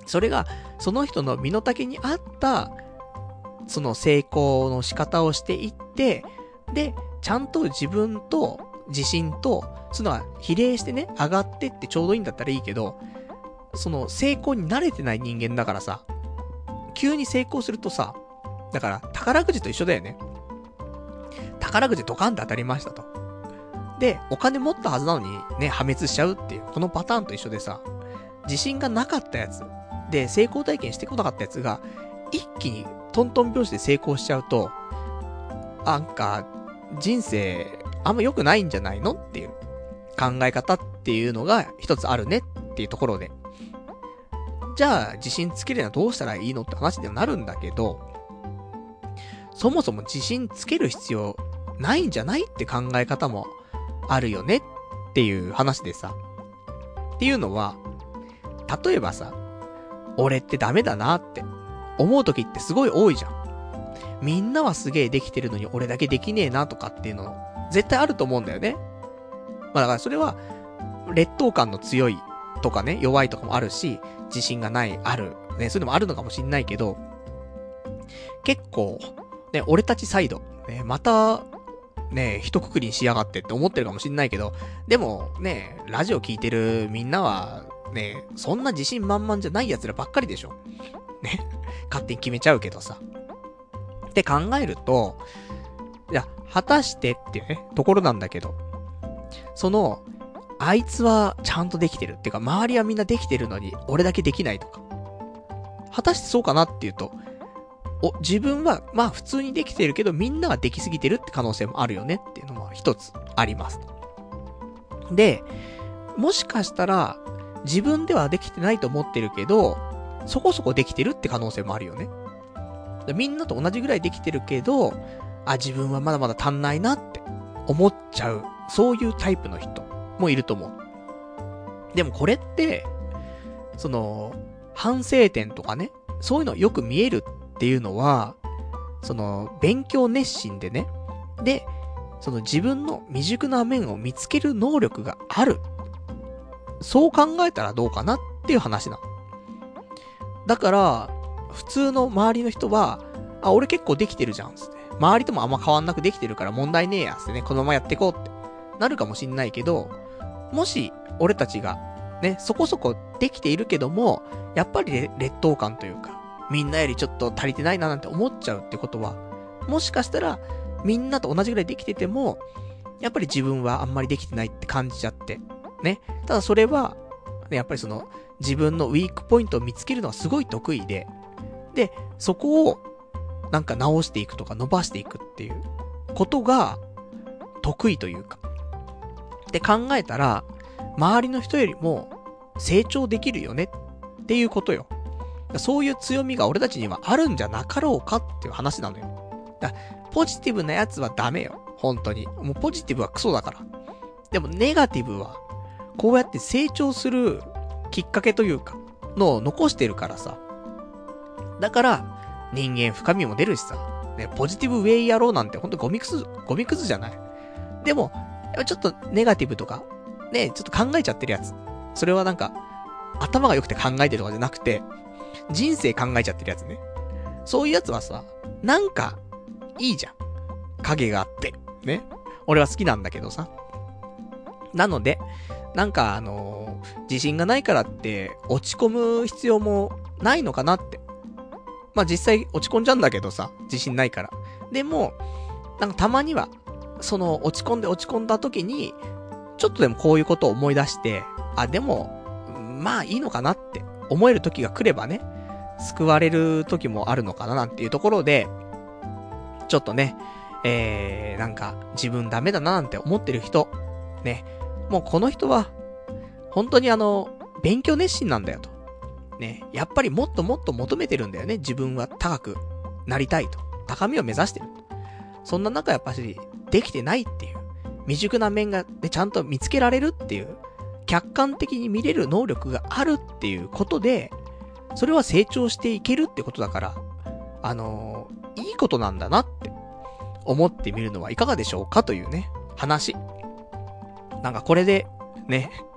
それが、その人の身の丈に合った、その成功の仕方をしていって、で、ちゃんと自分と自信と、そのが比例してね、上がってってちょうどいいんだったらいいけど、その成功に慣れてない人間だからさ、急に成功するとさ、だから宝くじと一緒だよね。宝くじドカンって当たりましたと。で、お金持ったはずなのにね、破滅しちゃうっていう、このパターンと一緒でさ、自信がなかったやつ、で、成功体験してこなかったやつが、一気にトントン拍子で成功しちゃうと、なんか、人生、あんま良くないんじゃないのっていう考え方っていうのが一つあるねっていうところで。じゃあ、自信つけるにはどうしたらいいのって話にはなるんだけど、そもそも自信つける必要ないんじゃないって考え方もあるよねっていう話でさ。っていうのは、例えばさ、俺ってダメだなって思う時ってすごい多いじゃん。みんなはすげえできてるのに俺だけできねえなとかっていうの絶対あると思うんだよね。まあだからそれは劣等感の強いとかね、弱いとかもあるし、自信がない、ある、ね、そういうのもあるのかもしんないけど、結構、ね、俺たちサイド、ね、また、ね、一括りにしやがってって思ってるかもしんないけど、でも、ね、ラジオ聞いてるみんなは、ね、そんな自信満々じゃない奴らばっかりでしょ。ね、勝手に決めちゃうけどさ。って考えると、いや、果たしてっていうね、ところなんだけど、その、あいつはちゃんとできてるっていうか、周りはみんなできてるのに、俺だけできないとか。果たしてそうかなっていうと、自分は、まあ普通にできてるけど、みんなができすぎてるって可能性もあるよねっていうのも一つあります。で、もしかしたら、自分ではできてないと思ってるけど、そこそこできてるって可能性もあるよね。みんなと同じぐらいできてるけど、自分はまだまだ足んないなって思っちゃう、そういうタイプの人もいると思う。でもこれって、その、反省点とかね、そういうのよく見えるっていうのは、その、勉強熱心でね、で、その自分の未熟な面を見つける能力がある。そう考えたらどうかなっていう話なの。だから、普通の周りの人は、俺結構できてるじゃん、つって。周りともあんま変わんなくできてるから問題ねえや、つってね、このままやってこうってなるかもしんないけど、もし、俺たちが、ね、そこそこできているけども、やっぱり劣等感というか、みんなよりちょっと足りてないななんて思っちゃうってことは、もしかしたら、みんなと同じぐらいできてても、やっぱり自分はあんまりできてないって感じちゃって、ね。ただそれは、ね、やっぱりその、自分のウィークポイントを見つけるのはすごい得意で、で、そこを、なんか直していくとか伸ばしていくっていうことが得意というか。って考えたら、周りの人よりも成長できるよねっていうことよ。そういう強みが俺たちにはあるんじゃなかろうかっていう話なのよ。だポジティブなやつはダメよ。本当に。もうポジティブはクソだから。でもネガティブは、こうやって成長するきっかけというか、のを残してるからさ。だから、人間深みも出るしさ。ね、ポジティブウェイやろうなんてほんとゴミくずじゃない。でも、ちょっとネガティブとか、ね、ちょっと考えちゃってるやつ。それはなんか、頭が良くて考えてるとかじゃなくて、人生考えちゃってるやつね。そういうやつはさ、なんか、いいじゃん。影があって。ね。俺は好きなんだけどさ。なので、なんか自信がないからって落ち込む必要もないのかなって。まあ、実際落ち込んじゃうんだけどさ、自信ないから。でも、なんかたまには、その落ち込んだ時に、ちょっとでもこういうことを思い出して、でも、まあいいのかなって思える時が来ればね、救われる時もあるのかななんていうところで、ちょっとね、なんか自分ダメだななんて思ってる人、ね、もうこの人は、本当に勉強熱心なんだよと。ね、やっぱりもっともっと求めてるんだよね。自分は高くなりたいと。高みを目指してる。そんな中やっぱし、できてないっていう。未熟な面が、ね、ちゃんと見つけられるっていう。客観的に見れる能力があるっていうことで、それは成長していけるってことだから、いいことなんだなって思ってみるのはいかがでしょうかというね、話。なんかこれで、ね、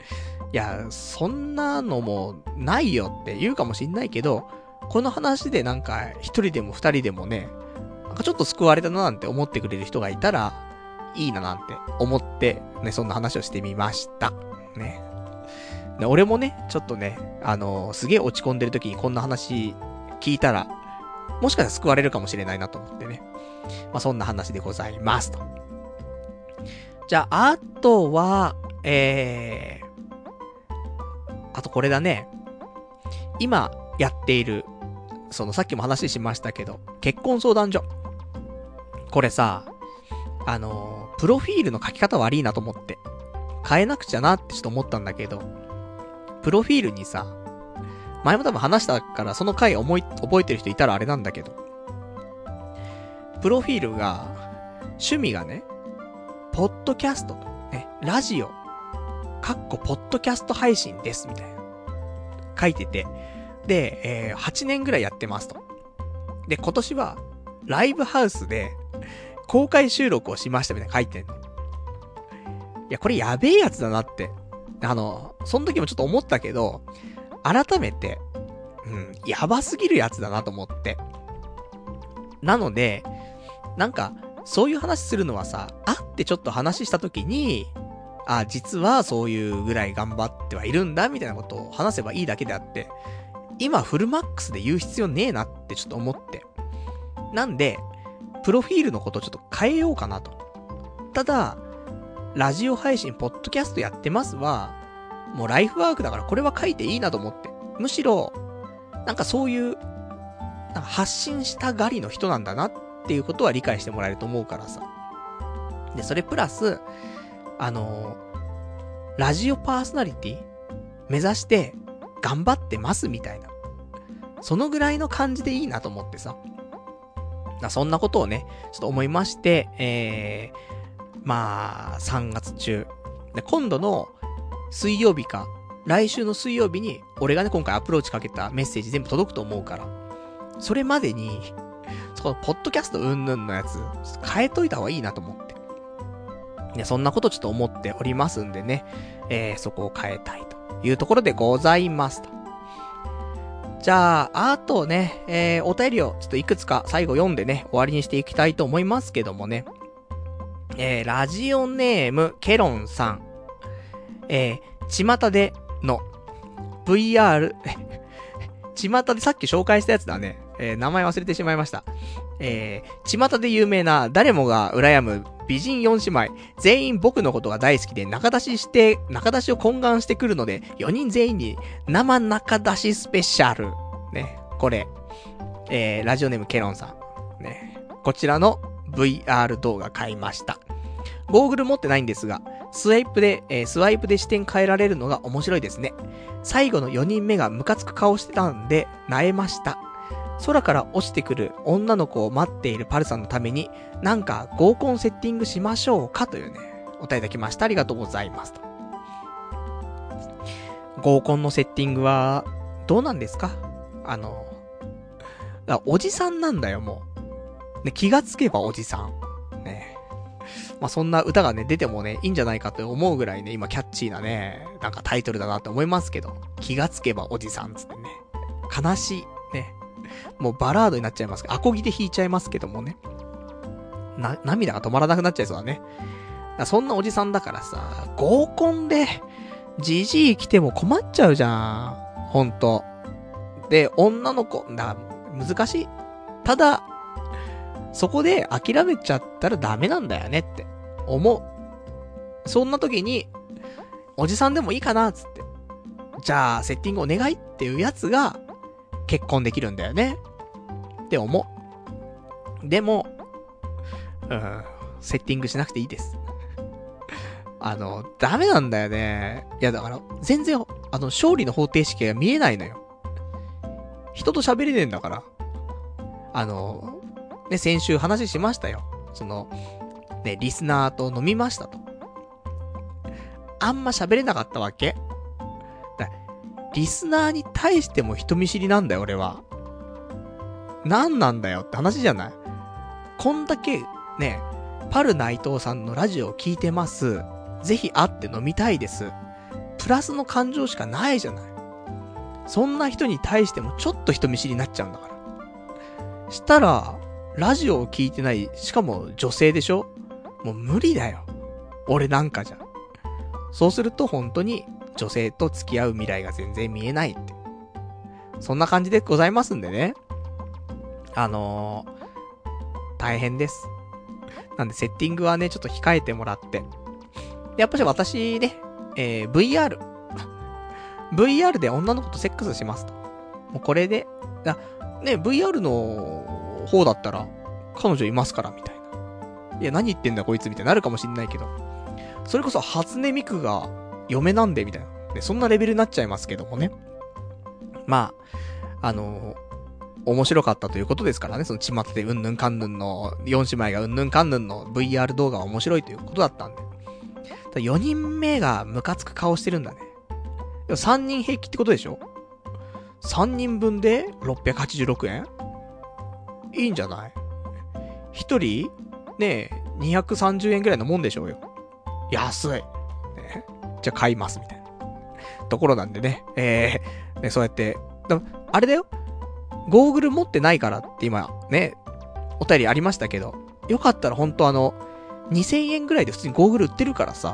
いや、そんなのもないよって言うかもしんないけど、この話でなんか一人でも二人でもね、なんかちょっと救われたななんて思ってくれる人がいたらいいななんて思ってね、そんな話をしてみましたね。で俺もね、ちょっとね、すげえ落ち込んでる時にこんな話聞いたら、もしかしたら救われるかもしれないなと思ってね。まあそんな話でございますと。じゃあ、あとは、あとこれだね。今やっている、さっきも話しましたけど、結婚相談所。これさ、プロフィールの書き方悪いなと思って。変えなくちゃなってちょっと思ったんだけど、プロフィールにさ、前も多分話したからその回覚えてる人いたらあれなんだけど、プロフィールが、趣味がね、ポッドキャストと、ね、ラジオ、ポッドキャスト配信です、みたいな。書いてて、で、8年ぐらいやってますと。で、今年は、ライブハウスで、公開収録をしましたみたいな書いてんの。いや、これやべえやつだなって。その時もちょっと思ったけど、改めて、やばすぎるやつだなと思って。なので、なんか、そういう話するのはさ、会ってちょっと話した時に、実はそういうぐらい頑張ってはいるんだ、みたいなことを話せばいいだけであって、今フルマックスで言う必要ねえなってちょっと思って。なんで、プロフィールのことをちょっと変えようかなと。ただ、ラジオ配信、ポッドキャストやってますは、もうライフワークだからこれは書いていいなと思って。むしろ、なんかそういう、なんか発信したがりの人なんだなっていうことは理解してもらえると思うからさ。で、それプラス、ラジオパーソナリティ目指して頑張ってますみたいな。そのぐらいの感じでいいなと思ってさ。そんなことをね、ちょっと思いまして、まあ、3月中。で、今度の水曜日か、来週の水曜日に、俺がね、今回アプローチかけたメッセージ全部届くと思うから、それまでに、その、ポッドキャストうんぬんのやつ、変えといた方がいいなと思って。ね、そんなことちょっと思っておりますんでね、そこを変えたいというところでございますと。じゃあ、あとね、お便りをちょっといくつか最後読んでね、終わりにしていきたいと思いますけどもね。ラジオネーム、ケロンさん。巷での VR 巷でさっき紹介したやつだね。名前忘れてしまいました。巷で有名な誰もが羨む美人4姉妹、全員僕のことが大好きで仲出しを懇願してくるので、4人全員に生仲出しスペシャル。ね、これ、ラジオネームケロンさん。ね、こちらの VR 動画買いました。ゴーグル持ってないんですが、スワイプで視点変えられるのが面白いですね。最後の4人目がムカつく顔してたんで、萎えました。空から落ちてくる女の子を待っているパルさんのために、なんか合コンセッティングしましょうかというね、お便りいただきました。ありがとうございますと。合コンのセッティングは、どうなんですか？おじさんなんだよ、もう。ね、気がつけばおじさん。ね。まあ、そんな歌がね、出てもね、いいんじゃないかと思うぐらいね、今キャッチーなね、なんかタイトルだなって思いますけど、気がつけばおじさんつってね。悲しい。ね。もうバラードになっちゃいますけど、アコギで弾いちゃいますけどもね。涙が止まらなくなっちゃいそうだね。そんなおじさんだからさ、合コンで、じじい来ても困っちゃうじゃん。ほんと。で、女の子、難しい。ただ、そこで諦めちゃったらダメなんだよねって思う。そんな時に、おじさんでもいいかなつって。じゃあ、セッティングお願いっていうやつが、結婚できるんだよね。って思う。でも、セッティングしなくていいです。ダメなんだよね。いや、だから、全然、勝利の方程式が見えないのよ。人と喋れねえんだから。ね、先週話しましたよ。ね、リスナーと飲みましたと。あんま喋れなかったわけ。リスナーに対しても人見知りなんだよ、俺は。なんなんだよって話じゃない？こんだけ、ね、パル内藤さんのラジオを聞いてます。ぜひ会って飲みたいです。 プラスの感情しかないじゃない。そんな人に対してもちょっと人見知りになっちゃうんだから。したら、ラジオを聞いてない、しかも女性でしょ？もう無理だよ。俺なんかじゃ。そうすると本当に女性と付き合う未来が全然見えないって。そんな感じでございますんでね。大変です。なんでセッティングはね、ちょっと控えてもらって。でやっぱし私ね、VR で女の子とセックスしますと。もうこれで、ね、VR の方だったら、彼女いますから、みたいな。いや、何言ってんだこいつ、みたいになるかもしんないけど。それこそ、初音ミクが、嫁なんで、みたいな。で、そんなレベルになっちゃいますけどもね。まあ、面白かったということですからね、その巷でうんぬんかんぬんの、4姉妹がうんぬんかんぬんの VR 動画は面白いということだったんで。4人目がムカつく顔してるんだね。3人平気ってことでしょ？ 3 人分で686円？いいんじゃない？ 1 人ねえ、230円ぐらいのもんでしょうよ。安い。ね、じゃあ買いますみたいなところなんでね。ね、そうやって、あれだよ。ゴーグル持ってないからって今ね、お便りありましたけど、よかったらほんと2000円ぐらいで普通にゴーグル売ってるからさ。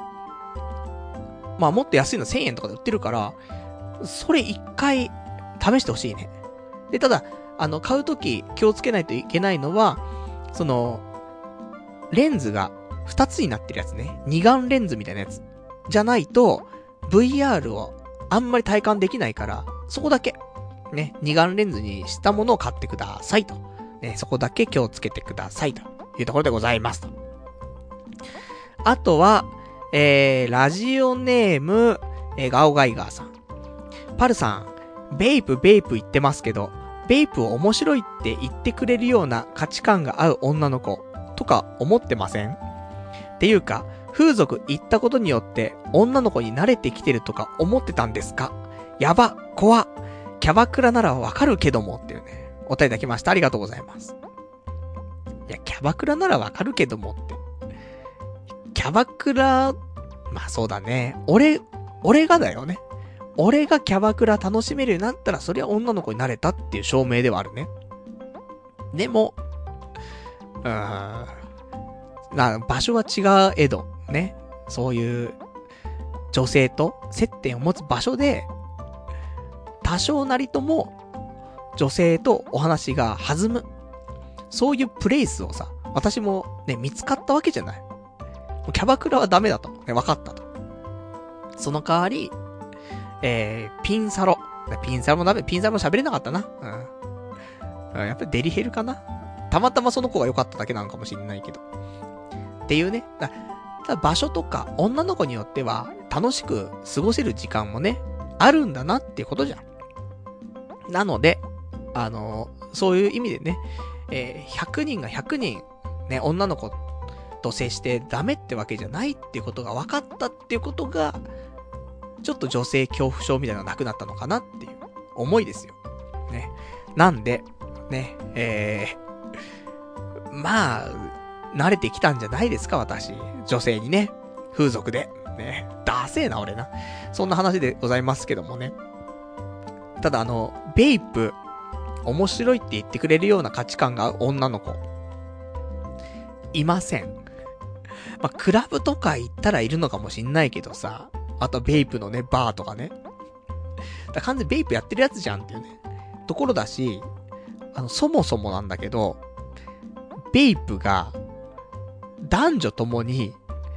まあもっと安いの1000円とかで売ってるから、それ一回試してほしいね。で、ただ、買うとき気をつけないといけないのは、レンズが2つになってるやつね。二眼レンズみたいなやつ。じゃないと、VR をあんまり体感できないから、そこだけ、ね、二眼レンズにしたものを買ってくださいと。ね、そこだけ気をつけてくださいというところでございますと。あとは、ラジオネーム、ガオガイガーさん。パルさん、ベイプ言ってますけど、ベイプを面白いって言ってくれるような価値観が合う女の子とか思ってません？っていうか、風俗行ったことによって女の子に慣れてきてるとか思ってたんですか？やば、怖、キャバクラならわかるけどもっていうね、お便りいただきました。ありがとうございます。いや、キャバクラならわかるけどもって。キャバクラ、まあそうだね。俺がだよね。俺がキャバクラ楽しめるようになったら、そりゃ女の子になれたっていう証明ではあるね。でも、場所は違えど、ね。そういう女性と接点を持つ場所で、多少なりとも女性とお話が弾む。そういうプレイスをさ、私もね、見つかったわけじゃない。キャバクラはダメだと。ね、分かったと。その代わり、ピンサロもダメ。ピンサロも喋れなかったな。やっぱりデリヘルかな。たまたまその子が良かっただけなのかもしれないけど。っていうね。ただ場所とか女の子によっては楽しく過ごせる時間もね、あるんだなっていうことじゃん。なので、そういう意味でね、100人が100人、ね、女の子と接してダメってわけじゃないっていうことが分かったっていうことが、ちょっと女性恐怖症みたいなのがなくなったのかなっていう思いですよ。ね。なんで、ね、まあ、慣れてきたんじゃないですか、私。女性にね。風俗で。ね。ダセーな、俺な。そんな話でございますけどもね。ただベイプ、面白いって言ってくれるような価値観が合う女の子。いません。まあ、クラブとか行ったらいるのかもしんないけどさ。あとベイプのね、バーとかね。だ完全にベイプやってるやつじゃんっていうね。ところだし、そもそもなんだけど、ベイプが、男女ともに、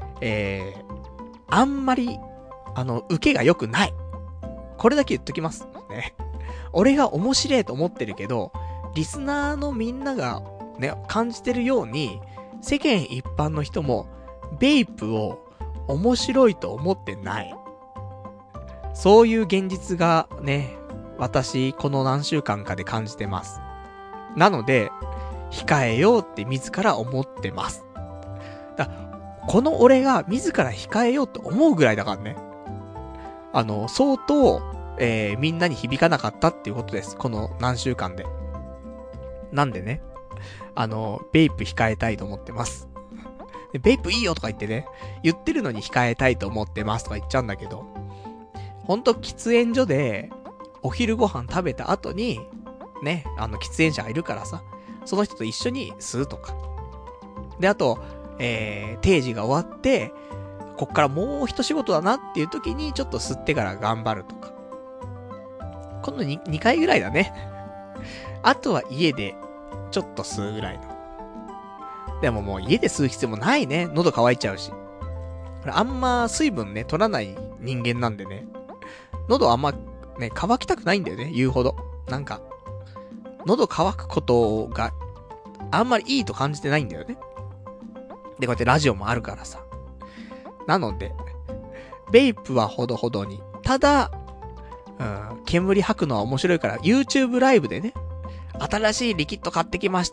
あんまり、受けが良くない。これだけ言っときます。ね。俺が面白いと思ってるけど、リスナーのみんなが、ね、感じてるように、世間一般の人も、ベイプを面白いと思ってない。そういう現実がね、私、この何週間かで感じてます。なので、控えようって自ら思ってます。この俺が自ら控えようと思うぐらいだからね。相当、みんなに響かなかったっていうことです。この何週間で。なんでね、ベイプ控えたいと思ってます。ベイプいいよとか言ってね、言ってるのに控えたいと思ってますとか言っちゃうんだけど、 ほんと喫煙所で、お昼ご飯食べた後に、ね、喫煙者がいるからさ、その人と一緒に吸うとか。で、あと、定時が終わって、こっからもう一仕事だなっていう時に、ちょっと吸ってから頑張るとか。この 2回ぐらいだね。あとは家で、ちょっと吸うぐらいの。でももう家で吸う必要もないね。喉乾いちゃうし。あんま水分ね、取らない人間なんでね。喉あんまね、乾きたくないんだよね、言うほど。なんか、喉乾くことがあんまりいいと感じてないんだよね。で、こうやってラジオもあるからさ。なので、ベイプはほどほどに。ただ、煙吐くのは面白いから、YouTube ライブでね、新しいリキッド買ってきました。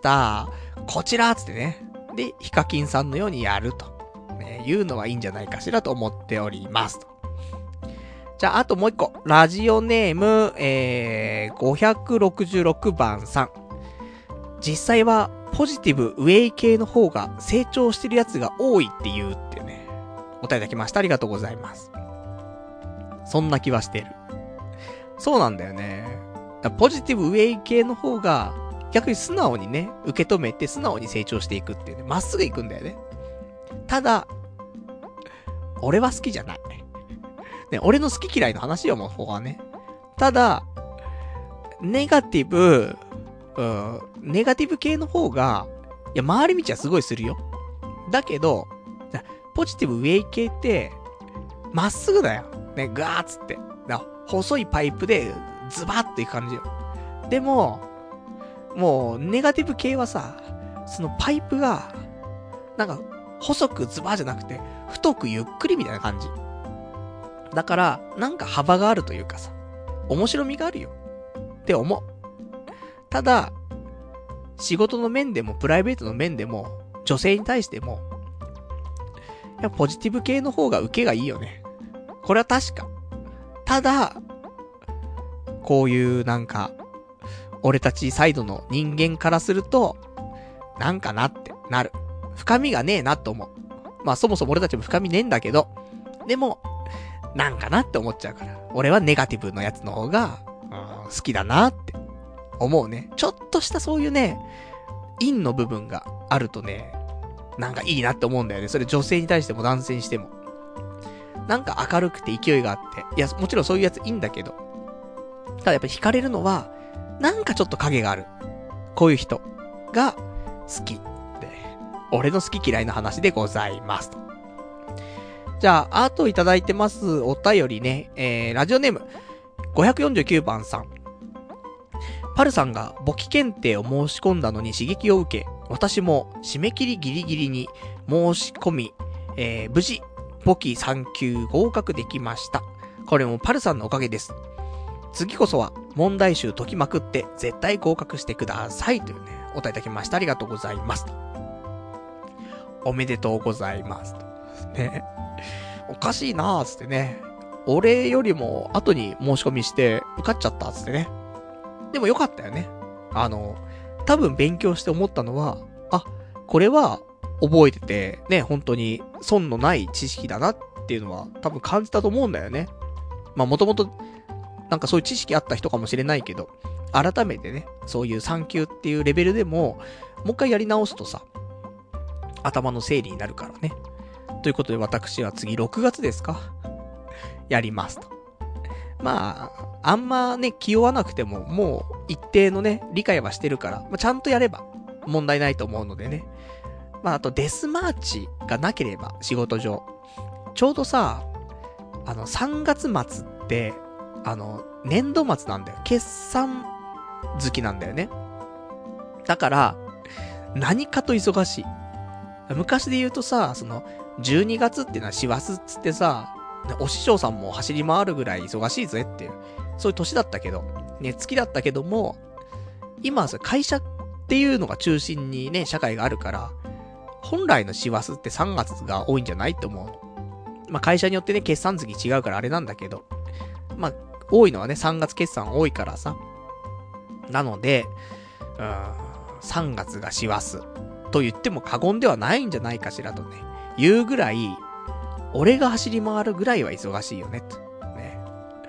こちらつってね。で、ヒカキンさんのようにやると。ね、いうのはいいんじゃないかしらと思っておりますと。じゃあ、あともう一個。ラジオネーム、566番さん。実際は、ポジティブウェイ系の方が成長してるやつが多いって言うっていうね。お答えいただきました。ありがとうございます。そんな気はしてる。そうなんだよね。ポジティブウェイ系の方が、逆に素直にね、受け止めて素直に成長していくっていうね。まっすぐいくんだよね。ただ、俺は好きじゃない。ね、俺の好き嫌いの話よ、もう、ここはね。ただ、ネガティブ系の方が、いや、回り道はすごいするよ。だけど、ポジティブウェイ系って、まっすぐだよ。ね、ガーッつって。細いパイプで、ズバッといく感じよ。でも、もう、ネガティブ系はさ、そのパイプが、なんか、細くズバーじゃなくて、太くゆっくりみたいな感じ。だから、なんか幅があるというかさ、面白みがあるよ。って思う。ただ、仕事の面でも、プライベートの面でも、女性に対しても、やっぱポジティブ系の方が受けがいいよね。これは確か。ただ、こういうなんか、俺たちサイドの人間からすると、なんかなってなる。深みがねえなと思う。まあそもそも俺たちも深みねえんだけど、でも、なんかなって思っちゃうから。俺はネガティブのやつの方が、好きだなって思うね。ちょっとしたそういうね、陰の部分があるとね、なんかいいなって思うんだよね。それ女性に対しても男性にしても。なんか明るくて勢いがあって。いや、もちろんそういうやついいんだけど。ただやっぱり惹かれるのは、なんかちょっと影がある。こういう人が好き。で、俺の好き嫌いの話でございますと。じゃあ、あといただいてますお便りね。ラジオネーム、549番さん。パルさんが簿記検定を申し込んだのに刺激を受け、私も締め切りギリギリに申し込み、無事、簿記3級合格できました。これもパルさんのおかげです。次こそは問題集解きまくって絶対合格してくださいというね、お答えいただきました。ありがとうございます。おめでとうございます。ね。おかしいなーつってね。俺よりも後に申し込みして受かっちゃったつってね。でもよかったよね。多分勉強して思ったのは、これは覚えてて、ね、本当に損のない知識だなっていうのは多分感じたと思うんだよね。まあもともとなんかそういう知識あった人かもしれないけど、改めてね、そういう3級っていうレベルでも、もう一回やり直すとさ、頭の整理になるからね。ということで私は次6月ですかやりますと。まあ、あんまね、気負わなくても、もう一定のね、理解はしてるから、ちゃんとやれば問題ないと思うのでね。まあ、あとデスマーチがなければ、仕事上。ちょうどさ、3月末って、年度末なんだよ。決算月なんだよね。だから、何かと忙しい。昔で言うとさ、12月っていうのは師走っつってさ、お師匠さんも走り回るぐらい忙しいぜっていう、そういう年だったけど、ね、月だったけども、今はさ、会社っていうのが中心にね、社会があるから、本来の師走って3月が多いんじゃないって思うの。まあ、会社によってね、決算月違うからあれなんだけど、まあ、多いのはね、3月決算多いからさ。なので、3月が師走と言っても過言ではないんじゃないかしらとね、言うぐらい、俺が走り回るぐらいは忙しいよね、と。ね。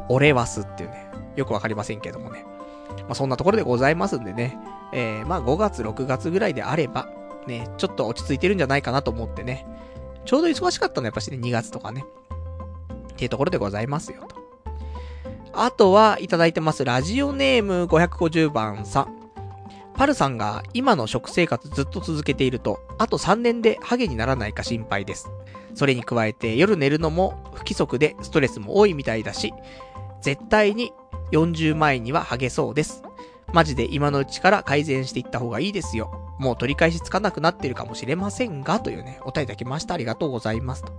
オレワスっていうね、よくわかりませんけどもね。まあ、そんなところでございますんでね。まあ、5月、6月ぐらいであれば、ね、ちょっと落ち着いてるんじゃないかなと思ってね。ちょうど忙しかったのはやっぱしね、2月とかね。っていうところでございますよと。あとはいただいてます。ラジオネーム550番さん。パルさんが今の食生活ずっと続けていると、あと3年でハゲにならないか心配です。それに加えて夜寝るのも不規則でストレスも多いみたいだし、絶対に40前にはハゲそうです。マジで今のうちから改善していった方がいいですよ。もう取り返しつかなくなっているかもしれませんが、というね、お便りいただきました。ありがとうございますと。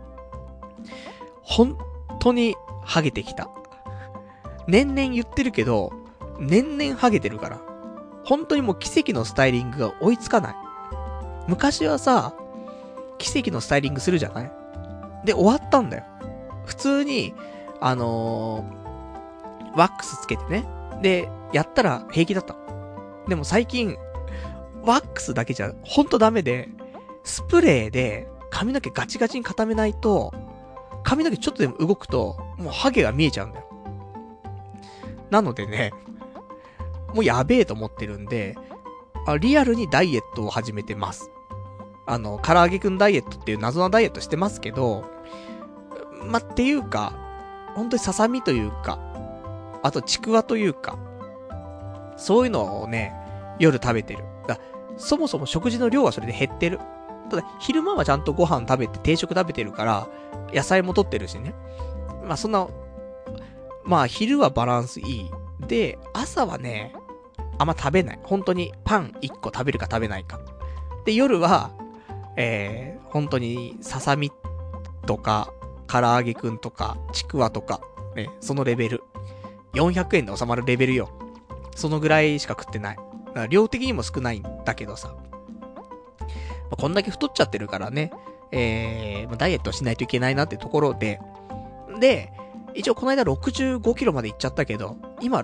本当にハゲてきた。年々言ってるけど、年々ハゲてるから。本当にもう奇跡のスタイリングが追いつかない。昔はさ、奇跡のスタイリングするじゃない？で、終わったんだよ。普通に、ワックスつけてね。で、やったら平気だった。でも最近、ワックスだけじゃほんとダメで、スプレーで髪の毛ガチガチに固めないと、髪の毛ちょっとでも動くと、もうハゲが見えちゃうんだよ。なのでね、もうやべえと思ってるんで、リアルにダイエットを始めてます。唐揚げくんダイエットっていう謎なダイエットしてますけど、っていうか、本当にささみというか、あとちくわというか、そういうのをね、夜食べてる。そもそも食事の量はそれで減ってる。ただ、昼間はちゃんとご飯食べて定食食べてるから、野菜も取ってるしね。そんな、昼はバランスいい。で、朝はね、あんま食べない。本当にパン1個食べるか食べないか。で、夜は、本当にささみとか、唐揚げくんとか、ちくわとか、ね、そのレベル。400円で収まるレベルよ。そのぐらいしか食ってない。だから量的にも少ないんだけどさ。こんだけ太っちゃってるからね、ダイエットしないといけないなってところで、一応この間65キロまで行っちゃったけど、今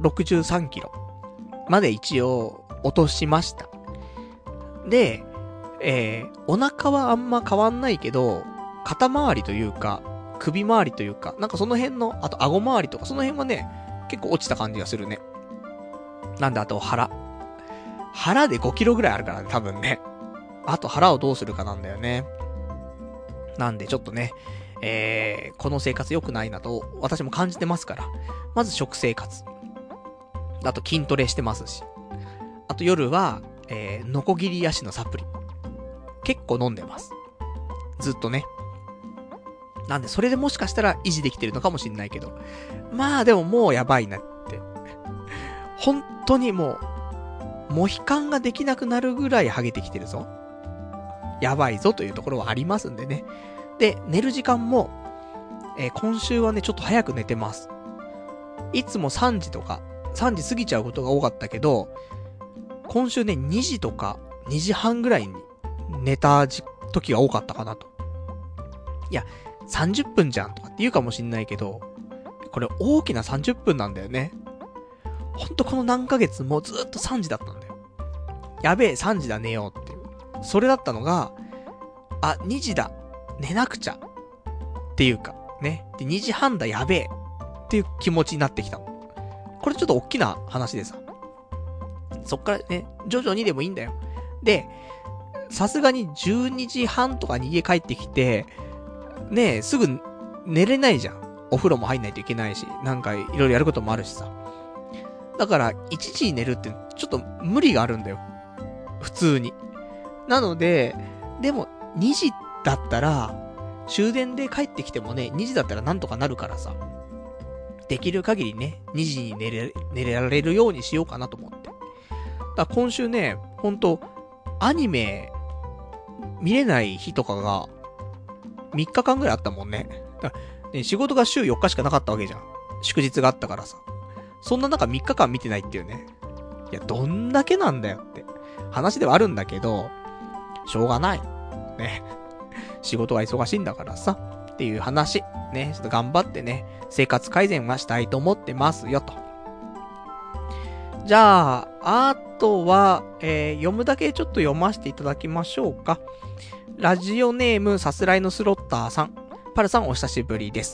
63キロまで一応落としました。で、お腹はあんま変わんないけど、肩周りというか、首周りというか、なんかその辺の、あと顎周りとか、その辺はね、結構落ちた感じがするね。なんであと腹で5キロぐらいあるからね、多分ね。あと腹をどうするかなんだよね。なんでちょっとね、この生活良くないなと私も感じてますから。まず食生活。あと筋トレしてますし。あと夜は、ノコギリヤシのサプリ。結構飲んでます。ずっとね。なんでそれでもしかしたら維持できてるのかもしんないけど。でももうやばいなって。本当にもう、モヒカンができなくなるぐらいハゲてきてるぞ。やばいぞというところはありますんでね。で、寝る時間も、今週はね、ちょっと早く寝てます。いつも3時とか、3時過ぎちゃうことが多かったけど、今週ね、2時とか、2時半ぐらいに寝た時が多かったかなと。いや、30分じゃんとかって言うかもしんないけど、これ大きな30分なんだよね。ほんとこの何ヶ月もずっと3時だったんだよ。やべえ、3時だ寝ようっていう。それだったのが、2時だ。寝なくちゃ。っていうか、ね。で、2時半だ、やべえ。っていう気持ちになってきたの。これちょっと大きな話でさ。そっからね、徐々にでもいいんだよ。で、さすがに12時半とかに家帰ってきて、ね、すぐ寝れないじゃん。お風呂も入んないといけないし、なんかいろいろやることもあるしさ。だから、1時に寝るってちょっと無理があるんだよ。普通に。なので、でも2時だったら、終電で帰ってきてもね、2時だったらなんとかなるからさ。できる限りね、2時に寝られるようにしようかなと思って。だから今週ね、ほんと、アニメ、見れない日とかが、3日間ぐらいあったもんね。だからね、仕事が週4日しかなかったわけじゃん。祝日があったからさ。そんな中3日間見てないっていうね。いや、どんだけなんだよって話ではあるんだけど、しょうがない。ね。仕事が忙しいんだからさ。っていう話。ね。ちょっと頑張ってね、生活改善はしたいと思ってますよと。じゃあ、あとは、読むだけちょっと読ませていただきましょうか。ラジオネームさすらいのスロッターさん。パルさんお久しぶりです。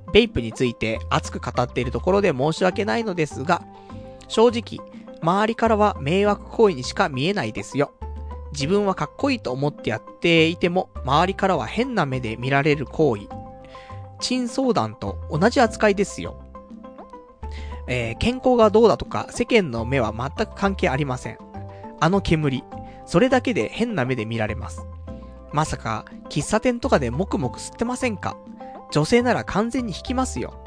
ベイプについて熱く語っているところで申し訳ないのですが、正直、周りからは迷惑行為にしか見えないですよ。自分はかっこいいと思ってやっていても、周りからは変な目で見られる行為。珍相談と同じ扱いですよ。健康がどうだとか世間の目は全く関係ありません。あの煙、それだけで変な目で見られます。まさか喫茶店とかでもくもく吸ってませんか？女性なら完全に引きますよ。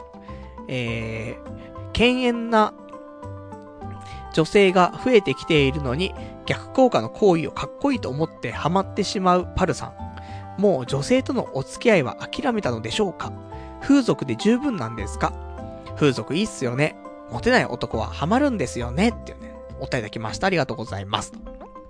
犬猿な女性が増えてきているのに逆効果の行為をかっこいいと思ってハマってしまうパルさん。もう女性とのお付き合いは諦めたのでしょうか？風俗で十分なんですか？風俗いいっすよね。モテない男はハマるんですよね。っていうね、お便りいただきました。ありがとうございます。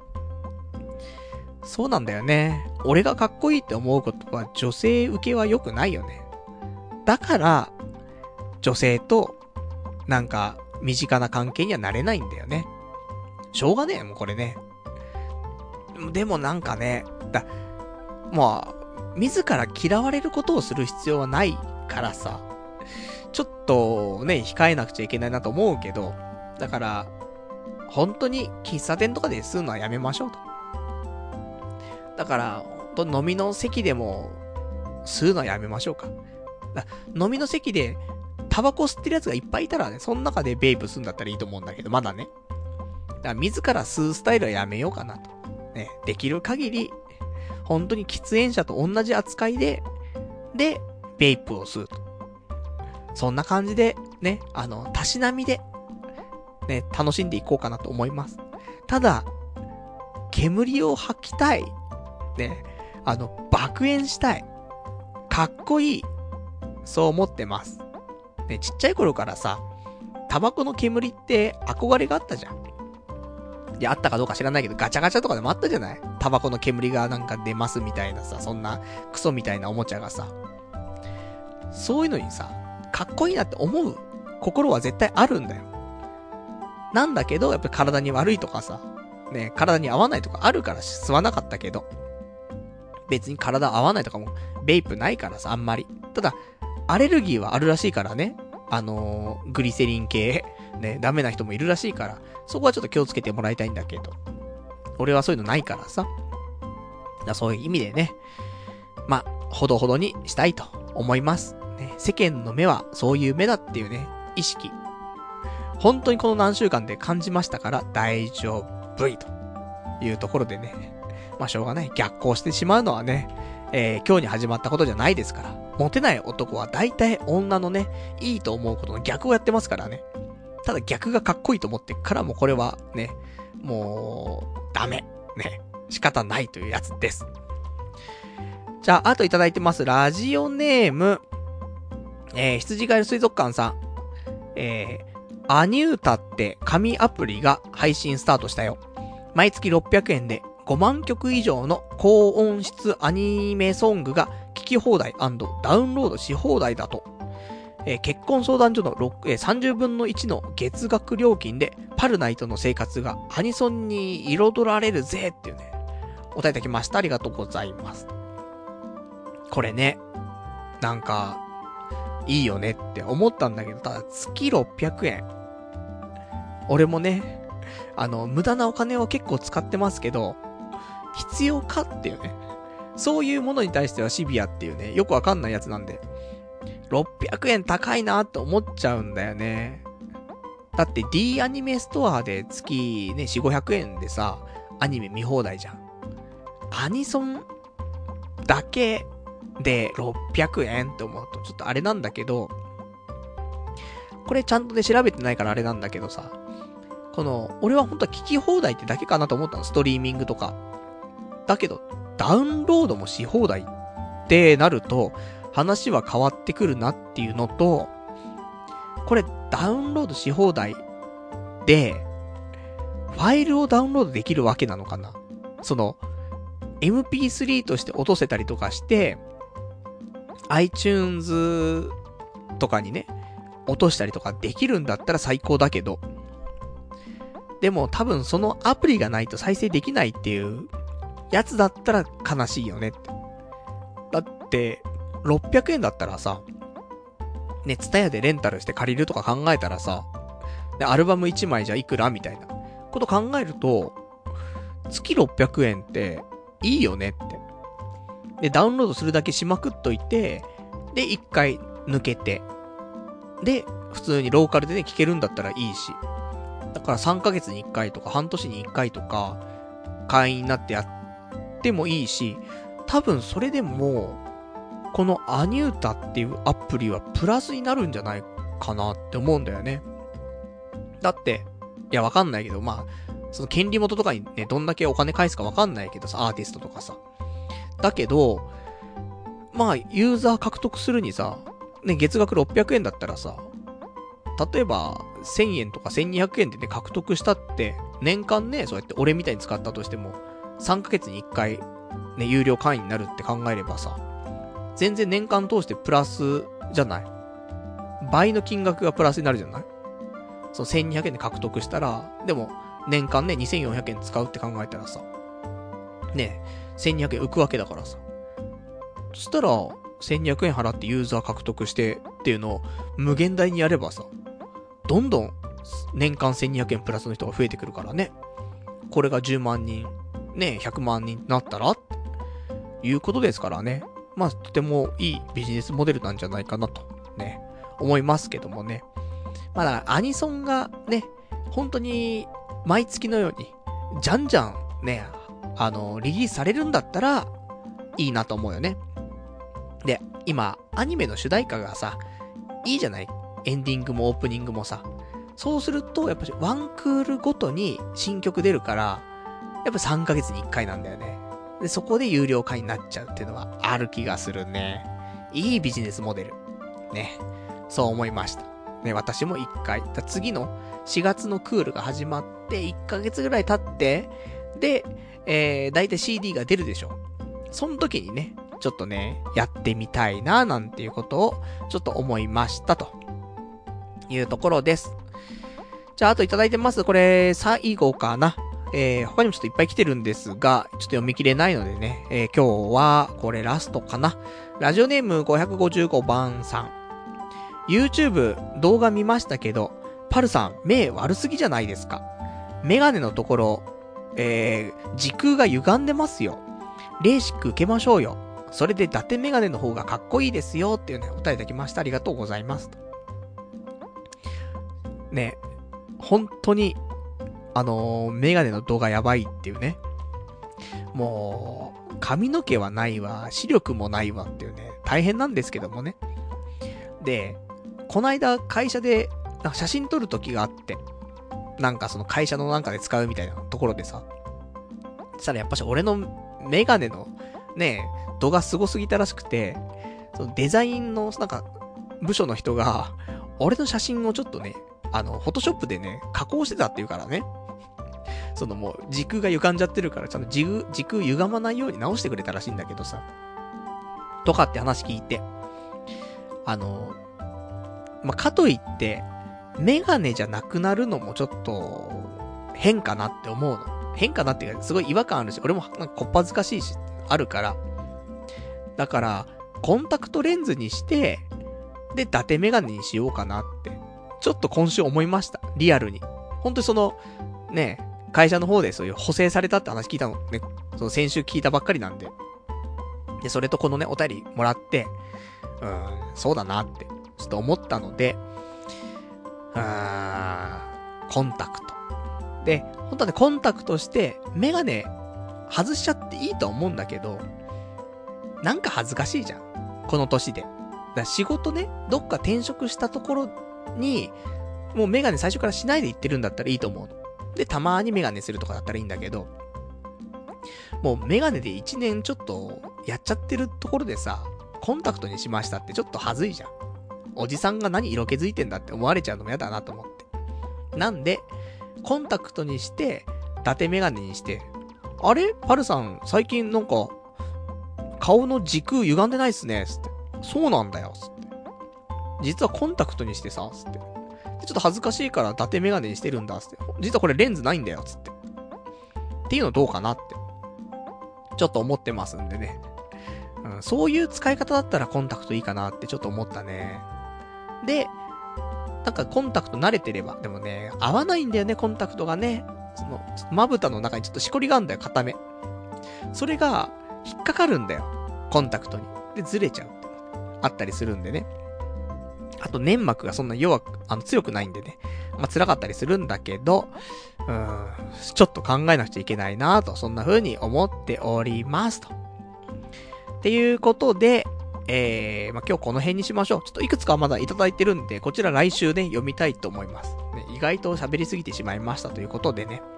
そうなんだよね。俺がかっこいいって思うことは女性受けは良くないよね。だから、女性と、なんか、身近な関係にはなれないんだよね。しょうがねえ、もうこれね。でもなんかね、まあ、自ら嫌われることをする必要はないからさ、ちょっとね、控えなくちゃいけないなと思うけど、だから、本当に喫茶店とかで吸うのはやめましょうと。だから、本当飲みの席でも吸うのはやめましょうか。飲みの席でタバコ吸ってるやつがいっぱいいたらね、その中でベイプ吸うんだったらいいと思うんだけど、まだね。だから自ら吸うスタイルはやめようかなと。ね、できる限り、本当に喫煙者と同じ扱いで、ベイプを吸うと。そんな感じで、ね、たしなみで、ね、楽しんでいこうかなと思います。ただ、煙を吐きたい。ね、爆煙したい。かっこいい。そう思ってます。ね、ちっちゃい頃からさ、タバコの煙って憧れがあったじゃん。いや、あったかどうか知らないけど、ガチャガチャとかでもあったじゃない？タバコの煙がなんか出ますみたいなさ、そんなクソみたいなおもちゃがさ。そういうのにさ、かっこいいなって思う心は絶対あるんだよ。なんだけど、やっぱり体に悪いとかさ、ね、体に合わないとかあるから吸わなかったけど、別に体合わないとかも、ベイプないからさ、あんまり。ただ、アレルギーはあるらしいからね。グリセリン系、ね、ダメな人もいるらしいから、そこはちょっと気をつけてもらいたいんだけど。俺はそういうのないからさ。そういう意味でね、まあ、ほどほどにしたいと思います。ね、世間の目はそういう目だっていうね、意識。本当にこの何週間で感じましたから大丈夫というところでね。まあしょうがない。逆行してしまうのはね、今日に始まったことじゃないですから。モテない男は大体女のね、いいと思うことの逆をやってますからね。ただ逆がかっこいいと思ってからもこれはね、もう、ダメ。ね。仕方ないというやつです。じゃあ、あといただいてます。ラジオネーム、羊飼い水族館さん。アニュータって紙アプリが配信スタートしたよ。毎月600円で5万曲以上の高音質アニメソングが聴き放題&ダウンロードし放題だと。結婚相談所の30分の1の月額料金でパルナイトの生活がアニソンに彩られるぜっていうね、お便りいただきました。ありがとうございます。これね、なんか、いいよねって思ったんだけど、ただ月600円。俺もね、無駄なお金を結構使ってますけど、必要かっていうね。そういうものに対してはシビアっていうね、よくわかんないやつなんで。600円高いなって思っちゃうんだよね。だって D アニメストアで月ね、4、500円でさ、アニメ見放題じゃん。アニソンだけで600円って思うとちょっとあれなんだけど、これちゃんとね調べてないからあれなんだけどさ、俺は本当は聞き放題ってだけかなと思ったの、ストリーミングとか。だけど、ダウンロードもし放題ってなると、話は変わってくるなっていうのと、これダウンロードし放題で、ファイルをダウンロードできるわけなのかな？MP3 として落とせたりとかして、iTunes とかにね、落としたりとかできるんだったら最高だけど、でも多分そのアプリがないと再生できないっていうやつだったら悲しいよねって。だって、600円だったらさ、 ね、ツタヤでレンタルして借りるとか考えたらさ、で、アルバム1枚じゃいくらみたいなこと考えると、月600円っていいよねって。で、ダウンロードするだけしまくっといて、で、1回抜けて、で、普通にローカルでね、聴けるんだったらいいし。だから3ヶ月に1回とか半年に1回とか、会員になってやってもいいし、多分それでも、このアニュータっていうアプリはプラスになるんじゃないかなって思うんだよね。だって、いやわかんないけど、まあ、その権利元とかにね、どんだけお金返すかわかんないけどさ、アーティストとかさ。だけど、まあ、ユーザー獲得するにさ、ね、月額600円だったらさ、例えば、1000円とか1200円でね、獲得したって、年間ね、そうやって俺みたいに使ったとしても、3ヶ月に1回、ね、有料会員になるって考えればさ、全然年間通してプラスじゃない。倍の金額がプラスになるじゃない。そう、1200円で獲得したら、でも、年間ね、2400円使うって考えたらさ、ね、1200円浮くわけだからさ。そしたら、1200円払ってユーザー獲得してっていうのを無限大にやればさ、どんどん年間1200円プラスの人が増えてくるからね。これが10万人、ね、100万人になったらっていうことですからね。まあ、とてもいいビジネスモデルなんじゃないかなと、ね、思いますけどもね。まあだからアニソンがね、本当に毎月のように、じゃんじゃんね、リリースされるんだったら、いいなと思うよね。で、今、アニメの主題歌がさ、いいじゃない？エンディングもオープニングもさ。そうすると、やっぱりワンクールごとに新曲出るから、やっぱ3ヶ月に1回なんだよね。で、そこで有料化になっちゃうっていうのはある気がするね。いいビジネスモデル。ね。そう思いました。ね、私も1回。次の4月のクールが始まって1ヶ月ぐらい経って、で、だいたい CD が出るでしょ。その時にね、ちょっとね、やってみたいな、なんていうことを、ちょっと思いました、というところです。じゃあ、あといただいてます。これ、最後かな。他にもちょっといっぱい来てるんですが、ちょっと読み切れないのでね、今日は、これラストかな。ラジオネーム555番さん。YouTube 動画見ましたけど、パルさん、目悪すぎじゃないですか。メガネのところ、時空が歪んでますよ。レーシック受けましょうよ。それで伊達メガネの方がかっこいいですよっていうね、お答えいただきました。ありがとうございます。ね、本当に、メガネの度がやばいっていうね。もう、髪の毛はないわ、視力もないわっていうね、大変なんですけどもね。で、こないだ会社で、なんか写真撮る時があって、なんかその会社のなんかで使うみたいなところでさ、そしたらやっぱし俺のメガネのね、度がすごすぎたらしくて、そのデザインのなんか部署の人が、俺の写真をちょっとね、フォトショップでね、加工してたっていうからね。そのもう時空が歪んじゃってるから、ちゃんと時空歪まないように直してくれたらしいんだけどさ。とかって話聞いて。まあ、かといって、メガネじゃなくなるのもちょっと、変かなって思うの。変かなっていうか、すごい違和感あるし、俺もなんかこっぱずかしいし、あるから。だから、コンタクトレンズにして、で、伊達メガネにしようかなって、ちょっと今週思いました。リアルに。本当にその、ね、会社の方でそういう補正されたって話聞いたのね、その先週聞いたばっかりなんで。で、それとこのね、お便りもらって、そうだなって、ちょっと思ったので、コンタクト。で、本当はね、コンタクトして、メガネ外しちゃっていいと思うんだけど、なんか恥ずかしいじゃん。この年で。だから仕事ね、どっか転職したところに、もうメガネ最初からしないで行ってるんだったらいいと思うの。で、たまーにメガネするとかだったらいいんだけど、もうメガネで1年ちょっとやっちゃってるところでさ、コンタクトにしましたってちょっと恥ずいじゃん。おじさんが何色気づいてんだって思われちゃうのもやだなと思って。なんで、コンタクトにして、伊達メガネにして、あれパルさん、最近なんか、顔の時空歪んでないっすね、つって。そうなんだよ、つって。実はコンタクトにしてさ、つって。ちょっと恥ずかしいから伊達メガネにしてるんだ、つって。実はこれレンズないんだよ、つって。っていうのどうかなって。ちょっと思ってますんでね。そういう使い方だったらコンタクトいいかなってちょっと思ったね。 で、なんかコンタクト慣れてれば、でもね、合わないんだよね、コンタクトがね。まぶたの中にちょっとしこりがあるんだよ、片目。それが、引っかかるんだよ、コンタクトに。で、ずれちゃうってあったりするんでね。あと、粘膜がそんな強くないんでね。まあ、辛かったりするんだけど、ちょっと考えなくちゃいけないなと、そんな風に思っておりますと。っていうことで、まあ、今日この辺にしましょう。ちょっといくつかまだいただいてるんで、こちら来週ね、読みたいと思います。ね、意外と喋りすぎてしまいましたということでね。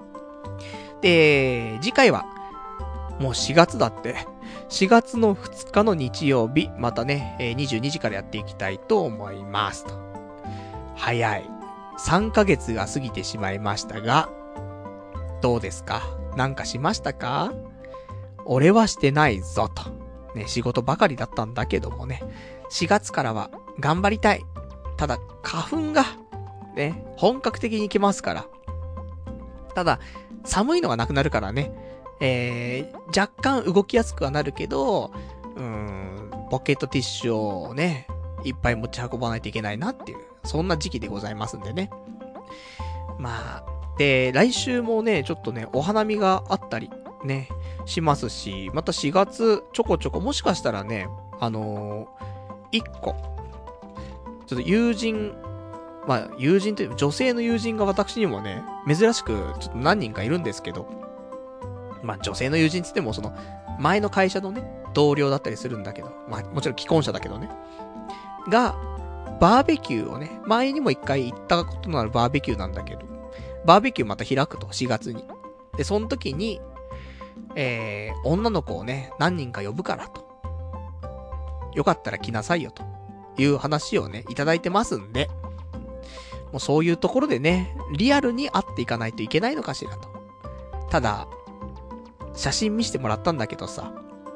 で、次回は、もう4月だって。4月の2日の日曜日、またね、22時からやっていきたいと思いますと。早い。3ヶ月が過ぎてしまいましたが、どうですか？なんかしましたか？俺はしてないぞと。ね、仕事ばかりだったんだけどもね、4月からは頑張りたい。ただ、花粉が、ね、本格的に来ますから。ただ、寒いのがなくなるからね、若干動きやすくはなるけど、ポケットティッシュをね、いっぱい持ち運ばないといけないなっていう、そんな時期でございますんでね。まあ、で、来週もね、ちょっとね、お花見があったり、ね、しますし、また4月ちょこちょこもしかしたらね、1個、ちょっと友人という女性の友人が私にもね、珍しくちょっと何人かいるんですけど、まあ女性の友人って言ってもその前の会社のね、同僚だったりするんだけど、まあもちろん既婚者だけどね、が、バーベキューをね、前にも一回行ったことのあるバーベキューなんだけど、バーベキューまた開くと、4月に。で、その時に、女の子をね、何人か呼ぶからと。よかったら来なさいよという話をね、いただいてますんで、もうそういうところでね、リアルに会っていかないといけないのかしらと。ただ、写真見せてもらったんだけどさ、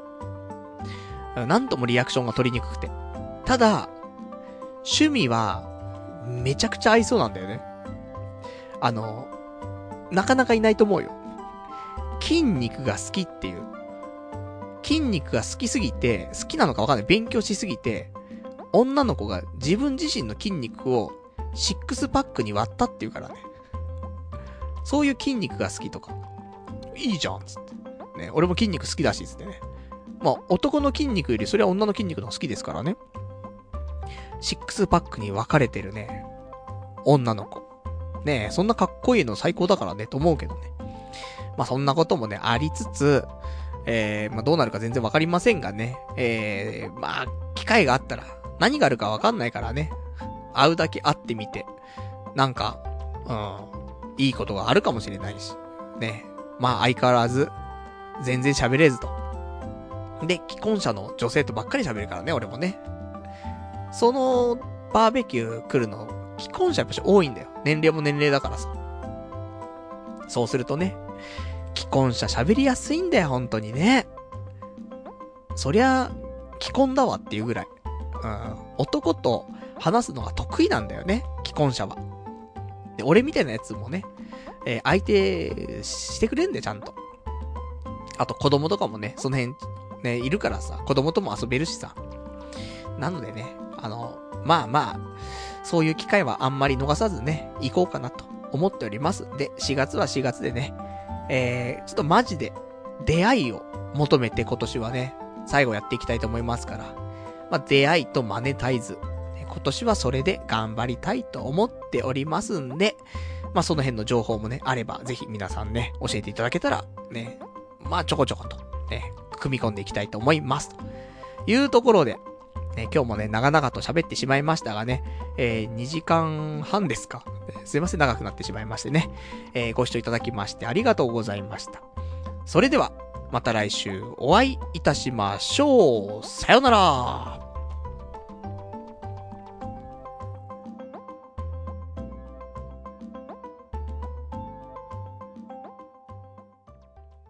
なんともリアクションが取りにくくて。ただ、趣味は、めちゃくちゃ合いそうなんだよね。なかなかいないと思うよ。筋肉が好きっていう。筋肉が好きすぎて、好きなのかわかんない。勉強しすぎて、女の子が自分自身の筋肉をシックスパックに割ったっていうからね。そういう筋肉が好きとか。いいじゃん、つって。ね、俺も筋肉好きだし、つってね。まあ、男の筋肉よりそれは女の筋肉の方が好きですからね。シックスパックに分かれてるね、女の子。ねえ、そんなかっこいいの最高だからね、と思うけどね。まあ、そんなこともね、ありつつ、まあ、どうなるか全然わかりませんがね。まあ、機会があったら、何があるかわかんないからね。会うだけ会ってみて、なんか、いいことがあるかもしれないし。ね。まあ、相変わらず、全然喋れずと。で、既婚者の女性とばっかり喋るからね、俺もね。その、バーベキュー来るの、既婚者やっぱし多いんだよ。年齢も年齢だからさ。そうするとね、既婚者喋りやすいんだよ、本当にね。そりゃ、既婚だわっていうぐらい。男と話すのが得意なんだよね、既婚者は。で、俺みたいなやつもね、相手してくれんだよ、ちゃんと。あと子供とかもね、その辺、ね、いるからさ、子供とも遊べるしさ。なのでね、まあまあ、そういう機会はあんまり逃さずね、行こうかなと思っております。で、4月は4月でね、ちょっとマジで出会いを求めて今年はね、最後やっていきたいと思いますから、まあ出会いとマネタイズ、今年はそれで頑張りたいと思っておりますんで、まあその辺の情報もね、あればぜひ皆さんね、教えていただけたら、ね、まあちょこちょこと、ね、組み込んでいきたいと思います。というところで、ね、今日もね、長々と喋ってしまいましたがね、2時間半ですか。すいません、長くなってしまいましてね。ご視聴いただきましてありがとうございました。それでは、また来週お会いいたしましょう。さよなら。